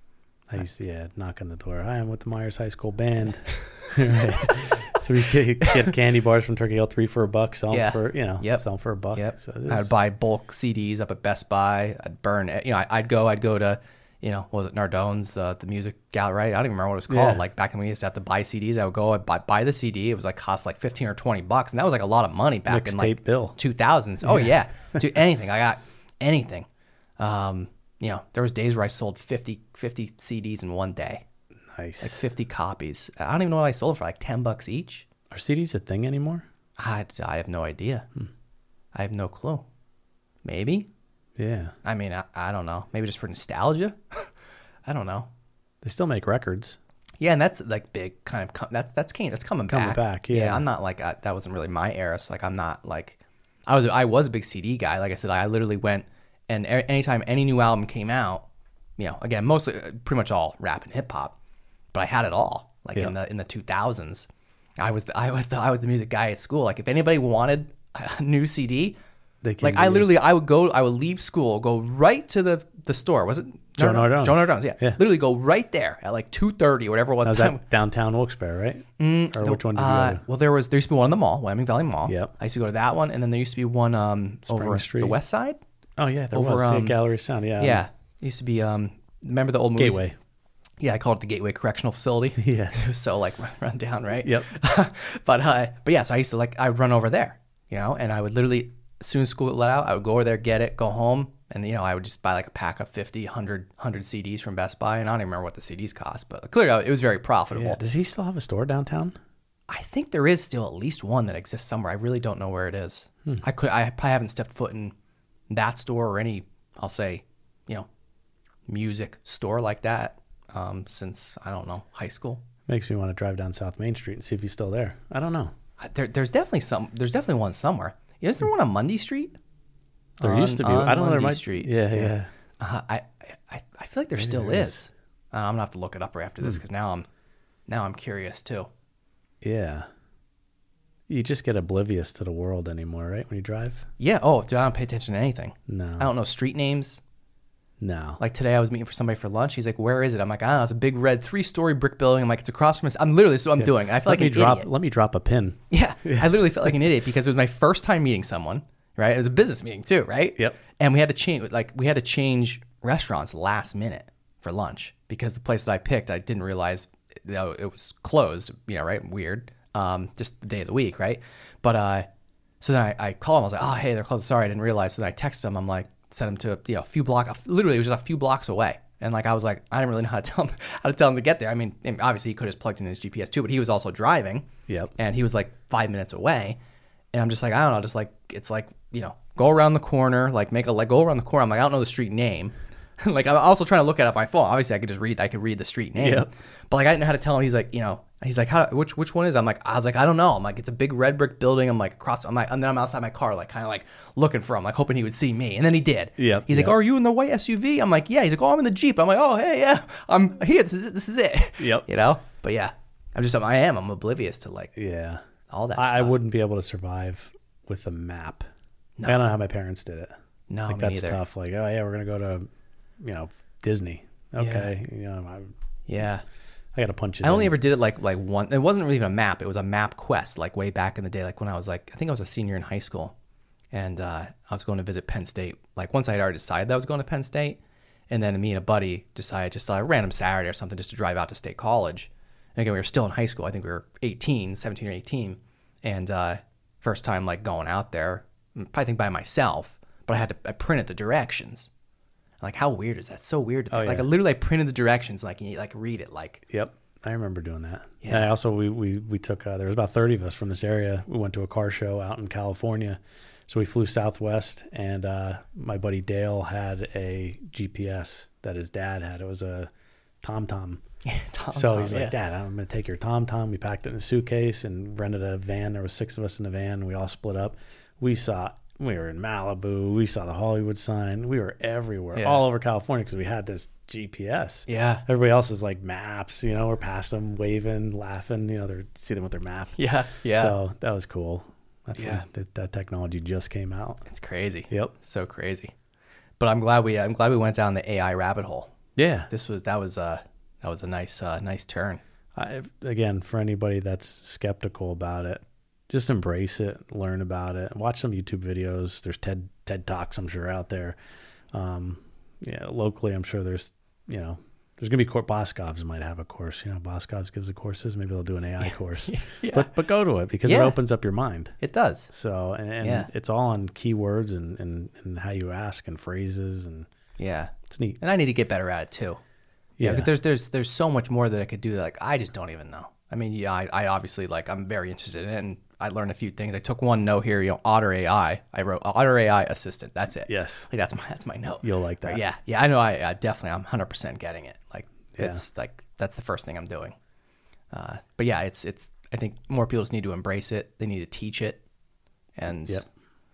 Speaker 1: I used to, yeah, knock on the door. Hi, I'm with the Myers High School band. Right. Three get, get candy bars from Turkey Hill, three for a buck, sell them
Speaker 3: Yeah.
Speaker 1: for, you know,
Speaker 3: Yep.
Speaker 1: sell them for a buck.
Speaker 3: Yep.
Speaker 1: So it
Speaker 3: I would
Speaker 1: is-
Speaker 3: buy bulk C Ds up at Best Buy. I'd burn it. You know, I- I'd go, I'd go to, you know, what was it Nardone's, uh, the music gallery? I don't even remember what it was called.
Speaker 1: Yeah.
Speaker 3: Like back when we used to have to buy C Ds, I would go, I'd buy, buy the C D. It was like cost like fifteen or twenty bucks. And that was like a lot of money back in like
Speaker 1: Mixtape bill.
Speaker 3: two thousands. Oh yeah. To anything. I got anything. Um, you know, there was days where I sold fifty, fifty C Ds in one day,
Speaker 1: Nice.
Speaker 3: like fifty copies. I don't even know what I sold for, like ten bucks each.
Speaker 1: Are C Ds a thing anymore?
Speaker 3: I, I have no idea. I have no clue. Maybe.
Speaker 1: Yeah.
Speaker 3: I mean, I, I don't know. Maybe just for nostalgia. I don't know.
Speaker 1: They still make records.
Speaker 3: Yeah, and that's like big kind of com- that's that's came that's coming,
Speaker 1: Coming
Speaker 3: back.
Speaker 1: back, yeah.
Speaker 3: I'm not like I, that wasn't really my era. So like I'm not like I was I was a big C D guy. Like I said, I literally went and a- anytime any new album came out, you know, again mostly pretty much all rap and hip hop, but I had it all. Like
Speaker 1: Yeah.
Speaker 3: in the in the two thousands, I was the, I was the I was the music guy at school. Like if anybody wanted a new C D,
Speaker 1: They came
Speaker 3: like
Speaker 1: to
Speaker 3: I
Speaker 1: you.
Speaker 3: literally I would go I would leave school, go right to the the store. Was it
Speaker 1: Joe
Speaker 3: No, no,
Speaker 1: Nardone's.
Speaker 3: Joe Nardone's, yeah.
Speaker 1: Yeah.
Speaker 3: Literally go right there at like two thirty or whatever it was.
Speaker 1: That was
Speaker 3: time.
Speaker 1: at downtown Wilkes-Barre, right? or which one did you
Speaker 3: Uh,
Speaker 1: go to?
Speaker 3: well, there was there used to be one in the mall, Wyoming Valley Mall.
Speaker 1: Yep.
Speaker 3: I used to go to that one, and then there used to be one um over
Speaker 1: Street.
Speaker 3: the west side.
Speaker 1: Oh, yeah, there
Speaker 3: over,
Speaker 1: was. yeah,
Speaker 3: um,
Speaker 1: Gallery Sound, yeah.
Speaker 3: Yeah, it used to be um. Remember the old movie?
Speaker 1: Gateway.
Speaker 3: Yeah, I called it the Gateway Correctional Facility.
Speaker 1: Yes.
Speaker 3: It was so like run down, right?
Speaker 1: Yep.
Speaker 3: but uh, but yeah, so I used to like I would run over there, you know, and I would literally as soon as school let out, I would go over there, get it, go home, and you know I would just buy like a pack of fifty, one hundred, one hundred C Ds from Best Buy, and I don't even remember what the C Ds cost, but clearly it was very profitable.
Speaker 1: Yeah. Does he still have a store downtown?
Speaker 3: I think there is still at least one that exists somewhere. I really don't know where it is.
Speaker 1: Hmm.
Speaker 3: I could I probably haven't stepped foot in that store or any I'll say, you know, music store like that um, since I don't know high school.
Speaker 1: Makes me want to drive down South Main Street and see if he's still there. I don't know.
Speaker 3: I- There, there's definitely some. There's definitely one somewhere. Is there one on Mundy Street?
Speaker 1: There
Speaker 3: On-
Speaker 1: used to be.
Speaker 3: on
Speaker 1: I don't know. There
Speaker 3: Mundy
Speaker 1: might.
Speaker 3: Street.
Speaker 1: Yeah, yeah.
Speaker 3: Uh, I, I I feel like there still
Speaker 1: there
Speaker 3: is.
Speaker 1: is.
Speaker 3: Uh, I'm gonna have to look it up right after this because now I'm now I'm curious too.
Speaker 1: Yeah. You just get oblivious to the world anymore, right? When you drive?
Speaker 3: Yeah. Oh, dude, I don't pay attention to anything.
Speaker 1: No.
Speaker 3: I don't know street names.
Speaker 1: No.
Speaker 3: Like today I was meeting for somebody for lunch. He's like, where is it? I'm like, I don't know. It's a big red three-story brick building. I'm like, it's across from us. I'm literally, this is what I'm doing. And I feel
Speaker 1: let
Speaker 3: like
Speaker 1: me
Speaker 3: an
Speaker 1: drop,
Speaker 3: idiot.
Speaker 1: Let me drop a pin.
Speaker 3: Yeah. I literally felt like an idiot because it was my first time meeting someone, right? It was a business meeting too, right?
Speaker 1: Yep.
Speaker 3: And we had to change, like, we had to change restaurants last minute for lunch because the place that I picked, I didn't realize you know, it was closed, you know, right? Weird. Um, just the day of the week, right? But, uh, so then I, I called him. I was like, oh, hey, they're closed. Sorry, I didn't realize. So then I texted him. I'm like, sent him to, you know, a few blocks, literally it was just a few blocks away. And like, I was like, I didn't really know how to tell him, how to tell him to get there. I mean, obviously he could have just plugged in his G P S too, but he was also driving.
Speaker 1: Yep.
Speaker 3: And he was like five minutes away. And I'm just like, I don't know, just like, it's like, you know, go around the corner, like make a, like go around the corner. I'm like, I don't know the street name. Like I'm also trying to look at it on my phone. Obviously I could just read, I could read the street name.
Speaker 1: Yep.
Speaker 3: But like, I didn't know how to tell him. He's like, you know, he's like, how, which, which one is it? I'm like, I was like, I don't know. I'm like, it's a big red brick building. I'm like across, I'm like, and then I'm outside my car, like kind of like looking for him, like hoping he would see me. And then he did.
Speaker 1: Yep,
Speaker 3: He's
Speaker 1: yep.
Speaker 3: like, oh, are you in the white S U V? I'm like, yeah. He's like, oh, I'm in the Jeep. I'm like, oh, hey, yeah, I'm here. This is it. This is it.
Speaker 1: Yep.
Speaker 3: You know? But yeah, I'm just, I am, I'm oblivious to like
Speaker 1: Yeah.
Speaker 3: all that
Speaker 1: I, I
Speaker 3: stuff.
Speaker 1: wouldn't be able to survive with a map. I don't know how my parents did it.
Speaker 3: No,
Speaker 1: like
Speaker 3: me
Speaker 1: that's
Speaker 3: neither.
Speaker 1: tough. Like, oh yeah, we're gonna go to, you know, Disney. Okay, you know, I,
Speaker 3: Yeah.
Speaker 1: I gotta punch it.
Speaker 3: I only
Speaker 1: in.
Speaker 3: ever did it like like one. It wasn't really even a map. It was a map quest, like way back in the day, like when I was like I think I was a senior in high school, and uh, I was going to visit Penn State. Like once I had already decided that I was going to Penn State, and then me and a buddy decided just a random Saturday or something just to drive out to State College. And again, we were still in high school. I think we were eighteen, seventeen or eighteen, and uh, first time like going out there, I think by myself. But I had to I printed the directions. Like how weird is that? So weird. To think.
Speaker 1: Oh, yeah.
Speaker 3: Like I literally I printed the directions, like you like read it, like.
Speaker 1: Yep, I remember doing that.
Speaker 3: Yeah.
Speaker 1: And I also we we we took uh, there was about thirty of us from this area. We went to a car show out in California, so we flew Southwest, and uh, my buddy Dale had a G P S that his dad had. It was a TomTom.
Speaker 3: Yeah, Tom,
Speaker 1: So
Speaker 3: Tom,
Speaker 1: he's
Speaker 3: yeah.
Speaker 1: like, Dad, I'm going to take your TomTom. We packed it in a suitcase and rented a van. There was six of us in the van. And we all split up. We saw, we were in Malibu. We saw the Hollywood sign. We were everywhere,
Speaker 3: Yeah.
Speaker 1: all over California because we had this G P S.
Speaker 3: Yeah.
Speaker 1: Everybody else is like maps, you know, we're past them, waving, laughing, you know, they're see them with their map.
Speaker 3: Yeah, yeah.
Speaker 1: So that was cool. That's
Speaker 3: Yeah.
Speaker 1: when that, that technology just came out.
Speaker 3: It's crazy.
Speaker 1: Yep.
Speaker 3: So crazy. But I'm glad we I'm glad we went down the A I rabbit hole.
Speaker 1: Yeah.
Speaker 3: This was that was uh that was a nice uh nice turn.
Speaker 1: I, again, for anybody that's skeptical about it, just embrace it, learn about it, watch some YouTube videos. There's TED TED Talks, I'm sure, out there. Um, yeah, locally, I'm sure there's, you know, there's gonna be course. Boscov's might have a course. You know, Boscov's gives the courses. Maybe they'll do an A I course.
Speaker 3: Yeah.
Speaker 1: But but go to it because
Speaker 3: Yeah.
Speaker 1: it opens up your mind.
Speaker 3: It does.
Speaker 1: So and, and
Speaker 3: Yeah.
Speaker 1: it's all on keywords and, and and how you ask and phrases, and
Speaker 3: Yeah.
Speaker 1: it's neat.
Speaker 3: And I need to get better at it too.
Speaker 1: Yeah.
Speaker 3: 'cause there's there's there's so much more that I could do that like I just don't even know. I mean, yeah, I, I obviously like I'm very interested in it, and I learned a few things. I took one note here, you know, Otter A I. I wrote Otter A I assistant. That's it.
Speaker 1: Yes.
Speaker 3: Like that's my that's my note.
Speaker 1: You'll like that.
Speaker 3: Yeah, yeah. I know. I, I definitely. I'm one hundred percent getting it. Like
Speaker 1: Yeah.
Speaker 3: it's like that's the first thing I'm doing. Uh, but yeah, it's it's. I think more people just need to embrace it. They need to teach it, and
Speaker 1: Yep.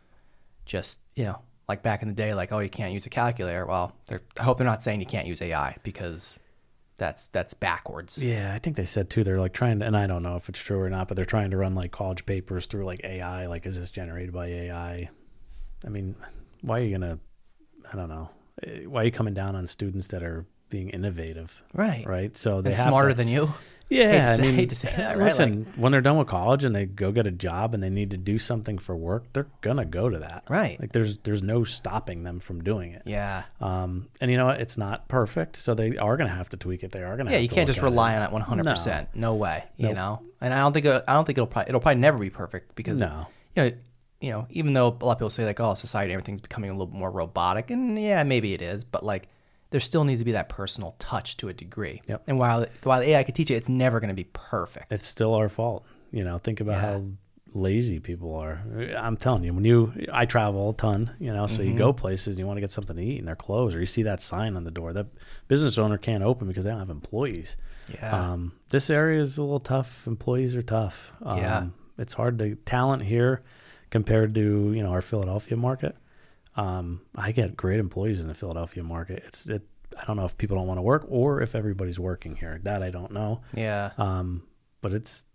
Speaker 3: just you know, like back in the day, like oh, you can't use a calculator. Well, they're, I hope they're not saying you can't use A I because that's that's backwards.
Speaker 1: Yeah, I think they said too. They're like trying to, and I don't know if it's true or not, but they're trying to run like college papers through like A I. Like, is this generated by A I? I mean, why are you gonna? I don't know. Eh, Why are you coming down on students that are being innovative?
Speaker 3: Right.
Speaker 1: Right. So they
Speaker 3: And
Speaker 1: have
Speaker 3: smarter
Speaker 1: to,
Speaker 3: than you.
Speaker 1: Yeah,
Speaker 3: Hate to
Speaker 1: I
Speaker 3: say-
Speaker 1: mean,
Speaker 3: hate to say that, right?
Speaker 1: Listen, when they're done with college and they go get a job and they need to do something for work, they're gonna go to that.
Speaker 3: Right.
Speaker 1: Like, there's there's no stopping them from doing it.
Speaker 3: Yeah.
Speaker 1: Um, and you know what? It's not perfect, so they are gonna have to tweak it. They are gonna.
Speaker 3: Yeah,
Speaker 1: have
Speaker 3: you
Speaker 1: to
Speaker 3: can't
Speaker 1: look
Speaker 3: just
Speaker 1: at
Speaker 3: rely
Speaker 1: it.
Speaker 3: on it one hundred percent. No way, you
Speaker 1: Nope.
Speaker 3: know. And I don't think it, I don't think it'll probably it'll probably never be perfect because
Speaker 1: No.
Speaker 3: you know you know even though a lot of people say like oh society everything's becoming a little bit more robotic and yeah maybe it is, but like there still needs to be that personal touch to a degree.
Speaker 1: Yep.
Speaker 3: And while while the A I could teach it, it's never going to be perfect.
Speaker 1: It's still our fault. You know, think about
Speaker 3: Yeah.
Speaker 1: how lazy people are. I'm telling you, when you, I travel a ton, you know, so
Speaker 3: Mm-hmm.
Speaker 1: you go places, you want to get something to eat and they're closed, or you see that sign on the door. That business owner can't open because they don't have employees.
Speaker 3: Yeah.
Speaker 1: Um, this area is a little tough. Employees are tough. Um,
Speaker 3: Yeah.
Speaker 1: It's hard to, talent here compared to, you know, our Philadelphia market. Um, I get great employees in the Philadelphia market. It's, it, I don't know if people don't want to work or if everybody's working here. That I don't know.
Speaker 3: yeah.
Speaker 1: Um, but it's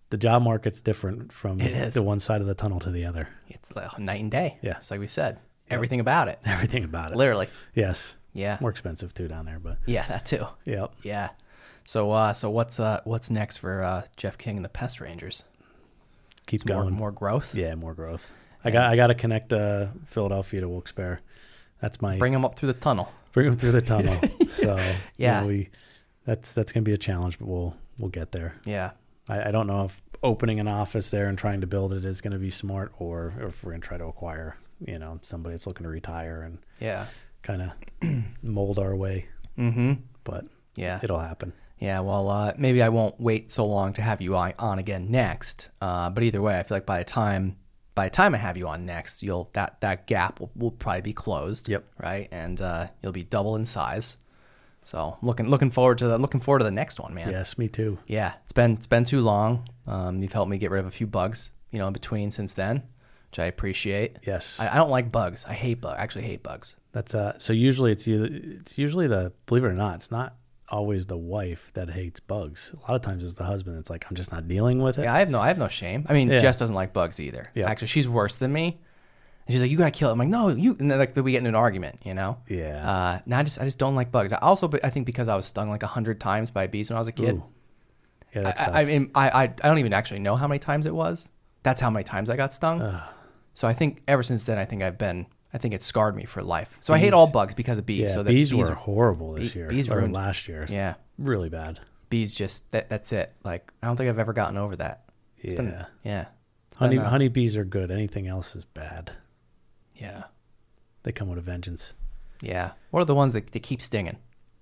Speaker 1: the job market's different from
Speaker 3: It is.
Speaker 1: the one side of the tunnel to the other.
Speaker 3: It's like night and day.
Speaker 1: Yeah.
Speaker 3: It's like we said. Everything about it.
Speaker 1: Everything about it.
Speaker 3: Literally.
Speaker 1: Yes.
Speaker 3: Yeah.
Speaker 1: More expensive too down there, but
Speaker 3: Yeah, that too.
Speaker 1: yep.
Speaker 3: Yeah. So uh so what's uh what's next for uh Jeff King and the Pest Rangers?
Speaker 1: Keep
Speaker 3: More
Speaker 1: going.
Speaker 3: more growth?
Speaker 1: Yeah, more growth. I got I got to connect uh, Philadelphia to Wilkes-Barre. That's my
Speaker 3: Bring them up through the tunnel.
Speaker 1: bring them through the tunnel. So
Speaker 3: Yeah.
Speaker 1: you know, we that's that's gonna be a challenge, but we'll we'll get there.
Speaker 3: Yeah.
Speaker 1: I, I don't know if opening an office there and trying to build it is going to be smart, or, or if we're going to try to acquire, you know, somebody that's looking to retire and
Speaker 3: Yeah.
Speaker 1: kind of mold our way.
Speaker 3: Mm-hmm.
Speaker 1: But
Speaker 3: Yeah.
Speaker 1: it'll happen.
Speaker 3: Yeah, well, uh, maybe I won't wait so long to have you on, on again next. Uh, but either way, I feel like by the time by the time I have you on next, you'll that that gap will, will probably be closed.
Speaker 1: Yep.
Speaker 3: Right, and uh, you'll be double in size. So looking looking forward to the looking forward to the next one, man.
Speaker 1: Yes, me too.
Speaker 3: Yeah, it's been it's been too long. Um, you've helped me get rid of a few bugs, you know, in between since then, which I appreciate.
Speaker 1: Yes.
Speaker 3: I, I don't like bugs. I hate bugs. I actually hate bugs.
Speaker 1: That's uh. So usually it's either, it's usually the, believe it or not, it's not always the wife that hates bugs. A lot of times it's the husband. It's like, I'm just not dealing with it.
Speaker 3: Yeah, I have no I have no shame. I mean,
Speaker 1: Yeah.
Speaker 3: Jess doesn't like bugs either.
Speaker 1: Yeah.
Speaker 3: Actually, she's worse than me. And she's like, you gotta kill it. I'm like, no, you. And then like we get into an argument, you know.
Speaker 1: Yeah.
Speaker 3: Uh, now I just I just don't like bugs. I also I think because I was stung like a hundred times by bees when I was a kid.
Speaker 1: Ooh. Yeah, that's tough.
Speaker 3: I, I mean, I, I I don't even actually know how many times it was. That's how many times I got stung. So I think ever since then, I think I've been. I think it scarred me for life. So I hate
Speaker 1: Bees.
Speaker 3: all bugs because of bees.
Speaker 1: yeah,
Speaker 3: so that
Speaker 1: bees,
Speaker 3: bees
Speaker 1: were
Speaker 3: are,
Speaker 1: horrible this
Speaker 3: bee-
Speaker 1: year.
Speaker 3: bees
Speaker 1: or
Speaker 3: ruined-
Speaker 1: last year.
Speaker 3: Yeah,
Speaker 1: Really bad.
Speaker 3: bees just that, that's it. Like I don't think I've ever gotten over that. It's
Speaker 1: Yeah.
Speaker 3: been, yeah. It's
Speaker 1: Honey,
Speaker 3: been, uh,
Speaker 1: honeybees are good. Anything else is bad.
Speaker 3: Yeah.
Speaker 1: They come with a vengeance.
Speaker 3: Yeah. What are the ones that, that keep stinging?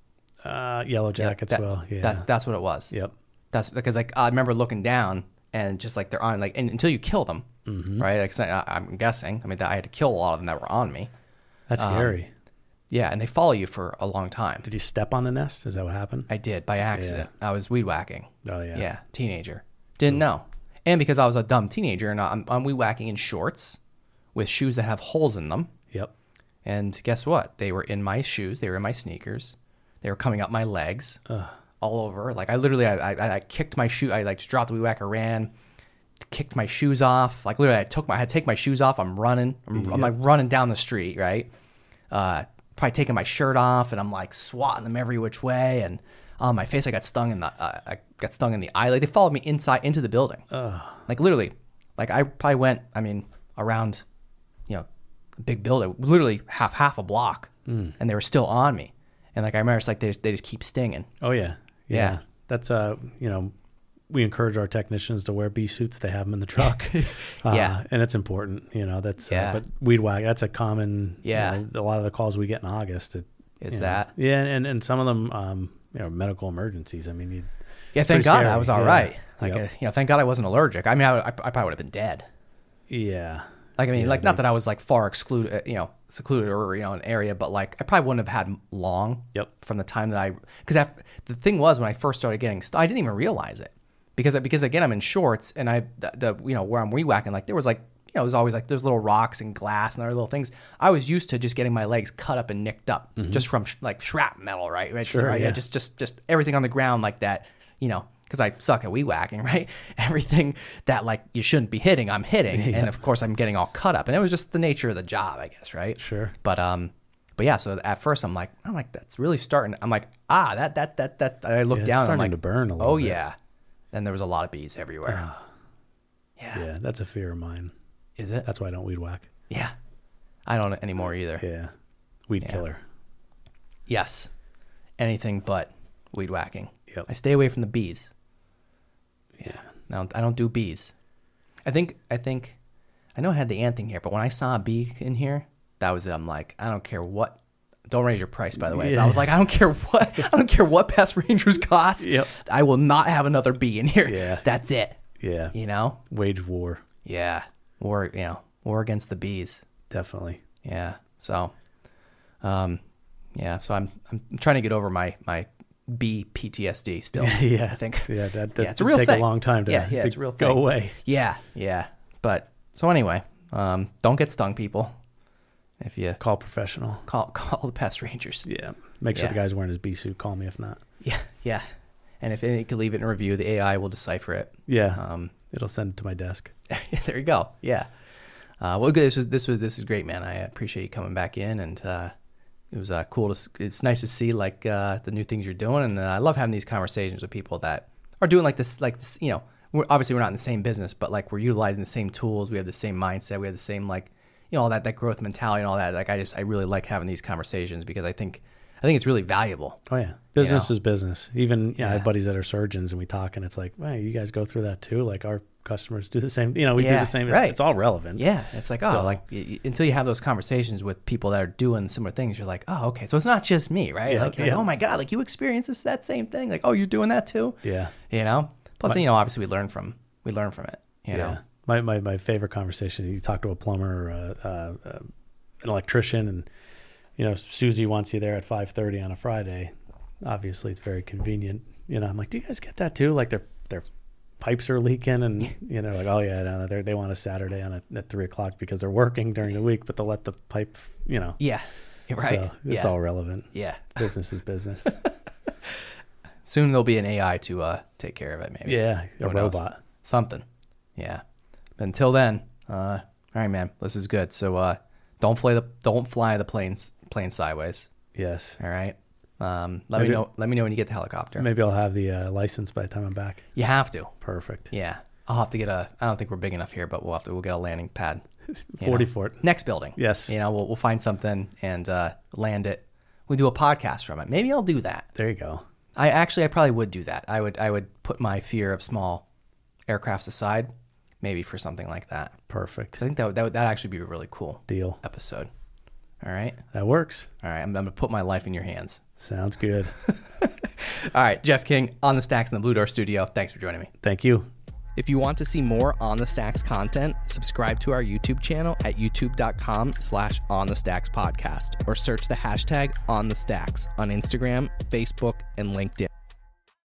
Speaker 1: Uh, yellow
Speaker 3: Yeah,
Speaker 1: jackets.
Speaker 3: that-
Speaker 1: well, yeah.
Speaker 3: That's that's what it was.
Speaker 1: Yep.
Speaker 3: That's because like I remember looking down and just like they're on like and until you kill them,
Speaker 1: Mm-hmm.
Speaker 3: right? Like I, I'm guessing. I mean, I had to kill a lot of them that were on me.
Speaker 1: That's
Speaker 3: Um,
Speaker 1: scary.
Speaker 3: Yeah, and they follow you for a long time.
Speaker 1: Did you step on the nest? Is that what happened?
Speaker 3: I did by accident. I was weed whacking.
Speaker 1: Oh, yeah.
Speaker 3: Yeah, teenager. Didn't know. And because I was a dumb teenager and I'm, I'm weed whacking in shorts with shoes that have holes in them.
Speaker 1: Yep.
Speaker 3: And guess what? They were in my shoes. They were in my sneakers. They were coming up my legs all over. Like I literally, I, I, I kicked my shoe. I like just dropped the weed whacker, ran, kicked my shoes off. Like literally, I took my, I had to take my shoes off. I'm running. I'm, I'm like running down the street, right? Uh, probably taking my shirt off, and I'm like swatting them every which way. And on my face, I got stung in the, uh, I got stung in the eye. Like they followed me inside into the building. Like literally, like I probably went. I mean, around, you know, a big building, literally half half a block, and they were still on me. And like I remember, it's like they just, they just keep stinging.
Speaker 1: Oh yeah.
Speaker 3: Yeah.
Speaker 1: Yeah. That's uh, you know, we encourage our technicians to wear bee suits. They have them in the truck. uh,
Speaker 3: Yeah.
Speaker 1: And it's important, you know, that's,
Speaker 3: Yeah.
Speaker 1: uh, but weed whack, that's a common, you
Speaker 3: Yeah.
Speaker 1: know, a lot of the calls we get in August. It,
Speaker 3: Is
Speaker 1: you know,
Speaker 3: that?
Speaker 1: Yeah. And, and some of them, um, you know, medical emergencies. I mean, you,
Speaker 3: Yeah,
Speaker 1: it's
Speaker 3: thank
Speaker 1: pretty
Speaker 3: God
Speaker 1: scary.
Speaker 3: I was all
Speaker 1: Yeah.
Speaker 3: right. Like,
Speaker 1: Yep.
Speaker 3: uh, you know, thank God I wasn't allergic. I mean, I, I, I probably would have been dead.
Speaker 1: yeah.
Speaker 3: Like, I mean,
Speaker 1: Yeah,
Speaker 3: like, not
Speaker 1: they-
Speaker 3: that I was like far excluded, uh, you know, secluded or, you know, an area, but like, I probably wouldn't have had long
Speaker 1: Yep.
Speaker 3: from the time that I, because the thing was when I first started getting, st- I didn't even realize it because, because again, I'm in shorts and I, the, the you know, where I'm weed whacking, like there was like, you know, it was always like there's little rocks and glass and other little things. I was used to just getting my legs cut up and nicked up just from sh- like shrapnel, right? right?
Speaker 1: Sure,
Speaker 3: right?
Speaker 1: yeah.
Speaker 3: Just, just, just everything on the ground like that, you know, because I suck at weed whacking, right? Everything that like you shouldn't be hitting, I'm hitting, and of course I'm getting all cut up, and it was just the nature of the job, I guess, right?
Speaker 1: Sure.
Speaker 3: But um, but yeah. So at first I'm like, I'm like that's really starting. I'm like, ah, that that that that. I look
Speaker 1: Yeah, it's
Speaker 3: down, and I'm
Speaker 1: starting
Speaker 3: like,
Speaker 1: to burn a little
Speaker 3: oh
Speaker 1: bit.
Speaker 3: yeah. Then there was a lot of bees everywhere. yeah.
Speaker 1: Yeah. That's a fear of mine.
Speaker 3: Is it?
Speaker 1: That's why I don't weed whack.
Speaker 3: Yeah. I don't anymore either.
Speaker 1: Yeah. Weed killer.
Speaker 3: Yes. Anything but weed whacking.
Speaker 1: Yep.
Speaker 3: I stay away from the bees.
Speaker 1: Yeah.
Speaker 3: I don't, I don't do bees. I think, I think, I know I had the ant thing here, but when I saw a bee in here, that was it. I'm like, I don't care what, don't raise your price, by the way. But I was like, I don't care what, I don't care what Pest Rangers cost.
Speaker 1: Yep.
Speaker 3: I will not have another bee in here.
Speaker 1: Yeah.
Speaker 3: That's it.
Speaker 1: Yeah.
Speaker 3: You know?
Speaker 1: Wage war.
Speaker 3: Yeah. War, you know, war against the bees.
Speaker 1: Definitely.
Speaker 3: Yeah. So, um, yeah. So I'm, I'm trying to get over my, my bee P T S D still.
Speaker 1: Yeah.
Speaker 3: I think.
Speaker 1: Yeah. That, that
Speaker 3: Yeah, it's a real
Speaker 1: take
Speaker 3: thing.
Speaker 1: a long time to,
Speaker 3: Yeah, yeah,
Speaker 1: to
Speaker 3: it's a real
Speaker 1: go
Speaker 3: thing.
Speaker 1: away.
Speaker 3: Yeah, yeah. But so anyway, um, don't get stung, people. If you
Speaker 1: Call professional.
Speaker 3: call call the Pest Rangers.
Speaker 1: Yeah. Make sure
Speaker 3: Yeah.
Speaker 1: the guy's wearing his bee suit. Call me if not.
Speaker 3: Yeah, yeah. And if it could leave it in a review, the A I will decipher it.
Speaker 1: Yeah.
Speaker 3: Um,
Speaker 1: It'll send it to my desk.
Speaker 3: there you go. Yeah. Uh, well, good. This was this was this was great, man. I appreciate you coming back in, and uh, it was uh, cool to. It's nice to see like uh, the new things you're doing, and uh, I love having these conversations with people that are doing like this, like this. You know, we're, obviously we're not in the same business, but like we're utilizing the same tools. We have the same mindset. We have the same like, you know, all that that growth mentality and all that. Like I just I really like having these conversations because I think I think it's really valuable.
Speaker 1: Oh yeah, business
Speaker 3: You know?
Speaker 1: is business. Even yeah, I
Speaker 3: Yeah.
Speaker 1: have buddies that are surgeons, and we talk, and it's like, hey, you guys go through that too. Like our customers do the same. You know, we do
Speaker 3: Yeah,
Speaker 1: the same. It's,
Speaker 3: right.
Speaker 1: it's all relevant.
Speaker 3: Yeah, it's like, oh,
Speaker 1: So-
Speaker 3: like y- y- until you have those conversations with people that are doing similar things, you're like, oh, okay, so it's not just me, right?
Speaker 1: Yeah,
Speaker 3: like, you're like,
Speaker 1: yeah.
Speaker 3: oh my god, like you experience this that same thing, like, oh, you're doing that too,
Speaker 1: Yeah.
Speaker 3: you know. Plus,
Speaker 1: My-
Speaker 3: you know, obviously we learn from we learn from it, you
Speaker 1: yeah.
Speaker 3: know.
Speaker 1: My, my my favorite conversation. You talk to a plumber or a, uh, uh, an electrician, and you know Susie wants you there at five thirty on a Friday. Obviously, it's very convenient. You know, I'm like, do you guys get that too? Like their their pipes are leaking, and you know, like, oh yeah, no, they they want a Saturday on a, at three o'clock because they're working during the week, but they'll let the pipe. You know.
Speaker 3: Yeah, you're right.
Speaker 1: So it's
Speaker 3: yeah.
Speaker 1: all relevant.
Speaker 3: yeah.
Speaker 1: Business is business.
Speaker 3: Soon there'll be an A I to uh, take care of it, maybe.
Speaker 1: Yeah, a
Speaker 3: Who knows?
Speaker 1: robot.
Speaker 3: Something. Yeah. But until then, uh, all right, man, this is good. So uh, don't fly the don't fly the planes plane sideways.
Speaker 1: Yes.
Speaker 3: All right. Um, let
Speaker 1: Maybe-
Speaker 3: me know. Let me know when you get the helicopter.
Speaker 1: Maybe I'll have the uh, license by the time I'm back.
Speaker 3: You have to.
Speaker 1: Perfect.
Speaker 3: Yeah. I'll have to get a. I don't think we're big enough here, but we'll have to. We'll get a landing pad. you
Speaker 1: Forty
Speaker 3: know.
Speaker 1: fort.
Speaker 3: Next building.
Speaker 1: Yes.
Speaker 3: You know, we'll we'll find something and uh, land it. We do a podcast from it. Maybe I'll do that.
Speaker 1: There you go.
Speaker 3: I actually, I probably would do that. I would. I would put my fear of small aircrafts aside, maybe for something like that.
Speaker 1: Perfect.
Speaker 3: Because I think that would, that would that actually be a really cool
Speaker 1: Deal.
Speaker 3: episode. All right.
Speaker 1: That works.
Speaker 3: All right. I'm, I'm gonna put my life in your hands.
Speaker 1: Sounds good.
Speaker 3: All right, Jeff King on the Stacks in the Blue Door Studio. Thanks for joining me.
Speaker 1: Thank you.
Speaker 4: If you want to see more On the Stacks content, subscribe to our YouTube channel at youtube.com slash On the Stacks podcast, or search the hashtag On the Stacks on Instagram, Facebook, and LinkedIn.